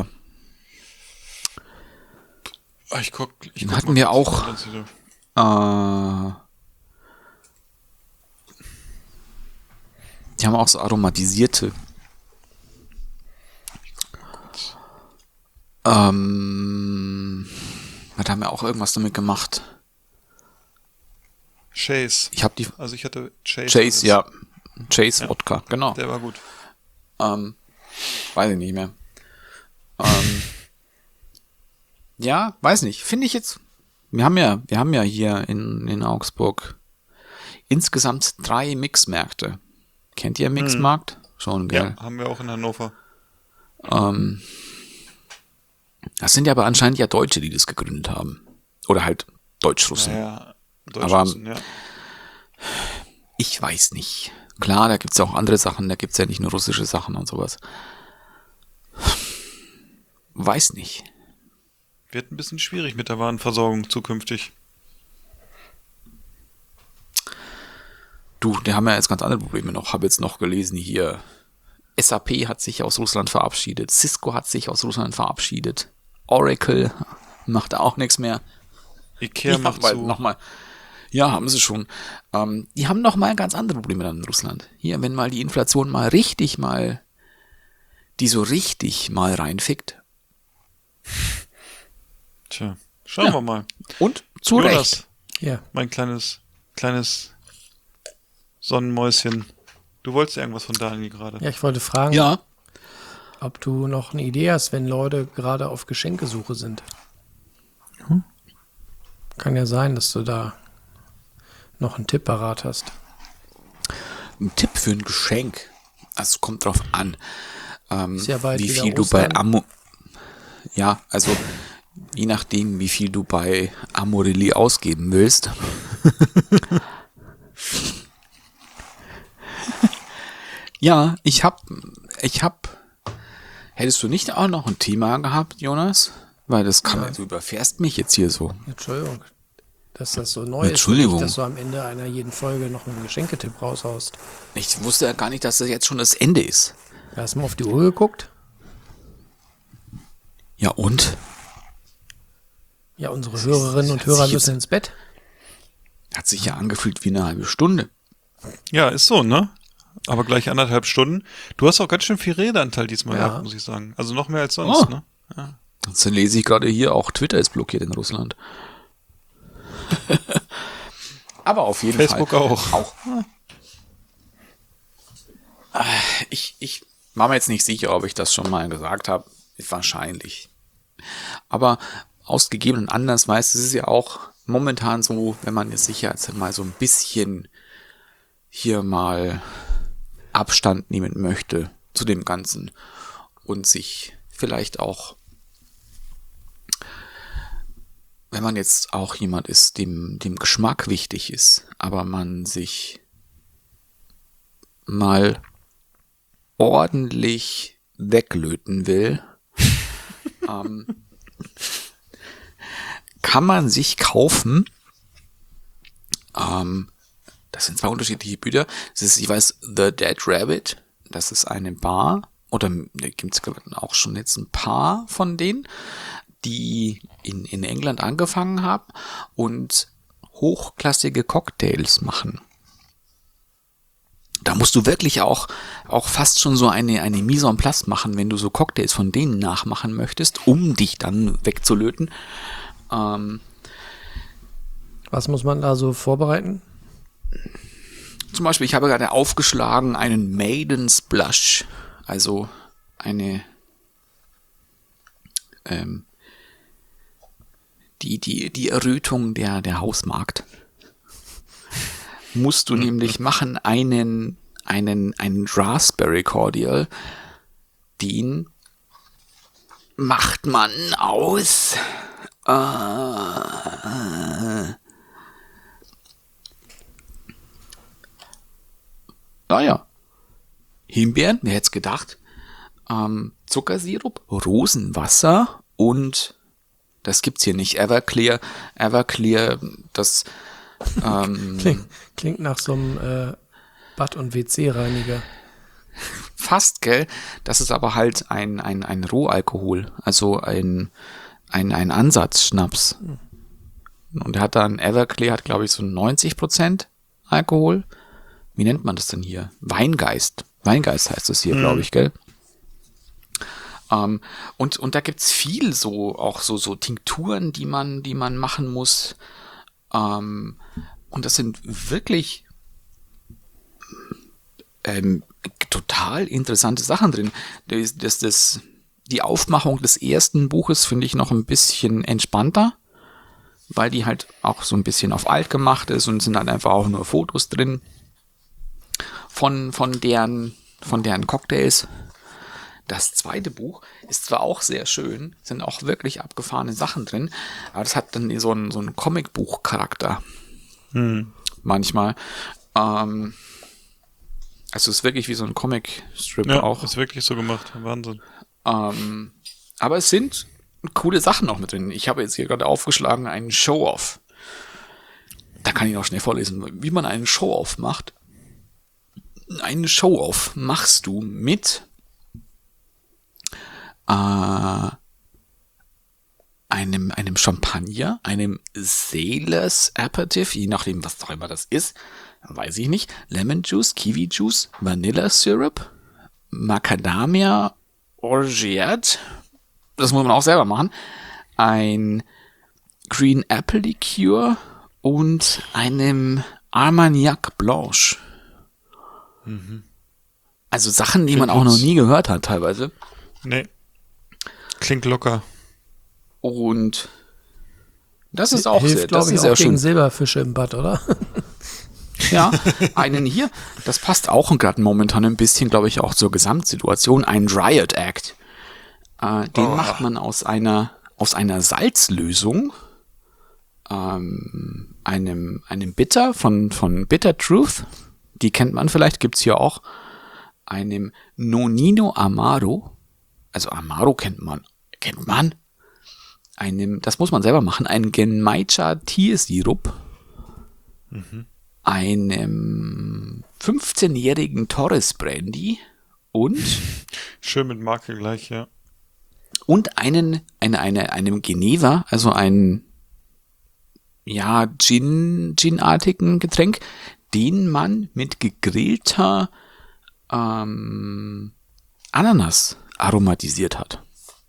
Ah, ich guck, ich Den guck hatten mal wir kurz, auch. was das wieder- äh, die haben auch so aromatisierte. Ähm, da haben wir auch irgendwas damit gemacht. Chase. Ich habe die Also ich hatte Chase. Chase, ja. Chase Ja. Wodka, genau. Der war gut. Ähm, weiß ich nicht mehr. Ähm, ja, weiß nicht. Finde ich jetzt. Wir haben ja, wir haben ja hier in, in Augsburg insgesamt drei Mixmärkte. Kennt ihr Mixmarkt? Schon, gell? Ja, haben wir auch in Hannover. Ähm, das sind ja aber anscheinend ja Deutsche, die das gegründet haben. Oder halt Deutsch-Russen. Naja, Aber- Deutschrussen, ja. Ich weiß nicht. Klar, da gibt's ja auch andere Sachen, da gibt's ja nicht nur russische Sachen und sowas. Weiß nicht. Wird ein bisschen schwierig mit der Warenversorgung zukünftig. Du, die haben ja jetzt ganz andere Probleme noch. Habe jetzt noch gelesen hier. S A P hat sich aus Russland verabschiedet. Cisco hat sich aus Russland verabschiedet. Oracle macht auch nichts mehr. Ikea Die macht haben zu. noch mal, ja, haben sie schon. Ähm, die haben noch mal ganz andere Probleme dann in Russland. Hier, wenn mal die Inflation mal richtig mal, die so richtig mal reinfickt. Tja, schauen Ja. wir mal. Und zu Jonas, Recht. Ja. mein kleines, kleines Sonnenmäuschen. Du wolltest irgendwas von Daniel gerade. Ja, ich wollte fragen, Ja. ob du noch eine Idee hast, wenn Leute gerade auf Geschenkesuche sind. Kann ja sein, dass du da noch einen Tipp parat hast. Ein Tipp für ein Geschenk. Also kommt drauf an, ähm, Ist ja bald wie wieder viel du bei Ostern. Amo. Ja, also je nachdem, wie viel du bei Amorelie ausgeben willst. Ja, ich hab, ich hab. Hättest du nicht auch noch ein Thema gehabt, Jonas? Weil das kann, Ja. du überfährst mich jetzt hier so. Entschuldigung, dass das so neu Entschuldigung. ist, dass du am Ende einer jeden Folge noch einen Geschenketipp raushaust. Ich wusste ja gar nicht, dass das jetzt schon das Ende ist. Hast du mal auf die Uhr geguckt? Ja und? Ja, unsere Hörerinnen und hat Hörer sich jetzt- müssen ins Bett. Hat sich ja angefühlt wie eine halbe Stunde. Ja, ist so, ne? Aber gleich anderthalb Stunden. Du hast auch ganz schön viel Redeanteil diesmal Ja. gehabt, muss ich sagen. Also noch mehr als sonst, Oh. ne? Ja. Jetzt lese ich gerade hier, auch Twitter ist blockiert in Russland. Aber auf jeden Facebook Fall. auch. auch. Ich, ich war mir jetzt nicht sicher, ob ich das schon mal gesagt habe. Wahrscheinlich. Aber aus gegebenen Anlass weiß, es ist ja auch momentan so, wenn man jetzt sicher jetzt mal so ein bisschen hier mal Abstand nehmen möchte zu dem Ganzen und sich vielleicht auch, wenn man jetzt auch jemand ist, dem, dem Geschmack wichtig ist, aber man sich mal ordentlich weglöten will, ähm, kann man sich kaufen. Ähm, das sind zwei unterschiedliche Bücher. Das ist, ich weiß, The Dead Rabbit. Das ist eine Bar. Oder gibt es auch schon jetzt ein paar von denen, die in, in England angefangen haben und hochklassige Cocktails machen. Da musst du wirklich auch, auch fast schon so eine, eine Mise en place machen, wenn du so Cocktails von denen nachmachen möchtest, um dich dann wegzulöten. Ähm, Was muss man da so vorbereiten? Zum Beispiel, ich habe gerade aufgeschlagen einen Maiden's Blush, also eine ähm, die, die, die Errötung der, der Hausmagd. Musst du nämlich machen einen, einen, einen Raspberry Cordial, den macht man aus äh, naja, Himbeeren, wer hätte es gedacht, ähm, Zuckersirup, Rosenwasser und das gibt's hier nicht, Everclear, Everclear, das ähm, Klingt, klingt nach so einem äh, Bad- und W C-Reiniger. Fast, gell? Das ist aber halt ein, ein, ein Rohalkohol, also ein, ein, ein Ansatzschnaps. Und er hat dann, Everclear hat, glaube ich, so neunzig Prozent Alkohol. Wie nennt man das denn hier? Weingeist. Weingeist heißt das hier, mhm. glaube ich, gell? Ähm, und, und da gibt's viel so, auch so, so Tinkturen, die man, die man machen muss. Ähm, und das sind wirklich ähm, total interessante Sachen drin. Das, das, das, die Aufmachung des ersten Buches finde ich noch ein bisschen entspannter, weil die halt auch so ein bisschen auf alt gemacht ist und sind halt einfach auch nur Fotos drin von, von deren, von deren Cocktails. Das zweite Buch ist zwar auch sehr schön, sind auch wirklich abgefahrene Sachen drin, aber das hat dann so einen, so einen Comicbuch-Charakter. Hm. Manchmal. Ähm, also es ist wirklich wie so ein Comic-Strip ja, auch. Ist wirklich so gemacht. Wahnsinn. Ähm, aber es sind coole Sachen noch mit drin. Ich habe jetzt hier gerade aufgeschlagen, einen Show-Off. Da kann ich noch schnell vorlesen, wie man einen Show-Off macht. Einen Show-Off machst du mit äh, einem, einem Champagner, einem Sailor's Aperitif, je nachdem, was auch immer das ist, weiß ich nicht, Lemon Juice, Kiwi Juice, Vanilla Syrup, Macadamia Orgeat, das muss man auch selber machen, ein Green Apple Liqueur und einem Armagnac Blanche. Mhm. Also Sachen, die Klingt man auch noch nie gehört hat teilweise. Nee. Klingt locker. Und das ist auch Hilft, sehr, das ich, ist auch sehr gegen schön. Silberfische im Bad, oder? Ja, einen hier, das passt auch gerade momentan ein bisschen, glaube ich, auch zur Gesamtsituation, ein Dryad Act. Äh, den oh. macht man aus einer, aus einer Salzlösung, ähm, einem, einem Bitter von, von Bitter Truth, die kennt man vielleicht, gibt's hier auch, einem Nonino Amaro, also Amaro kennt man, kennt man, einem, das muss man selber machen, einen Genmaicha Tiersirup, mhm. einem fünfzehnjährigen Torres Brandy und schön mit Marke gleich, ja. Und einen, eine, eine, einem Geneva, also ein ja, Gin, Gin-artigen Getränk, den man mit gegrillter ähm, Ananas aromatisiert hat.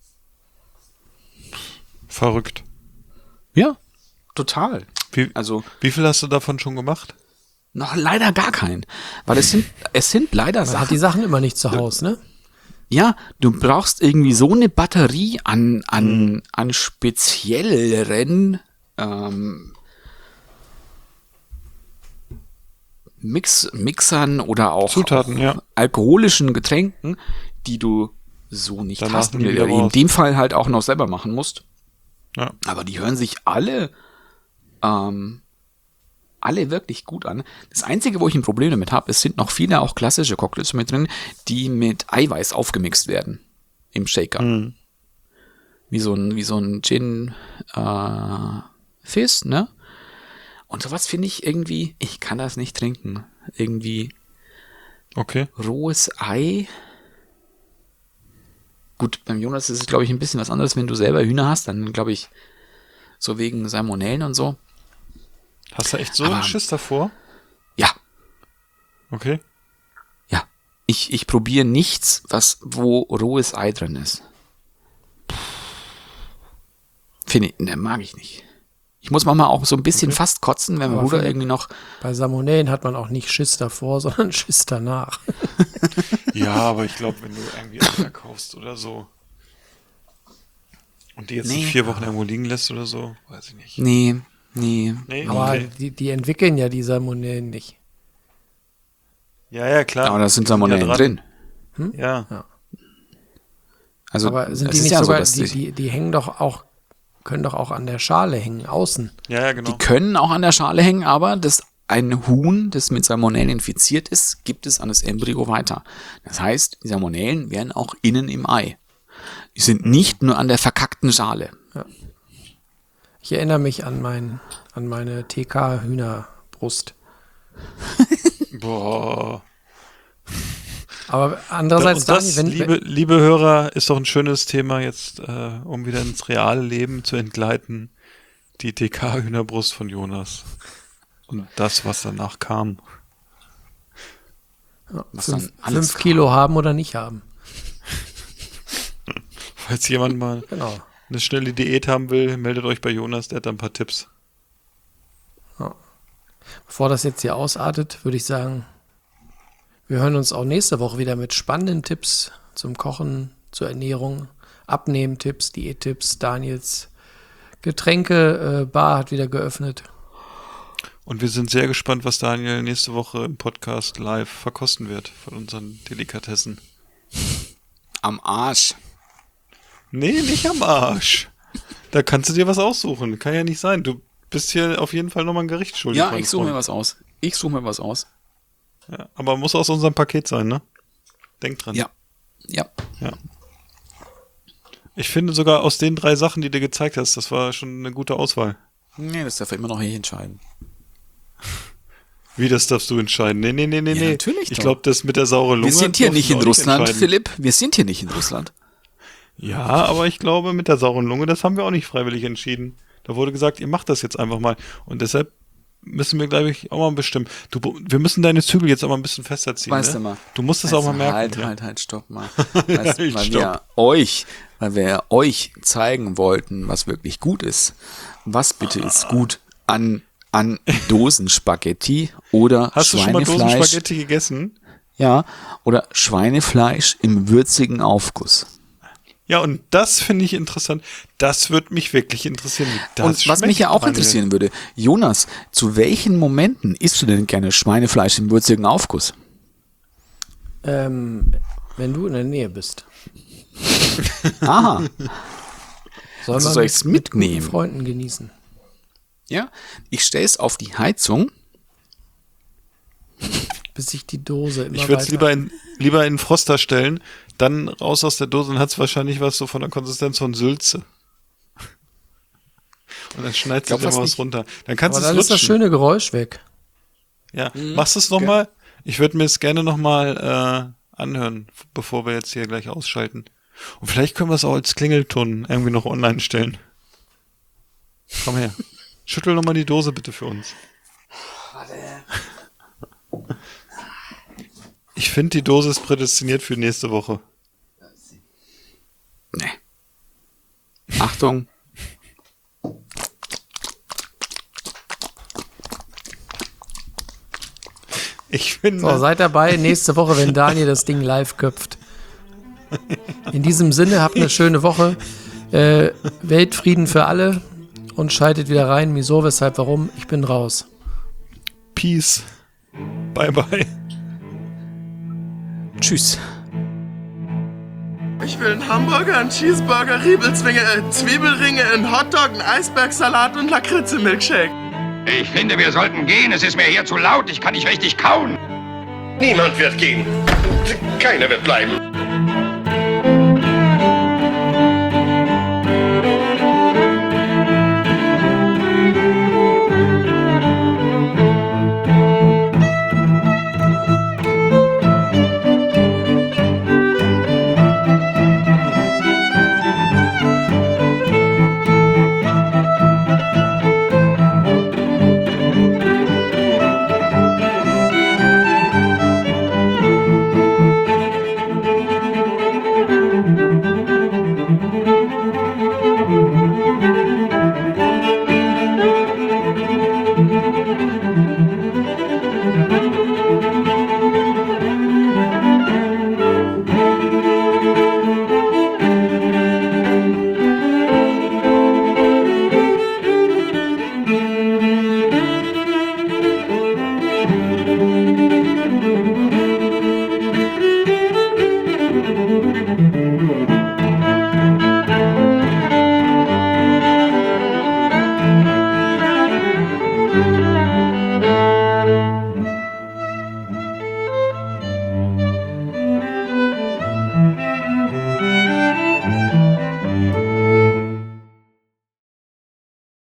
Verrückt. Ja, total. Wie, also, wie viel hast du davon schon gemacht? Noch leider gar keinen. Weil es sind, es sind leider Man Sachen. hat die Sachen immer nicht zu Hause, ne? Ja, du brauchst irgendwie so eine Batterie an, an, mhm. an spezielleren ähm, Mix, Mixern oder auch, Zutaten, auch ja. alkoholischen Getränken, die du so nicht Danach hast. nie In wieder raus. dem Fall halt auch noch selber machen musst. Ja. Aber die hören sich alle ähm, alle wirklich gut an. Das Einzige, wo ich ein Problem damit habe, es sind noch viele auch klassische Cocktails mit drin, die mit Eiweiß aufgemixt werden im Shaker. Mhm. Wie so ein, wie so ein Gin äh, Fizz, ne? Und sowas finde ich irgendwie, ich kann das nicht trinken. Irgendwie Okay. rohes Ei. Gut, beim Jonas ist es, glaube ich, ein bisschen was anderes, wenn du selber Hühner hast, dann glaube ich, so wegen Salmonellen und so. Hast du echt so Aber- einen Schiss davor? Ja, Okay. ja. Ich, ich probiere nichts, was, wo rohes Ei drin ist. Finde ich, ne, mag ich nicht. Ich muss manchmal auch so ein bisschen Okay. fast kotzen, wenn mein Aber Bruder für- irgendwie noch, Bei Salmonellen hat man auch nicht Schiss davor, sondern Schiss danach. Ja, aber ich glaube, wenn du irgendwie Eier kaufst oder so und die jetzt Nee. nicht vier Wochen irgendwo liegen lässt oder so, weiß ich nicht. nee, nee. Nee, Aber okay. die, die entwickeln ja die Salmonellen nicht. Ja, ja, klar. Aber da sind Die ja Salmonellen dran. drin. Ja. Also, Aber sind es die ist nicht ja so, sogar, dass die, die, die, die hängen doch auch, können doch auch an der Schale hängen, außen. Ja, ja, genau. die können auch an der Schale hängen, aber das ein Huhn, das mit Salmonellen infiziert ist, gibt es an das Embryo weiter. Das heißt, die Salmonellen wären auch innen im Ei. Die sind nicht nur an der verkackten Schale. Ich erinnere mich an, mein, an meine T K-Hühnerbrust. Boah. Aber andererseits, Und das, Daniel, wenn, liebe, liebe Hörer, ist doch ein schönes Thema jetzt, äh, um wieder ins reale Leben zu entgleiten. Die D K-Hühnerbrust von Jonas. Und das, was danach kam. wenn, Was fünf, dann alles fünf Kilo haben oder nicht haben. Falls jemand mal Genau. eine schnelle Diät haben will, meldet euch bei Jonas, der hat da ein paar Tipps. Bevor das jetzt hier ausartet, würde ich sagen, wir hören uns auch nächste Woche wieder mit spannenden Tipps zum Kochen, zur Ernährung, Abnehmen-Tipps, Diät-Tipps. Daniels Getränke-Bar hat wieder geöffnet. Und wir sind sehr gespannt, was Daniel nächste Woche im Podcast live verkosten wird von unseren Delikatessen. Am Arsch. Nee, nicht am Arsch. Da kannst du dir was aussuchen. Kann ja nicht sein. Du bist hier auf jeden Fall nochmal ein Gericht schuldig. Ja, mein ich suche mir Freund. was aus. Ich suche mir was aus. Ja, aber muss aus unserem Paket sein, ne? Denk dran. Ja. Ja. Ja. Ich finde sogar aus den drei Sachen, die du gezeigt hast, das war schon eine gute Auswahl. Nee, das darf immer noch nicht entscheiden. Wie, das darfst du entscheiden? Nee, nee, nee, nee, Ja, nee. natürlich Ich doch. glaube, das mit der saure Lunge. Wir sind hier darfst nicht du in auch Russland, entscheiden. Philipp. Wir sind hier nicht in Russland. Ja, aber ich glaube, mit der sauren Lunge, das haben wir auch nicht freiwillig entschieden. Da wurde gesagt, ihr macht das jetzt einfach mal. Und deshalb müssen wir, glaube ich, auch mal bestimmen. Du, wir müssen deine Zügel jetzt auch mal ein bisschen fester ziehen. Weißt ne? du mal. Du musst es Weißt auch mal du, merken. Halt, ja. halt, halt, stopp mal. Weißt, ich weil stopp. wir euch, weil wir euch zeigen wollten, was wirklich gut ist. Was bitte ist gut an, an Dosenspaghetti oder Hast du schon mal Schweinefleisch? Dosenspaghetti gegessen? Ja, oder Schweinefleisch im würzigen Aufguss. Ja, und das finde ich interessant. Das würde mich wirklich interessieren. Wie das Und was mich schmeckt, ja auch Daniel. interessieren würde, Jonas, zu welchen Momenten isst du denn gerne Schweinefleisch im würzigen Aufguss? Ähm, wenn du in der Nähe bist. Aha, Soll Also man soll mit- ich's mit guten mitnehmen? Freunden genießen. ja. Ich stelle es auf die Heizung. Bis sich die Dose immer Ich würde es weiter- lieber in, lieber in den Froster stellen, dann raus aus der Dose und hat es wahrscheinlich was so von der Konsistenz von Sülze. Und dann schneidest glaub du dir fast mal was nicht. runter. Dann kannst Aber du es dann ist das lutschen. schöne Geräusch weg. Ja, machst du es nochmal? Ich würde mir es gerne nochmal äh, anhören, f- bevor wir jetzt hier gleich ausschalten. Und vielleicht können wir es auch als Klingelton irgendwie noch online stellen. Komm her. Schüttel nochmal die Dose bitte für uns. Ich finde, die Dose ist prädestiniert für nächste Woche. Nee. Achtung. Ich finde, So, seid dabei nächste Woche, wenn Daniel das Ding live köpft. In diesem Sinne, habt eine schöne Woche. Äh, Weltfrieden für alle und schaltet wieder rein. Wieso, weshalb, warum? Ich bin raus. Peace. Bye, bye. Tschüss. Ich will einen Hamburger, einen Cheeseburger, Riebelzwinge, äh, Zwiebelringe, einen Hotdog, einen Eisbergsalat und Lakritze-Milkshake. Ich finde, wir sollten gehen. Es ist mir hier zu laut. Ich kann nicht richtig kauen. Niemand wird gehen. Keiner wird bleiben.